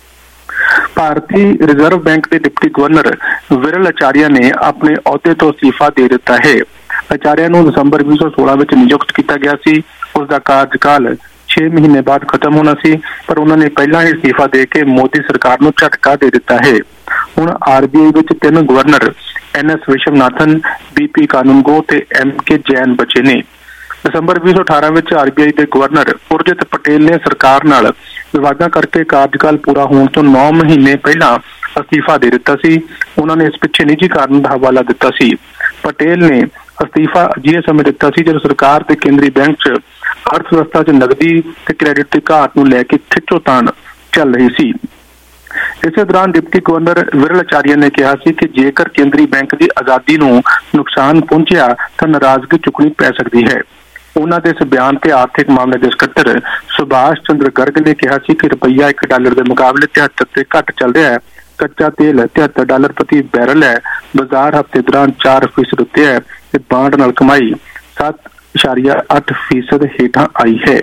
ਭਾਰਤੀ ਰਿਜ਼ਰਵ ਬੈਂਕ ਦੇ ਡਿਪਟੀ ਗਵਰਨਰ ਵਿਰਲ ਆਚਾਰੀਆ ਨੇ ਆਪਣੇ ਅਹੁਦੇ ਤੋਂ ਅਸਤੀਫਾ ਦੇ ਦਿੱਤਾ ਹੈ। ਆਚਾਰੀਆ ਨੂੰ ਦਸੰਬਰ ਵੀਹ ਸੌ ਸੋਲਾਂ ਵਿੱਚ ਨਿਯੁਕਤ ਕੀਤਾ ਗਿਆ ਸੀ। ਉਸ ਦਾ ਕਾਰਜਕਾਲ ਛੇ ਮਹੀਨੇ ਬਾਅਦ ਖਤਮ ਹੋਣਾ ਸੀ, ਪਰ ਉਹਨਾਂ ਨੇ ਪਹਿਲਾਂ ਹੀ ਅਸਤੀਫਾ ਦੇ ਕੇ ਮੋਦੀ ਸਰਕਾਰ ਨੂੰ ਝਟਕਾ ਦੇ ਦਿੱਤਾ ਹੈ। ਹੁਣ ਆਰ ਬੀ ਆਈ ਵਿੱਚ ਤਿੰਨ governor N S Viswanathan, B P Kanungo ਤੇ ਐਮ ਕੇ ਜੈਨ ਬਚੇ ਨੇ। ਦਸੰਬਰ ਵੀਹ ਸੌ ਅਠਾਰਾਂ ਵਿੱਚ ਆਰ ਬੀ ਆਈ ਦੇ ਗਵਰਨਰ ਉਰਜਿਤ ਪਟੇਲ ਨੇ ਸਰਕਾਰ ਨਾਲ ਵਿਵਾਦਾਂ ਕਰਕੇ ਕਾਰਜਕਾਲ ਪੂਰਾ ਹੋਣ ਤੋਂ ਨੌ ਮਹੀਨੇ ਪਹਿਲਾਂ ਅਸਤੀਫਾ ਦੇ ਦਿੱਤਾ ਸੀ। ਉਹਨਾਂ ਨੇ ਇਸ ਪਿੱਛੇ ਨਿੱਜੀ ਕਾਰਨ ਦਾ ਹਵਾਲਾ ਦਿੱਤਾ ਸੀ। ਪਟੇਲ ਨੇ ਅਸਤੀਫਾ ਅਜਿਹੇ ਸਮੇਂ ਦਿੱਤਾ ਸੀ ਜਦੋਂ ਸਰਕਾਰ ਤੇ ਕੇਂਦਰੀ ਬੈਂਕ 'ਚ ਅਰਥ ਵਿਵਸਥਾ 'ਚ ਨਕਦੀ ਤੇ ਕ੍ਰੈਡਿਟ ਦੀ ਘਾਟ ਨੂੰ ਲੈ ਕੇ ਖਿੱਚੋਤਾਣ ਚੱਲ ਰਹੀ ਸੀ। ਇਸੇ ਦੌਰਾਨ ਡਿਪਟੀ ਗਵਰਨਰ ਵਿਰਲ ਆਚਾਰੀਆ ਨੇ ਕਿਹਾ ਸੀ ਕਿ ਜੇਕਰ ਕੇਂਦਰੀ ਬੈਂਕ ਦੀ ਆਜ਼ਾਦੀ ਨੂੰ ਨੁਕਸਾਨ ਪਹੁੰਚਿਆ ਤਾਂ ਨਾਰਾਜ਼ਗੀ ਚੁੱਕਣੀ ਪੈ ਸਕਦੀ ਹੈ। ਉਹਨਾਂ ਦੇ ਇਸ ਬਿਆਨ ਤੇ ਆਰਥਿਕ ਮਾਮਲੇ ਦੇ ਸਕੱਤਰ ਸੁਭਾਸ਼ ਚੰਦਰ ਗਰਗ ਨੇ ਕਿਹਾ ਸੀ ਕਿ ਰੁਪਈਆ ਇੱਕ ਡਾਲਰ ਦੇ ਮੁਕਾਬਲੇ ਤਿਹੱਤਰ ਤੇ ਘੱਟ ਚੱਲ ਰਿਹਾ ਹੈ। ਕੱਚਾ ਤੇਲ ਤਿਹੱਤਰ ਡਾਲਰ ਪ੍ਰਤੀ ਬੈਰਲ ਹੈ। ਬਾਜ਼ਾਰ ਹਫ਼ਤੇ ਦੌਰਾਨ ਚਾਰ ਫੀਸਦ ਉੱਤੇ ਹੈ ਤੇ ਬਾਂਡ ਨਾਲ ਕਮਾਈ ਸੱਤ ਇਸ਼ਾਰੀਆ ਅੱਠ ਫੀਸਦ ਹੇਠਾਂ ਆਈ ਹੈ।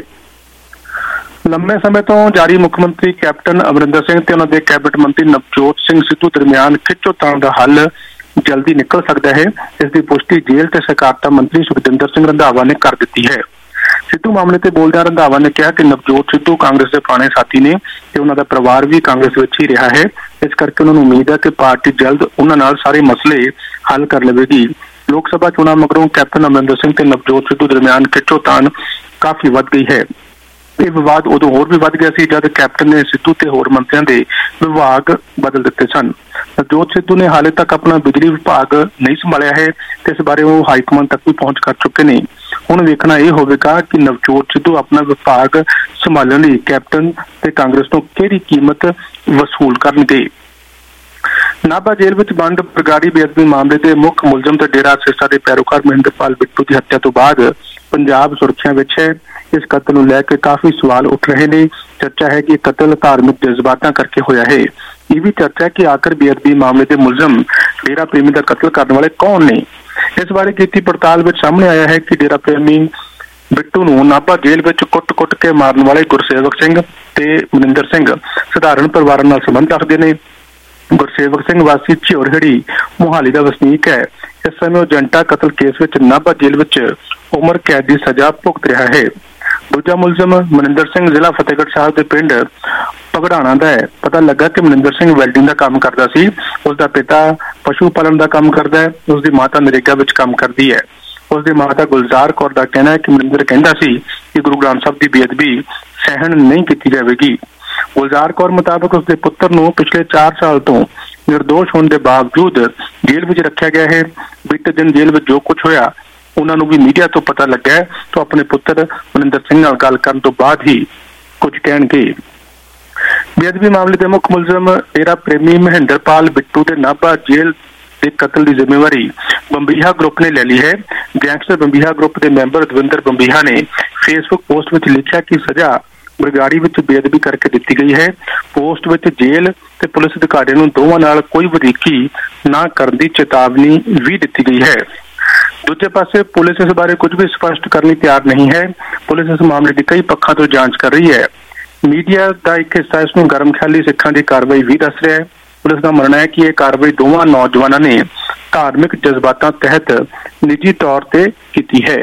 ਲੰਮੇ ਸਮੇਂ ਤੋਂ ਜਾਰੀ ਮੁੱਖ ਮੰਤਰੀ ਕੈਪਟਨ ਅਮਰਿੰਦਰ ਸਿੰਘ ਤੇ ਉਹਨਾਂ ਦੇ ਕੈਬਨਿਟ ਮੰਤਰੀ ਨਵਜੋਤ ਸਿੰਘ ਸਿੱਧੂ ਦਰਮਿਆਨ ਖਿੱਚੋਤਾਣ ਦਾ ਹੱਲ ਜਲਦੀ ਨਿਕਲ ਸਕਦਾ ਹੈ। ਇਸ ਦੀ ਪੁਸ਼ਟੀ ਜੇਲ੍ਹ ਤੇ ਸਹਿਕਾਰਤਾ ਮੰਤਰੀ ਸੁਖਜਿੰਦਰ ਸਿੰਘ ਰੰਧਾਵਾ ਨੇ ਕਰ ਦਿੱਤੀ ਹੈ। ਸਿੱਧੂ ਮਾਮਲੇ ਤੇ ਬੋਲਦਿਆਂ ਰੰਧਾਵਾ ਨੇ ਕਿਹਾ ਕਿ ਨਵਜੋਤ ਸਿੱਧੂ ਕਾਂਗਰਸ ਦੇ ਪੁਰਾਣੇ ਸਾਥੀ ਨੇ ਤੇ ਉਹਨਾਂ ਦਾ ਪਰਿਵਾਰ ਵੀ ਕਾਂਗਰਸ ਵਿੱਚ ਹੀ ਰਿਹਾ ਹੈ। ਇਸ ਕਰਕੇ ਉਹਨਾਂ ਨੂੰ ਉਮੀਦ ਹੈ ਕਿ ਪਾਰਟੀ ਜਲਦ ਉਹਨਾਂ ਨਾਲ ਸਾਰੇ ਮਸਲੇ ਹੱਲ ਕਰ ਲਵੇਗੀ। ਲੋਕ ਸਭਾ ਚੋਣਾਂ ਮਗਰੋਂ ਕੈਪਟਨ ਅਮਰਿੰਦਰ ਸਿੰਘ ਤੇ ਨਵਜੋਤ ਸਿੱਧੂ ਦਰਮਿਆਨ ਖਿੱਚੋਤਾਣ ਕਾਫੀ ਵੱਧ ਗਈ ਹੈ। ਇਹ ਵਿਵਾਦ ਉਦੋਂ ਹੋਰ ਵੀ ਵੱਧ ਗਿਆ ਸੀ ਜਦ ਕੈਪਟਨ ਨੇ ਸਿੱਧੂ ਤੇ ਹੋਰ ਮੰਤਰੀਆਂ ਦੇ ਵਿਭਾਗ ਬਦਲ ਦਿੱਤੇ ਸਨ। ਨਵਜੋਤ ਸਿੱਧੂ ਨੇ ਹਾਲੇ ਤੱਕ ਆਪਣਾ ਬਿਜਲੀ ਵਿਭਾਗ ਨਹੀਂ ਸੰਭਾਲਿਆ ਹੈ ਤੇ ਇਸ ਬਾਰੇ ਉਹ ਹਾਈਕਮਾਨ ਤੱਕ ਵੀ ਪਹੁੰਚ ਕਰ ਚੁੱਕੇ ਨੇ। ਹੁਣ ਵੇਖਣਾ ਇਹ ਹੋਵੇਗਾ ਕਿ ਨਵਜੋਤ ਸਿੱਧੂ ਆਪਣਾ ਵਿਭਾਗ ਸੰਭਾਲਣ ਲਈ ਕੈਪਟਨ ਤੇ ਕਾਂਗਰਸ ਤੋਂ ਕਿਹੜੀ ਕੀਮਤ ਵਸੂਲ ਕਰਨਗੇ। ਨਾਭਾ ਜੇਲ੍ਹ ਵਿੱਚ ਬੰਦ ਬਰਗਾੜੀ ਬੇਅਦਬੀ ਮਾਮਲੇ ਦੇ ਮੁੱਖ ਮੁਲਜ਼ਮ ਤੇ ਡੇਰਾ ਸਿਰਸਾ ਦੇ ਪੈਰੋਕਾਰ ਮਹਿੰਦਰਪਾਲ ਬਿੱਟੂ ਦੀ ਹੱਤਿਆ ਤੋਂ ਬਾਅਦ ਪੰਜਾਬ ਸੁਰੱਖਿਆ ਵਿੱਚ ਹੈ। ਇਸ ਕਤਲ ਨੂੰ ਲੈ ਕੇ ਕਾਫੀ ਸਵਾਲ ਉੱਠ ਰਹੇ ਨੇ। ਚਰਚਾ ਹੈ ਕਿ ਇਹ ਕਤਲ ਧਾਰਮਿਕ ਜਜ਼ਬਾਤਾਂ ਕਰਕੇ ਹੋਇਆ ਹੈ। ਇਹ ਵੀ ਚਰਚਾ ਹੈ ਕਿ ਆਖਰ ਬੇਅਦਬੀ ਮਾਮਲੇ ਦੇ ਮੁਲਜ਼ਮ ਡੇਰਾ ਪ੍ਰੇਮੀ ਦਾ ਕਤਲ ਕਰਨ ਵਾਲੇ ਕੌਣ ਨੇ। ਇਸ ਬਾਰੇ ਕੀਤੀ ਪੜਤਾਲ ਵਿੱਚ ਸਾਹਮਣੇ ਆਇਆ ਹੈ ਕਿ ਡੇਰਾ ਪ੍ਰੇਮੀ ਬਿੱਟੂ ਨੂੰ ਨਾਭਾ ਜੇਲ੍ਹ ਵਿੱਚ ਕੁੱਟ-ਕੁੱਟ ਕੇ ਮਾਰਨ ਵਾਲੇ ਗੁਰਸੇਵਕ ਸਿੰਘ ਤੇ ਮਨਿੰਦਰ ਸਿੰਘ ਸਧਾਰਨ ਪਰਿਵਾਰਾਂ ਨਾਲ ਸੰਬੰਧ ਰੱਖਦੇ ਨੇ। ਗੁਰਸੇਵਕ ਸਿੰਘ ਵਾਸੀ ਝਿਉਰਹੜੀ ਮੁਹਾਲੀ ਦਾ ਵਸਨੀਕ ਹੈ। ਇਸ ਸਮੇਂ ਉਹ ਜੰਟਾ ਕਤਲ ਕੇਸ ਵਿੱਚ ਨਾਭਾ ਜੇਲ੍ਹ ਵਿੱਚ ਉਮਰ ਕੈਦ ਦੀ ਸਜ਼ਾ ਭੁਗਤ ਰਿਹਾ ਹੈ। ਦੂਜਾ ਮੁਲਜ਼ਮ ਮਨਿੰਦਰ ਸਿੰਘ ਜ਼ਿਲ੍ਹਾ ਫਤਿਹਗੜ੍ਹ ਸਾਹਿਬ ਦੇ ਪਿੰਡ ਪਗੜਾਣਾ ਦਾ ਹੈ। ਪਤਾ ਲੱਗਾ ਕਿ ਮਨਿੰਦਰ ਸਿੰਘ ਵੈਲਡਿੰਗ ਦਾ ਕੰਮ ਕਰਦਾ ਸੀ। ਉਸ ਦਾ ਪਿਤਾ ਪਸ਼ੂ ਪਾਲਣ ਦਾ ਕੰਮ ਕਰਦਾ ਹੈ। ਉਸ ਦੀ ਮਾਤਾ ਨਰੇਗਾ ਵਿੱਚ ਕੰਮ ਕਰਦੀ ਹੈ। ਉਸ ਦੀ ਮਾਤਾ ਗੁਲਜ਼ਾਰ ਕੌਰ ਦਾ ਕਹਿਣਾ ਹੈ ਕਿ ਮਨਿੰਦਰ ਕਹਿੰਦਾ ਸੀ ਕਿ ਗੁਰੂ ਗ੍ਰੰਥ ਸਾਹਿਬ ਦੀ ਬੇਅਦਬੀ ਸਹਿਣ ਨਹੀਂ ਕੀਤੀ ਜਾਵੇਗੀ। ਗੁਲਜ਼ਾਰ ਕੌਰ ਮੁਤਾਬਕ ਉਸਦੇ ਪੁੱਤਰ ਨੂੰ ਪਿਛਲੇ ਚਾਰ ਸਾਲ ਤੋਂ ਨਿਰਦੋਸ਼ ਹੋਣ ਦੇ ਬਾਵਜੂਦ ਜੇਲ੍ਹ ਵਿੱਚ ਰੱਖਿਆ ਗਿਆ ਹੈ। ਬੀਤੇ ਦਿਨ ਜੇਲ੍ਹ ਵਿੱਚ ਜੋ ਕੁਝ ਹੋਇਆ ਉਹਨਾਂ ਨੂੰ ਵੀ ਮੀਡੀਆ ਤੋਂ ਪਤਾ ਲੱਗਾ ਤਾਂ ਆਪਣੇ ਪੁੱਤਰ ਮਨਿੰਦਰ ਸਿੰਘ ਨਾਲ ਗੱਲ ਕਰਨ ਤੋਂ ਬਾਅਦ ਹੀ ਕੁਝ ਕਹਿਣਗੇ। ਬੇਅਦਬੀ ਮਾਮਲੇ ਦੇ ਮੁੱਖ ਮੁਲਜ਼ਮ ਡੇਰਾ ਪ੍ਰੇਮੀ ਮਹਿੰਦਰਪਾਲ ਬਿੱਟੂ ਦੇ ਨਾਭਾ ਜੇਲ੍ਹ ਦੇ ਕਤਲ ਦੀ ਜ਼ਿੰਮੇਵਾਰੀ ਬੰਬੀਹਾ ਗਰੁੱਪ ਨੇ ਲੈ ਲਈ ਹੈ। ਗੈਂਗਸਟਰ ਬੰਬੀਹਾ ਗਰੁੱਪ ਦੇ ਮੈਂਬਰ ਦਵਿੰਦਰ ਬੰਬੀਹਾ ਨੇ ਫੇਸਬੁੱਕ ਪੋਸਟ ਵਿੱਚ ਲਿਖਿਆ ਕਿ ਸਜ਼ਾ ਬਰਗਾੜੀ ਵਿੱਚ ਬੇਅਦਬੀ ਕਰਕੇ ਦਿੱਤੀ ਗਈ ਹੈ। ਪੋਸਟ ਵਿੱਚ ਜੇਲ੍ਹ ਤੇ ਪੁਲਿਸ ਅਧਿਕਾਰੀਆਂ ਨੂੰ ਦੋਵਾਂ ਨਾਲ ਕੋਈ ਵਧੀਕੀ ਨਾ ਕਰਨ ਦੀ ਚੇਤਾਵਨੀ ਵੀ ਦਿੱਤੀ ਗਈ ਹੈ। ਦੂਜੇ ਪਾਸੇ ਪੁਲਿਸ ਇਸ ਬਾਰੇ ਕੁਝ ਵੀ ਸਪਸ਼ਟ ਕਰਨ ਲਈ ਤਿਆਰ ਨਹੀਂ ਹੈ। ਪੁਲਿਸ ਇਸ ਮਾਮਲੇ ਦੀ ਕਈ ਪੱਖਾਂ ਤੋਂ ਜਾਂਚ ਕਰ ਰਹੀ ਹੈ। ਮੀਡੀਆ ਦਾ ਇੱਕ ਹਿੱਸਾ ਇਸ ਨੂੰ ਗਰਮ ਖਿਆਲੀ ਸਿੱਖਾਂ ਦੀ ਕਾਰਵਾਈ ਵੀ ਦੱਸ ਰਿਹਾ ਹੈ। ਪੁਲਿਸ ਦਾ ਮੰਨਣਾ ਹੈ ਕਿ ਇਹ ਕਾਰਵਾਈ ਦੋਵਾਂ ਨੌਜਵਾਨਾਂ ਨੇ ਧਾਰਮਿਕ ਜਜ਼ਬਾਤਾਂ ਤਹਿਤ ਨਿੱਜੀ ਤੌਰ ਤੇ ਕੀਤੀ ਹੈ।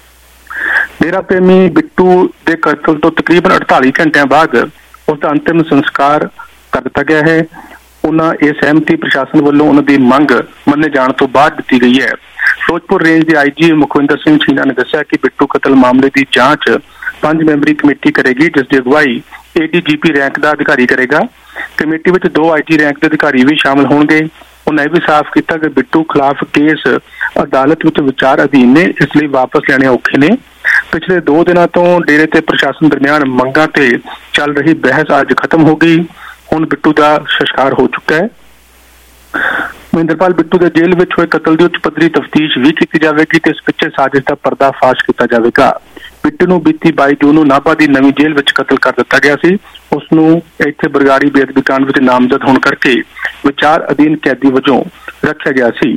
ਡੇਰਾ ਪ੍ਰੇਮੀ ਬਿੱਟੂ ਦੇ ਕਤਲ ਤੋਂ ਤਕਰੀਬਨ ਅੜਤਾਲੀ ਘੰਟਿਆਂ ਬਾਅਦ ਉਸ ਦਾ ਅੰਤਿਮ ਸੰਸਕਾਰ ਕਰ ਦਿੱਤਾ ਗਿਆ ਹੈ। ਉਹਨਾਂ ਇਹ ਸਹਿਮਤੀ ਪ੍ਰਸ਼ਾਸਨ ਵੱਲੋਂ ਉਹਨਾਂ ਦੀ ਮੰਗ ਮੰਨੇ ਜਾਣ ਤੋਂ ਬਾਅਦ ਦਿੱਤੀ ਗਈ ਹੈ। ਫਿਰੋਜ਼ਪੁਰ ਰੇਂਜ ਦੇ ਆਈ ਜੀ ਮੁਖਵਿੰਦਰ ਸਿੰਘ ਛੀਨਾ ਨੇ ਦੱਸਿਆ ਕਿ ਬਿੱਟੂ ਕਤਲ ਮਾਮਲੇ ਦੀ ਜਾਂਚ ਪੰਜ ਮੈਂਬਰੀ ਕਮੇਟੀ ਕਰੇਗੀ, ਜਿਸ ਦੀ ਅਗਵਾਈ A D G P rank ਦਾ ਅਧਿਕਾਰੀ ਕਰੇਗਾ। ਕਮੇਟੀ ਵਿੱਚ ਦੋ ਆਈ ਜੀ ਰੈਂਕ ਦੇ ਅਧਿਕਾਰੀ ਵੀ ਸ਼ਾਮਲ ਹੋਣਗੇ। ਉਹਨਾਂ ਇਹ ਵੀ ਸਾਫ਼ ਕੀਤਾ ਕਿ ਬਿੱਟੂ ਖਿਲਾਫ ਕੇਸ ਅਦਾਲਤ ਵਿੱਚ ਵਿਚਾਰ ਅਧੀਨ ਨੇ, ਇਸ ਲਈ ਵਾਪਸ ਲੈਣੇ ਔਖੇ ਨੇ। ਪਿਛਲੇ ਦੋ ਦਿਨਾਂ ਤੋਂ ਡੇਰੇ ਤੇ ਪ੍ਰਸ਼ਾਸਨ ਦਰਮਿਆਨ ਮੰਗਾਂ ਤੇ ਚੱਲ ਰਹੀ ਬਹਿਸ ਅੱਜ ਖਤਮ ਹੋ ਗਈ। ਹੁਣ ਬਿੱਟੂ ਦਾ ਸੰਸਕਾਰ ਹੋ ਚੁੱਕਾ ਹੈ। ਮਹਿੰਦਰਪਾਲ ਬਿੱਟੂ ਦੇ ਜੇਲ੍ਹ ਵਿੱਚ ਹੋਏ ਕਤਲ ਦੀ ਉੱਚ ਪੱਧਰੀ ਤਫਤੀਸ਼ ਵੀ ਕੀਤੀ ਜਾਵੇਗੀ ਤੇ ਇਸ ਪਿੱਛੇ ਸਾਜ਼ਿਸ਼ ਦਾ ਪਰਦਾਫਾਸ਼ ਕੀਤਾ ਜਾਵੇਗਾ। ਬਿੱਟੂ ਨੂੰ ਬੀਤੀ ਬਾਈ ਜੂਨ ਨੂੰ ਨਾਭਾ ਦੀ ਨਵੀਂ ਜੇਲ੍ਹ ਵਿੱਚ ਕਤਲ ਕਰ ਦਿੱਤਾ ਗਿਆ ਸੀ। ਉਸ ਨੂੰ ਇੱਥੇ ਬਰਗਾੜੀ ਬੇਅਦਬੀ ਕਾਂਡ ਵਿੱਚ ਨਾਮਜ਼ਦ ਹੋਣ ਕਰਕੇ ਵਿਚਾਰ ਅਧੀਨ ਕੈਦੀ ਵਜੋਂ ਰੱਖਿਆ ਗਿਆ ਸੀ।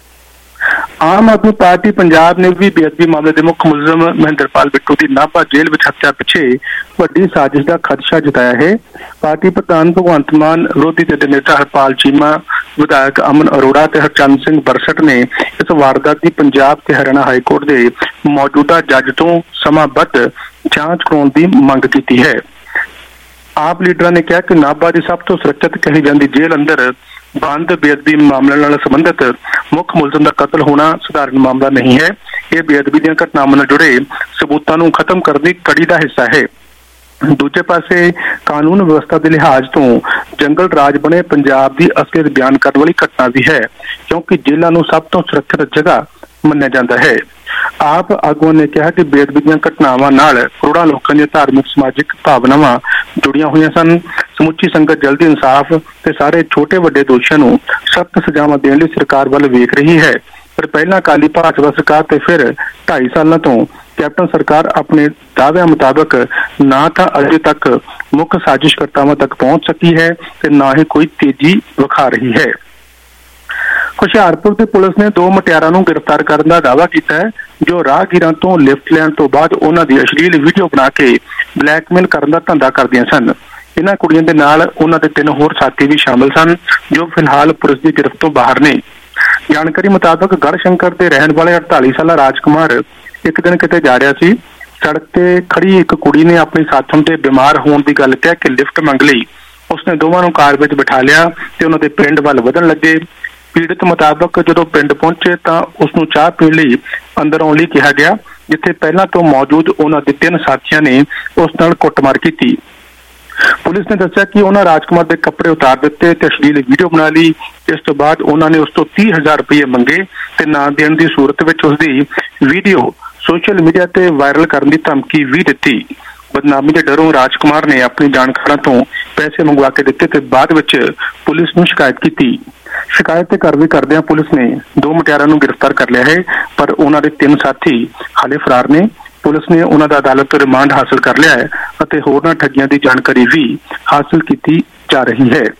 ਆਮ ਆਦਮੀ ਪਾਰਟੀ ਪੰਜਾਬ ਨੇ ਵੀ ਬੇਅਦਬੀ ਮਾਮਲੇ ਦੇ ਮੁੱਖ ਮੁਲਜ਼ਮ ਮਹਿੰਦਰਪਾਲ ਬਿੱਟੂ ਦੀ ਨਾਭਾ ਜੇਲ੍ਹ ਵਿੱਚ ਹੱਤਿਆ ਪਿੱਛੇ ਵੱਡੀ ਸਾਜ਼ਿਸ਼ ਦਾ ਖਦਸ਼ਾ ਜਤਾਇਆ ਹੈ। ਪਾਰਟੀ ਪ੍ਰਧਾਨ ਭਗਵੰਤ ਮਾਨ, ਵਿਰੋਧੀ ਧਿਰ ਦੇ ਨੇਤਾ ਹਰਪਾਲ ਚੀਮਾ, ਵਿਧਾਇਕ ਅਮਨ ਅਰੋੜਾ ਤੇ ਹਰਚੰਦ ਸਿੰਘ ਬਰਸਟ ਨੇ ਇਸ ਵਾਰਦਾਤ ਦੀ ਪੰਜਾਬ ਤੇ ਹਰਿਆਣਾ ਹਾਈ ਕੋਰਟ ਦੇ ਮੌਜੂਦਾ ਜੱਜ ਤੋਂ ਸਮਾਂਬੱਧ ਜਾਂਚ ਕਰਾਉਣ ਦੀ ਮੰਗ ਕੀਤੀ ਹੈ। ਆਪ ਲੀਡਰਾਂ ਨੇ ਕਿਹਾ ਕਿ ਨਾਭਾ ਦੀ ਸਭ ਤੋਂ ਸੁਰੱਖਿਅਤ ਕਹੀ ਜਾਂਦੀ ਜੇਲ੍ਹ ਅੰਦਰ ਬੰਦ ਬੇਅਦਬੀ ਮਾਮਲਿਆਂ ਨਾਲ ਸੰਬੰਧਿਤ ਮੁੱਖ ਮੁਲਜ਼ਮ ਦਾ ਕਤਲ ਹੋਣਾ ਸਧਾਰਨ ਮਾਮਲਾ ਨਹੀਂ ਹੈ। ਇਹ ਬੇਅਦਬੀ ਦੀਆਂ ਘਟਨਾਵਾਂ ਨਾਲ ਜੁੜੇ ਸਬੂਤਾਂ ਨੂੰ ਖਤਮ ਕਰਨ ਦੀ ਕੜੀ ਦਾ ਹਿੱਸਾ ਹੈ। ਦੂਜੇ ਪਾਸੇ ਕਾਨੂੰਨ ਵਿਵਸਥਾ ਦੇ ਲਿਹਾਜ਼ ਤੋਂ ਜੰਗਲ ਰਾਜ ਬਣੇ ਪੰਜਾਬ ਦੀ ਅਸਲੀਅਤ ਬਿਆਨ ਕਰਨ ਵਾਲੀ ਘਟਨਾ ਵੀ ਹੈ, ਕਿਉਂਕਿ ਜੇਲ੍ਹਾਂ ਨੂੰ ਸਭ ਤੋਂ ਸੁਰੱਖਿਅਤ ਜਗ੍ਹਾ ਮੰਨਿਆ ਜਾਂਦਾ ਹੈ। ਆਪ ਆਗੂਆਂ ਨੇ ਕਿਹਾ ਕਿ ਬੇਅਦਬੀ ਦੀਆਂ ਘਟਨਾਵਾਂ ਨਾਲ ਕਰੋੜਾਂ ਲੋਕਾਂ ਦੀਆਂ ਧਾਰਮਿਕ ਸਮਾਜਿਕ ਭਾਵਨਾਵਾਂ ਜੁੜੀਆਂ ਹੋਈਆਂ ਸਨ। ਸਮੁੱਚੀ ਸੰਗਤ ਜਲਦੀ ਇਨਸਾਫ ਤੇ ਸਾਰੇ ਛੋਟੇ ਵੱਡੇ ਦੋਸ਼ੀਆਂ ਨੂੰ ਸਖਤ ਸਜ਼ਾਵਾਂ ਦੇਣ ਲਈ ਸਰਕਾਰ ਵੱਲ ਵੇਖ ਰਹੀ ਹੈ। ਪਰ ਪਹਿਲਾਂ ਅਕਾਲੀ ਭਾਜਪਾ ਸਰਕਾਰ ਤੇ ਫਿਰ ਢਾਈ ਸਾਲਾਂ ਤੋਂ ਕੈਪਟਨ ਸਰਕਾਰ ਆਪਣੇ ਦਾਅਵਿਆਂ ਮੁਤਾਬਕ ਨਾ ਤਾਂ ਅਜੇ ਤੱਕ ਮੁੱਖ ਸਾਜ਼ਿਸ਼ਕਰਤਾਵਾਂ ਤੱਕ ਪਹੁੰਚ ਸਕੀ ਹੈ ਤੇ ਨਾ ਹੀ ਕੋਈ ਤੇਜ਼ੀ ਵਿਖਾ ਰਹੀ ਹੈ। ਹੁਸ਼ਿਆਰਪੁਰ ਦੀ ਪੁਲਿਸ ਨੇ ਦੋ ਮੁਟਿਆਰਾਂ ਨੂੰ ਗ੍ਰਿਫਤਾਰ ਕਰਨ ਦਾ ਦਾਅਵਾ ਕੀਤਾ ਹੈ, ਜੋ ਰਾਹਗੀਰਾਂ ਤੋਂ ਲਿਫਟ ਲੈਣ ਤੋਂ ਬਾਅਦ ਉਹਨਾਂ ਦੀ ਅਸ਼ਲੀਲ ਵੀਡੀਓ ਬਣਾ ਕੇ ਬਲੈਕਮੇਲ ਕਰਨ ਦਾ ਧੰਦਾ ਕਰਦੀਆਂ ਸਨ। ਇਹਨਾਂ ਕੁੜੀਆਂ ਦੇ ਨਾਲ ਉਹਨਾਂ ਦੇ ਤਿੰਨ ਹੋਰ ਸਾਥੀ ਵੀ ਸ਼ਾਮਲ ਸਨ, ਜੋ ਫਿਲਹਾਲ ਪੁਲਿਸ ਦੀ ਗ੍ਰਿਫਤ ਤੋਂ ਬਾਹਰ ਨੇ। ਜਾਣਕਾਰੀ ਮੁਤਾਬਕ ਗੜਸ਼ੰਕਰ ਦੇ ਰਹਿਣ ਵਾਲੇ ਅੜਤਾਲੀ ਸਾਲਾ ਰਾਜਕੁਮਾਰ ਇੱਕ ਦਿਨ ਕਿਤੇ ਜਾ ਰਿਹਾ ਸੀ। ਸੜਕ ਤੇ ਖੜੀ ਇੱਕ ਕੁੜੀ ਨੇ ਆਪਣੀ ਸਾਥਣ ਤੇ ਬਿਮਾਰ ਹੋਣ ਦੀ ਗੱਲ ਕਹਿ ਕੇ ਲਿਫਟ ਮੰਗ ਲਈ। ਉਸਨੇ ਦੋਵਾਂ ਨੂੰ ਕਾਰ ਵਿੱਚ ਬਿਠਾ ਲਿਆ ਤੇ ਉਹਨਾਂ ਦੇ ਪਿੰਡ ਵੱਲ ਵਧਣ ਲੱਗੇ। ਪੀੜਤ ਮੁਤਾਬਕ ਜਦੋਂ ਪਿੰਡ ਪਹੁੰਚੇ ਤਾਂ ਉਸ ਨੂੰ ਚਾਹ ਪੀਣ ਲਈ ਅੰਦਰ ਆਉਣ ਲਈ ਕਿਹਾ ਗਿਆ, ਜਿੱਥੇ ਪਹਿਲਾਂ ਤੋਂ ਮੌਜੂਦ ਉਹਨਾਂ ਦੇ ਤਿੰਨ ਸਾਥੀਆਂ ਨੇ ਉਸ ਨਾਲ ਕੁੱਟਮਾਰ ਕੀਤੀ। ਪੁਲਿਸ ਨੇ ਦੱਸਿਆ ਕਿ ਉਹਨਾਂ ਰਾਜਕੁਮਾਰ ਦੇ ਕੱਪੜੇ ਉਤਾਰ ਦਿੱਤੇ ਤੇ ਅਸ਼ਲੀਲ ਵੀਡੀਓ ਬਣਾ ਲਈ। ਇਸ ਤੋਂ ਬਾਅਦ ਉਹਨਾਂ ਨੇ ਉਸ ਤੋਂ ਤੀਹ ਹਜ਼ਾਰ ਰੁਪਏ ਮੰਗੇ ਤੇ ਨਾ ਦੇਣ ਦੀ ਸੂਰਤ ਵਿੱਚ ਉਸ ਦੀ ਵੀਡੀਓ ਸੋਸ਼ਲ ਮੀਡੀਆ ਤੇ ਵਾਇਰਲ ਕਰਨ ਦੀ ਧਮਕੀ ਵੀ ਦਿੱਤੀ। ਬਦਨਾਮੀ ਦੇ ਡਰੋਂ ਰਾਜਕੁਮਾਰ ਨੇ ਆਪਣੀ ਜਾਣਕਾਰਾਂ ਤੋਂ ਪੈਸੇ ਮੰਗਵਾ ਕੇ ਦਿੱਤੇ ਤੇ ਬਾਅਦ ਵਿੱਚ ਪੁਲਿਸ ਨੂੰ ਸ਼ਿਕਾਇਤ ਕੀਤੀ। ਸ਼ਿਕਾਇਤ ਤੇ ਕਾਰਵਾਈ ਕਰਦਿਆਂ ਪੁਲਿਸ ਨੇ ਦੋ ਮੁਟਿਆਰਾਂ ਨੂੰ ਗ੍ਰਿਫਤਾਰ ਕਰ ਲਿਆ ਹੈ, ਪਰ ਉਹਨਾਂ ਦੇ ਤਿੰਨ ਸਾਥੀ ਹਾਲੇ ਫਰਾਰ ਨੇ। ਪੁਲਿਸ ਨੇ ਉਹਨਾਂ ਦਾ ਅਦਾਲਤ ਤੋਂ ਰਿਮਾਂਡ ਹਾਸਲ ਕਰ ਲਿਆ ਹੈ ਅਤੇ ਹੋਰਨਾਂ ਠੱਗੀਆਂ ਦੀ ਜਾਣਕਾਰੀ ਵੀ ਹਾਸਲ ਕੀਤੀ ਜਾ ਰਹੀ ਹੈ।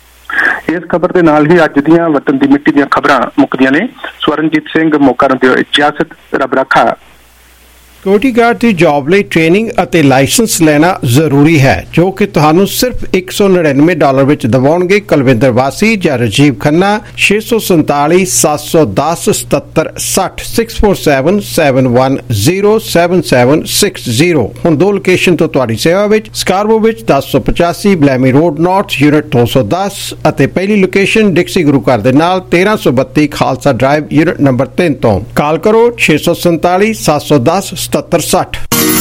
ਇਸ ਖਬਰ ਦੇ ਨਾਲ ਹੀ ਅੱਜ ਦੀਆਂ ਵਤਨ ਦੀ ਮਿੱਟੀ ਦੀਆਂ ਖਬਰਾਂ ਮੁੱਕਦੀਆਂ ਨੇ। ਸਵਰਨਜੀਤ ਸਿੰਘ, ਮੌਕਾ ਦਿਓ ਇਜਾਜ਼ਤ, ਰੱਬ ਰਾਖਾ। ਸਿਕਿਉਰਿਟੀ ਗਾਰਡ ਦੀ ਜੌਬ ਲਈ ਟ੍ਰੇਨਿੰਗ ਅਤੇ ਲਾਇਸੈਂਸ ਲੈਣਾ ਜ਼ਰੂਰੀ ਹੈ, ਜੋ ਕਿ ਤੁਹਾਨੂੰ ਸਿਰਫ ਇੱਕ ਸੌ ਨੜਿਨਵੇਂ ਡਾਲਰ ਵਿੱਚ ਦਿਵਾਉਣਗੇ। ਕੁਲਵਿੰਦਰ ਵਾਸੀ ਜਾਂ ਰਾਜੀਵ ਖੰਨਾ ਛੇ ਸੌ ਸੰਤਾਲੀ ਸੱਤ ਸੌ ਦਸ ਸਤੱਤਰ ਸੱਠ six four seven seven one zero seven seven six zero. ਹੁਣ ਦੋ ਲੋਕੇਸ਼ਨ ਤੋਂ ਤੁਹਾਡੀ ਸੇਵਾ ਵਿੱਚ ਸਕਾਰਬੋ ਵਿੱਚ ਦਸ ਸੌ ਪਚਾਸੀ ਬਲੈਮੀ ਰੋਡ ਨਾਰਥ ਯੂਨਿਟ ਦੋ ਸੌ ਦਸ ਅਤੇ ਪਹਿਲੀ ਲੋਕੇਸ਼ਨ ਡਿਕਸੀ ਗੁਰੂ ਘਰ ਦੇ ਨਾਲ ਤੇਰਾਂ ਸੌ ਬੱਤੀ ਖਾਲਸਾ ਡਰਾਈਵ ਯੂਨਿਟ ਨੰਬਰ ਤਿੰਨ ਤੋਂ। ਕਾਲ ਕਰੋ ਛੇ ਸੌ ਸੰਤਾਲੀ ਸੱਤ ਸੌ ਦਸ ਸਤੱਤਰ ਸੱਠ।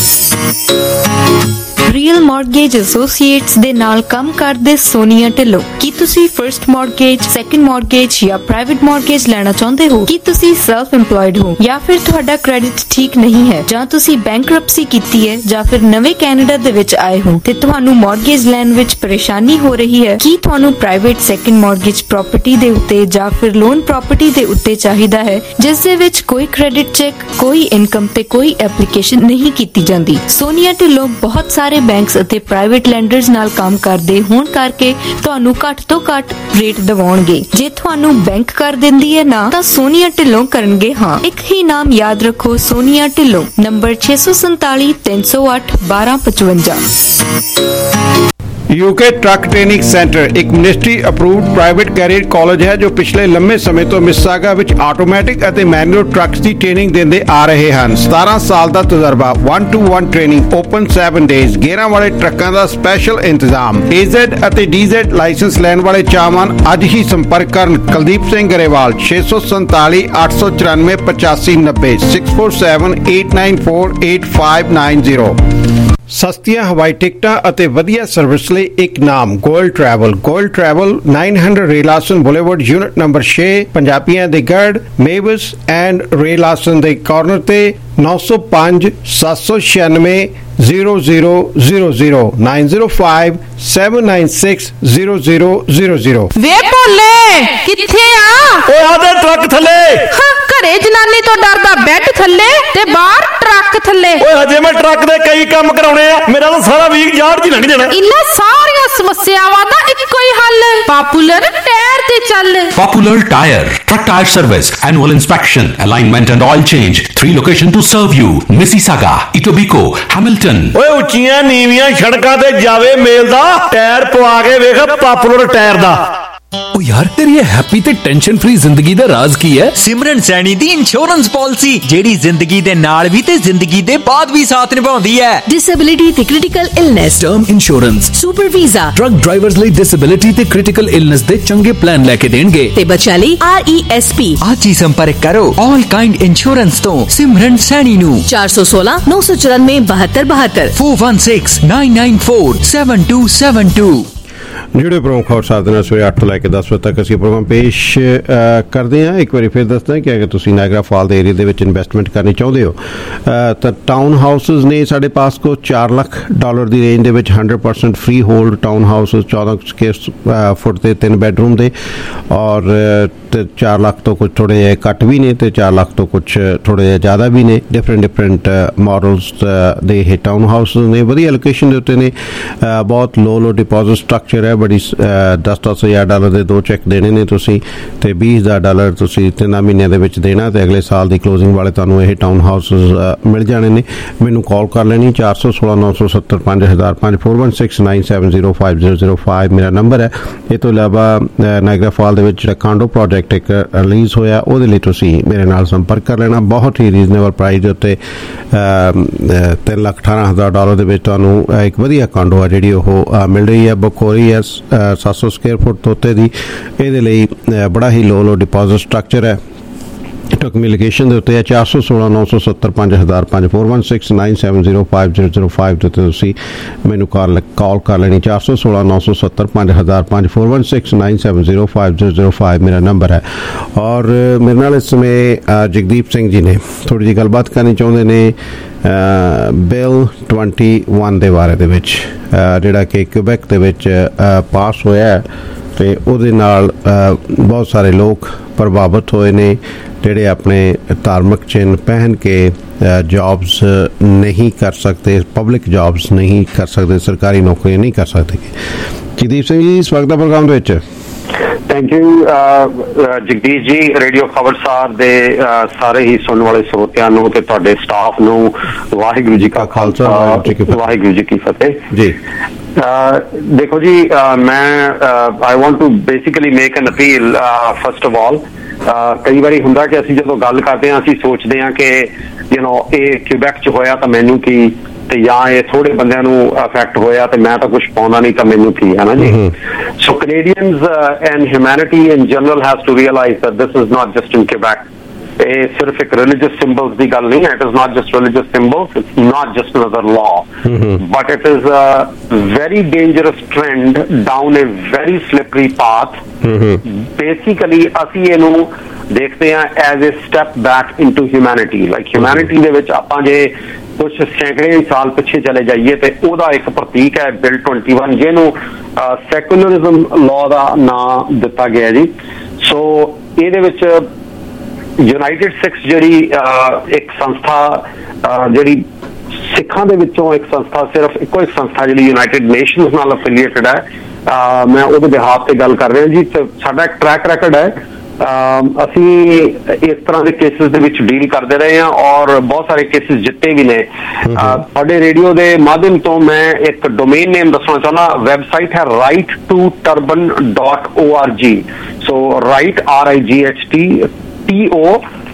ਰੀਅਲ ਮਾਰਗੇਜ ਐਸੋਸੀਏਟਸ ਦੇ ਨਾਲ ਕੰਮ ਕਰਦੇ ਸੋਨੀਆ ਢਿੱਲੋਂ। ਕੀ ਤੁਸੀਂ ਫਰਸਟ ਮਾਰਗੇਜ, ਸੈਕੰਡ ਮਾਰਗੇਜ ਜਾਂ ਪ੍ਰਾਈਵੇਟ ਮਾਰਗੇਜ ਲੈਣਾ ਚਾਹੁੰਦੇ ਹੋ? ਕੀ ਤੁਸੀਂ ਸੈਲਫ ਇੰਪਲੋਇਡ ਹੋ ਜਾਂ ਫਿਰ ਤੁਹਾਡਾ ਕ੍ਰੈਡਿਟ ਠੀਕ ਨਹੀਂ ਹੈ, ਜਾਂ ਤੁਸੀਂ ਬੈਂਕਰਪਸੀ ਕੀਤੀ ਹੈ, ਜਾਂ ਫਿਰ ਨਵੇਂ ਕੈਨੇਡਾ ਦੇ ਵਿੱਚ ਆਏ ਹੋ ਤੇ ਤੁਹਾਨੂੰ ਮਾਰਗੇਜ ਲੈਣ ਵਿੱਚ ਪਰੇਸ਼ਾਨੀ ਹੋ ਰਹੀ ਹੈ? ਕੀ ਤੁਹਾਨੂੰ ਪ੍ਰਾਈਵੇਟ ਸੈਕੰਡ ਮਾਰਗੇਜ ਪ੍ਰਾਪਰਟੀ ਦੇ ਉੱਤੇ ਜਾਂ ਫਿਰ ਲੋਨ ਪ੍ਰਾਪਰਟੀ ਦੇ ਉੱਤੇ ਚਾਹੀਦਾ ਹੈ, ਜਿਸ ਦੇ ਵਿੱਚ ਕੋਈ ਕ੍ਰੈਡਿਟ ਚੈੱਕ, ਕੋਈ ਇਨਕਮ ਤੇ ਕੋਈ ਐਪਲੀਕੇਸ਼ਨ ਨਹੀਂ ਕੀਤੀ ਜਾਂਦੀ? ਸੋਨੀਆ ਢਿੱਲੋਂ ਬਹੁਤ ਸਾਰੇ ਬੈਂਕਸ ਅਤੇ ਪ੍ਰਾਈਵੇਟ ਲੈਂਡਰਸ ਨਾਲ ਕੰਮ ਕਰਦੇ ਹੋਣ ਕਰਕੇ ਤੁਹਾਨੂੰ ਘੱਟ ਤੋਂ ਘੱਟ ਰੇਟ ਦਿਵਾਉਣਗੇ। ਜੇ ਤੁਹਾਨੂੰ ਬੈਂਕ ਕਰ ਦਿੰਦੀ ਹੈ ਨਾ, ਤਾਂ ਸੋਨੀਆ ਢਿੱਲੋਂ ਕਰਨਗੇ ਹਾਂ। ਇੱਕ ਹੀ ਨਾਮ ਯਾਦ ਰੱਖੋ, ਸੋਨੀਆ ਢਿੱਲੋਂ। ਨੰਬਰ ਛੇ ਸੌ ਸੰਤਾਲੀ ਤਿੰਨ ਸੌ ਅੱਠ ਬਾਰਾਂ ਪਚਵੰਜਾ। यूके ट्रक ट्रेनिंग सेंटर एक ministry approved private career college है, जो पिछले लंबे समय तो मिसिसागा विच आटोमैटिक ਅਤੇ मैनुअल ट्रक्स ਦੀ ट्रेनिंग ਦਿੰਦੇ ਆ ਰਹੇ ਹਨ। ਸਤਾਰਾਂ ਸਾਲ ਦਾ ਤਜਰਬਾ, one to one training, open seven days, ਗੇਅਰਾਂ ਵਾਲੇ ਟਰੱਕਾਂ ਦਾ ਸਪੈਸ਼ਲ ਇੰਤਜ਼ਾਮ। A Z ਅਤੇ D Z ਲਾਇਸੈਂਸ ਲੈਣ ਵਾਲੇ ਚਾਹਵਾਨ ਅੱਜ ਹੀ ਸੰਪਰਕ ਕਰਨ ਕੁਲਦੀਪ ਸਿੰਘ ਗਰੇਵਾਲ ਛੇ ਸੌ ਸੰਤਾਲੀ ਅੱਠ ਸੌ ਚੁਰਾਨਵੇਂ ਪਚਾਸੀ ਨੱਬੇ ਛੇ ਚਾਰ ਸੱਤ eight nine four eight five nine zero। ਸਸਤੀਆਂ ਹਵਾਈ ਟਿਕਟਾਂ ਅਤੇ ਵਧੀਆ ਸਰਵਿਸ ਲਈ ਇੱਕ ਨਾਮ ਗੋਲਡ ਟਰੈਵਲ। ਗੋਲਡ ਟਰੈਵਲ ਨੌ ਸੌ ਰੇਲਾਸਨ ਬੁਲੇਵਾਰਡ ਯੂਨਿਟ ਨੰਬਰ ਛੇ, ਪੰਜਾਬੀਆਂ ਦੇ ਗੜ ਮੇਵਸ ਐਂਡ ਰੇਲਾਸਨ ਦੇ ਕਾਰਨਰ ਤੇ ਨੌ ਸੌ ਪੰਜ ਸੱਤ ਸੌ ਛਿਆਨਵੇਂ zero zero zero zero nine zero five seven nine six zero zero zero zero. ਵੇ ਭੋਲੇ ਕਿੱਥੇ ਆ? ਓਏ ਆਦੇ ਟਰੱਕ ਥੱਲੇ। ਹਾਂ, ਘਰੇ ਜਨਾਨੀ ਤੋਂ ਡਰਦਾ ਬੈੱਡ ਥੱਲੇ ਤੇ ਬਾਹਰ ਟਰੱਕ ਥੱਲੇ। ਓਏ ਹਜੇ ਮੈਂ ਟਰੱਕ ਦੇ ਕਈ ਕੰਮ ਕਰਾਉਣੇ ਆ, ਮੇਰਾ ਤਾਂ ਸਾਰਾ ਵੀਕ ਯਾਰ ਜੀ ਲੰਘ ਜਾਣਾ। ਇਨ੍ਹਾਂ ਸਾਰੀਆਂ ਸਮੱਸਿਆਵਾਂ ਦਾ ਇੱਕੋ ਹੀ ਹੱਲ, ਪਾਪੂਲਰ ਟਾਇਰ ਤੇ ਚੱਲ। Popular Tire, truck tire service, annual inspection, alignment and oil change. Three location to serve you: Mississauga, Etobicoke, Hamilton. ਓਏ ਉੱਚੀਆਂ ਨੀਵੀਆਂ ਸੜਕਾਂ ਤੇ ਜਾਵੇ ਮੇਲ ਦਾ ਟਾਇਰ ਪਵਾ ਕੇ ਵੇਖ ਪਾਪੂਲਰ ਟਾਇਰ ਦਾ। ਓ ਯਾਰ ਤੇਰੀ ਇਹ ਹੈਪੀ ਤੇ ਟੈਨਸ਼ਨ ਫ੍ਰੀ ਜ਼ਿੰਦਗੀ ਦਾ ਰਾਜ਼ ਕੀ ਹੈ? ਸਿਮਰਨ ਸੈਣੀ ਦੀ ਇੰਸ਼ੋਰੈਂਸ ਪਾਲਿਸੀ, ਜਿਹੜੀ ਜ਼ਿੰਦਗੀ ਦੇ ਨਾਲ ਵੀ ਤੇ ਜ਼ਿੰਦਗੀ ਦੇ ਬਾਅਦ ਵੀ ਸਾਥ ਨਿਭਾਉਂਦੀ ਹੈ। ਡਿਸੇਬਿਲਿਟੀ ਤੇ critical illness, term insurance, super visa, truck drivers ਲਈ ਡਿਸੇਬਿਲਿਟੀ ਤੇ ਕ੍ਰਿਟੀਕਲ ਇਲਨੈਸ ਦੇ ਚੰਗੇ ਪਲਾਨ ਲੈ ਕੇ ਦੇਣਗੇ ਤੇ ਬੱਚਿਆਂ ਲਈ ਆਰ ਈ ਐਸ ਪੀ। ਅੱਜ ਹੀ ਸੰਪਰਕ ਕਰੋ ਆਲ ਕਾਈਂਡ ਇੰਸ਼ੋਰੈਂਸ ਤੋਂ ਸਿਮਰਨ ਸੈਣੀ ਨੂੰ ਚਾਰ ਸੌ ਸੋਲਾਂ ਨੌ ਸੌ ਚੁਰਾਨਵੇਂ ਬਹੱਤਰ ਬਹੱਤਰ four one six nine nine four seven two seven two. ਜਿਹੜੇ ਪ੍ਰੋਗਰਾਮ ਖਬਰ ਸਾਥ ਦੇ ਨਾਲ ਸਵੇਰੇ ਅੱਠ ਤੋਂ ਲੈ ਕੇ ਦਸ ਵਜੇ ਤੱਕ ਅਸੀਂ ਪ੍ਰੋਗਰਾਮ ਪੇਸ਼ ਕਰਦੇ ਹਾਂ। ਇੱਕ ਵਾਰੀ ਫਿਰ ਦੱਸਦਾ ਕਿ ਅਗਰ ਤੁਸੀਂ ਨਾਇਗਰਾ ਫਾਲ ਦੇ ਏਰੀਆ ਦੇ ਵਿੱਚ ਇਨਵੈਸਟਮੈਂਟ ਕਰਨੀ ਚਾਹੁੰਦੇ ਹੋ ਤਾਂ ਟਾਊਨ ਹਾਊਸਿਸ ਨੇ ਸਾਡੇ ਪਾਸ ਕੋ ਚਾਰ ਲੱਖ ਡਾਲਰ ਦੀ ਰੇਂਜ ਦੇ ਵਿੱਚ hundred percent freehold townhouses ਚੌਦਾਂ ਸਕੁਅਰ ਫੁੱਟ ਦੇ ਤਿੰਨ ਬੈਡਰੂਮ ਦੇ ਔਰ ਚਾਰ ਲੱਖ ਤੋਂ ਕੁਝ ਥੋੜੇ ਜਿਹੇ ਘੱਟ ਵੀ ਨੇ ਤੇ ਚਾਰ ਲੱਖ ਤੋਂ ਕੁਝ ਥੋੜੇ ਜਿਹੇ ਜ਼ਿਆਦਾ ਵੀ ਨੇ। ਡਿਫਰੈਂਟ ਡਿਫਰੈਂਟ ਮਾਡਲਸ ਦੇ ਇਹ ਟਾਊਨ ਹਾਊਸਿਸ ਨੇ, ਵਧੀਆ ਲੋਕੇਸ਼ਨ ਦੇ ਉੱਤੇ ਨੇ, ਬਹੁਤ ਲੋ ਲੋ ਡਿਪੋਜ਼ਿਟ ਸਟਰਕਚਰ ਹੈ। ਬੜੀ ਦਸ ਦਸ ਹਜ਼ਾਰ ਡਾਲਰ ਦੇ ਦੋ ਚੈੱਕ ਦੇਣੇ ਨੇ ਤੁਸੀਂ ਤੇ ਵੀਹ ਹਜ਼ਾਰ ਡਾਲਰ ਤੁਸੀਂ ਤਿੰਨਾਂ ਮਹੀਨਿਆਂ ਦੇ ਵਿੱਚ ਦੇਣਾ ਤੇ ਅਗਲੇ ਸਾਲ ਦੀ ਕਲੋਜ਼ਿੰਗ ਵਾਲੇ ਤੁਹਾਨੂੰ ਇਹ ਟਾਊਨ ਹਾਊਸਿਸ ਮਿਲ ਜਾਣੇ ਨੇ। ਮੈਨੂੰ ਕਾਲ ਕਰ ਲੈਣੀ ਚਾਰ ਸੌ ਸੋਲਾਂ ਨੌ ਸੌ ਸੱਤਰ ਪੰਜ ਹਜ਼ਾਰ ਪੰਜ four one six nine seven zero five zero zero five ਮੇਰਾ ਨੰਬਰ ਹੈ। ਇਹ ਤੋਂ ਇਲਾਵਾ ਨਾਇਗਰਾ ਫਾਲ ਦੇ ਵਿੱਚ ਜਿਹੜਾ ਕਾਂਡੋ ਪ੍ਰੋਜੈਕਟ ਇੱਕ ਰਿਲੀਜ਼ ਹੋਇਆ ਉਹਦੇ ਲਈ ਤੁਸੀਂ ਮੇਰੇ ਨਾਲ ਸੰਪਰਕ ਕਰ ਲੈਣਾ। ਬਹੁਤ ਹੀ ਰੀਜ਼ਨੇਬਲ ਪ੍ਰਾਈਸ ਦੇ ਉੱਤੇ ਤਿੰਨ ਲੱਖ ਅਠਾਰਾਂ ਹਜ਼ਾਰ ਡਾਲਰ ਦੇ ਵਿੱਚ ਤੁਹਾਨੂੰ ਇੱਕ ਵਧੀਆ ਕਾਂਡੋ ਆ ਜਿਹੜੀ ਉਹ ਮਿਲ ਰਹੀ ਹੈ। ਬੁੱਕ ਹੋ ਰਹੀ ਹੈ ਸੱਤ ਸੌ ਸਕੁਅਰ ਫੁੱਟ ਤੋਂ ਉੱਤੇ ਦੀ। ਇਹਦੇ ਲਈ ਬੜਾ ਹੀ ਲੋ ਲੋ ਡਿਪੋਜ਼ਿਟ ਸਟਰਕਚਰ ਹੈ। ਟਕਮੀ ਲੋਕੇਸ਼ਨ ਦੇ ਉੱਤੇ ਹੈ ਚਾਰ ਸੌ ਸੋਲਾਂ ਨੌ ਸੌ ਸੱਤਰ ਪੰਜ ਹਜ਼ਾਰ ਪੰਜ four one six nine seven zero five zero zero five ਦੇ ਉੱਤੇ ਤੁਸੀਂ ਮੈਨੂੰ ਕਾਲ ਕਾਲ ਕਰ ਲੈਣੀ ਚਾਰ ਸੌ ਸੋਲਾਂ ਨੌ ਸੌ ਸੱਤਰ ਪੰਜ ਹਜ਼ਾਰ ਪੰਜ four one six nine seven zero five zero zero five ਮੇਰਾ ਨੰਬਰ ਹੈ। ਔਰ ਮੇਰੇ ਨਾਲ ਇਸ ਸਮੇਂ ਜਗਦੀਪ ਸਿੰਘ ਜੀ ਨੇ ਥੋੜ੍ਹੀ ਜਿਹੀ ਗੱਲਬਾਤ ਕਰਨੀ ਚਾਹੁੰਦੇ ਨੇ ਬਿੱਲ ਟਵੈਂਟੀ ਵਨ ਦੇ ਬਾਰੇ ਦੇ ਵਿੱਚ ਜਿਹੜਾ ਕਿ ਕਿਊਬੈਕ ਦੇ ਵਿੱਚ ਪਾਸ ਹੋਇਆ ਤੇ ਉਹਦੇ ਨਾਲ ਬਹੁਤ ਸਾਰੇ ਲੋਕ ਪ੍ਰਭਾਵਿਤ ਹੋਏ ਨੇ ਜਿਹੜੇ ਆਪਣੇ ਧਾਰਮਿਕ ਚਿੰਨ੍ਹ ਪਹਿਨ ਕੇ ਜੌਬਸ ਨਹੀਂ ਕਰ ਸਕਦੇ, ਪਬਲਿਕ ਜੌਬਸ ਨਹੀਂ ਕਰ ਸਕਦੇ, ਸਰਕਾਰੀ ਨੌਕਰੀਆਂ ਨਹੀਂ ਕਰ ਸਕਦੇ। ਜਗਦੀਪ ਸਿੰਘ ਜੀ ਸਵਾਗਤ ਹੈ ਪ੍ਰੋਗਰਾਮ ਦੇ ਵਿੱਚ। ਥੈਂਕ ਯੂ ਜਗਦੀਸ਼ ਜੀ। ਰੇਡੀਓ ਖਬਰਸਾਰ ਦੇ ਸਾਰੇ ਹੀ ਸੁਣਨ ਵਾਲੇ ਸਰੋਤਿਆਂ ਨੂੰ ਤੇ ਤੁਹਾਡੇ ਸਟਾਫ ਨੂੰ ਵਾਹਿਗੁਰੂ ਜੀ ਕਾ ਖਾਲਸਾ ਵਾਹਿਗੁਰੂ ਜੀ ਕੀ ਫਤਿਹ ਜੀ। ਦੇਖੋ ਜੀ ਮੈਂ I want to basically make an appeal first of all. ਕਈ ਵਾਰੀ ਹੁੰਦਾ ਕਿ ਅਸੀਂ ਜਦੋਂ ਗੱਲ ਕਰਦੇ ਹਾਂ ਅਸੀਂ ਸੋਚਦੇ ਹਾਂ ਕਿ ਯੂ ਨੋ ਇਹ ਕਿਊਬੈਕ 'ਚ ਹੋਇਆ ਤਾਂ ਮੈਨੂੰ ਕੀ ਤੇ ਜਾਂ ਇਹ ਥੋੜੇ ਬੰਦਿਆਂ ਨੂੰ ਅਫੈਕਟ ਹੋਇਆ ਤੇ ਮੈਂ ਤਾਂ ਕੁਝ ਪਾਉਂਦਾ ਨਹੀਂ ਤਾਂ ਮੈਨੂੰ ਕੀ ਹੈ ਨਾ ਜੀ। So Canadians and humanity in general has to realise that this is not just in Quebec. ਇਹ ਸਿਰਫ ਇੱਕ ਰਿਲੀਜੀਅਸ ਸਿੰਬਲਸ ਦੀ ਗੱਲ ਨਹੀਂ ਹੈ। It is not just religious symbols, it's not just another law, but it is a very dangerous trend down a very slippery path. Basically ਅਸੀਂ ਇਹਨੂੰ ਦੇਖਦੇ ਹਾਂ as a step back into humanity. Like humanity ਦੇ ਵਿੱਚ ਆਪਾਂ ਜੇ ਕੁਝ ਸੈਂਕੜੇ ਸਾਲ ਪਿੱਛੇ ਚਲੇ ਜਾਈਏ ਤੇ ਉਹਦਾ ਇੱਕ ਪ੍ਰਤੀਕ ਹੈ ਬਿੱਲ ਟਵੈਂਟੀ ਵਨ, ਜਿਹਨੂੰ ਸੈਕੂਲਰਿਜ਼ਮ ਲਾਅ ਦਾ ਨਾਂ ਦਿੱਤਾ ਗਿਆ ਜੀ। ਸੋ ਇਹਦੇ ਵਿੱਚ ਯੂਨਾਈਟਿਡ ਸਿੱਖਸ ਜਿਹੜੀ ਇੱਕ ਸੰਸਥਾ ਜਿਹੜੀ ਸਿੱਖਾਂ ਦੇ ਵਿੱਚੋਂ ਇੱਕ ਸੰਸਥਾ, ਸਿਰਫ ਇੱਕੋ ਇੱਕ ਸੰਸਥਾ ਜਿਹੜੀ ਯੂਨਾਈਟਿਡ ਨੇਸ਼ਨਸ ਨਾਲ ਅਫੀਲੀਏਟਡ ਹੈ, ਮੈਂ ਉਹਦੇ ਬਿਹਾਫ ਤੇ ਗੱਲ ਕਰ ਰਿਹਾ ਜੀ। ਸਾਡਾ ਇੱਕ ਟਰੈਕ ਰੈਕਡ ਹੈ। ਅਸੀਂ ਇਸ ਤਰ੍ਹਾਂ ਦੇ ਕੇਸਿਸ ਦੇ ਵਿੱਚ ਡੀਲ ਕਰਦੇ ਰਹੇ ਹਾਂ ਔਰ ਬਹੁਤ ਸਾਰੇ ਕੇਸਿਸ ਜਿੱਤੇ ਵੀ ਨੇ। ਸਾਡੇ ਰੇਡੀਓ ਦੇ ਮਾਧਿਅਮ ਤੋਂ ਮੈਂ ਇੱਕ ਡੋਮੇਨ ਨੇਮ ਦੱਸਣਾ ਚਾਹੁੰਦਾ। ਵੈਬਸਾਈਟ ਹੈ right to turban dot O R G. So right R I G H T T O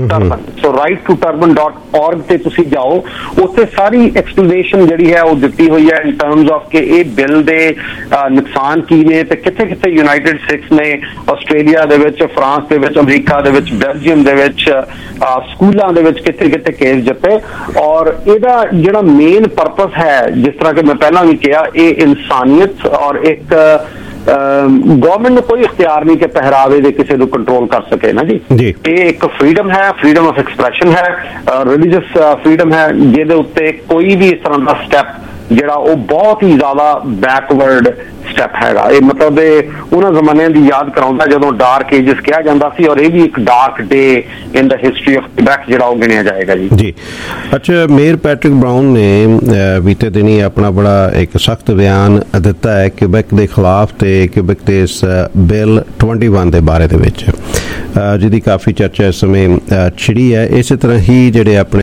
turban. So right to turban dot org ਤੇ ਤੁਸੀਂ ਜਾਓ, ਉੱਥੇ ਸਾਰੀ ਐਕਸਪਲੇਨੇਸ਼ਨ ਜਿਹੜੀ ਹੈ ਉਹ ਦਿੱਤੀ ਹੋਈ ਹੈ ਇਨ ਟਰਮਸ ਆਫ ਕਿ ਇਹ ਬਿੱਲ ਦੇ ਨੁਕਸਾਨ ਕੀ ਨੇ ਤੇ ਕਿੱਥੇ ਕਿੱਥੇ ਯੂਨਾਈਟਿਡ ਸਟੇਟਸ ਨੇ, ਆਸਟ੍ਰੇਲੀਆ ਦੇ ਵਿੱਚ, ਫਰਾਂਸ ਦੇ ਵਿੱਚ, ਅਮਰੀਕਾ ਦੇ ਵਿੱਚ, ਬੈਲਜੀਅਮ ਦੇ ਵਿੱਚ, ਸਕੂਲਾਂ ਦੇ ਵਿੱਚ ਕਿੱਥੇ ਕਿੱਥੇ ਕੇਸ ਜਿੱਤੇ। ਔਰ ਇਹਦਾ ਜਿਹੜਾ ਮੇਨ ਪਰਪਸ ਹੈ, ਜਿਸ ਤਰ੍ਹਾਂ ਕਿ ਮੈਂ ਪਹਿਲਾਂ ਵੀ ਕਿਹਾ, ਇਹ ਇਨਸਾਨੀਅਤ ਔਰ ਇੱਕ ਗਵਰਨਮੈਂਟ ਨੂੰ ਕੋਈ ਇਖਤਿਆਰ ਨਹੀਂ ਕਿ ਪਹਿਰਾਵੇ ਦੇ ਕਿਸੇ ਨੂੰ ਕੰਟਰੋਲ ਕਰ ਸਕੇ ਨਾ ਜੀ। ਇਹ ਇੱਕ ਫਰੀडम ਹੈ, ਫਰੀडम ਆਫ ਐਕਸਪ੍ਰੈਸ਼ਨ ਹੈ, ਰਿਲੀਜੀਅਸ ਫਰੀडम ਹੈ, ਜਿਹਦੇ ਉੱਤੇ ਕੋਈ ਵੀ ਇਸ ਤਰ੍ਹਾਂ ਦਾ ਸਟੈਪ ਜਿਹੜਾ ਉਹ ਬਹੁਤ ਹੀ ਜ਼ਿਆਦਾ ਬੈਕਵਰਡ ਸਟੈਪ ਹੈਗਾ। ਇਹ ਮਤਲਬ ਇਹ ਉਹਨਾਂ ਜ਼ਮਾਨਿਆਂ ਦੀ ਯਾਦ ਕਰਾਉਂਦਾ ਜਦੋਂ ਡਾਰਕ ਏਜਸ ਕਿਹਾ ਜਾਂਦਾ ਸੀ, ਔਰ ਇਹ ਵੀ ਇੱਕ dark day in the history of Quebec ਜਿਹੜਾ ਉਹ ਗਿਣਿਆ ਜਾਏਗਾ ਜੀ। ਜੀ ਅੱਛਾ, ਮੇਅਰ ਪੈਟਰਿਕ ਬਰਾਊਨ ਨੇ ਬੀਤੇ ਦਿਨੀ ਆਪਣਾ ਬੜਾ ਇੱਕ ਸਖਤ ਬਿਆਨ ਦਿੱਤਾ ਹੈ ਕੁਬੈਕ ਦੇ ਖਿਲਾਫ ਤੇ ਕੁਬੈਕ ਦੇ ਇਸ ਬਿੱਲ ਇਕੱਤੀ ਦੇ ਬਾਰੇ ਦੇ ਵਿੱਚ, ਜਿਹਦੀ ਕਾਫੀ ਚਰਚਾ ਇਸ ਸਮੇਂ ਛਿੜੀ ਹੈ। ਇਸੇ ਤਰ੍ਹਾਂ ਹੀ ਜਿਹੜੇ ਆਪਣੇ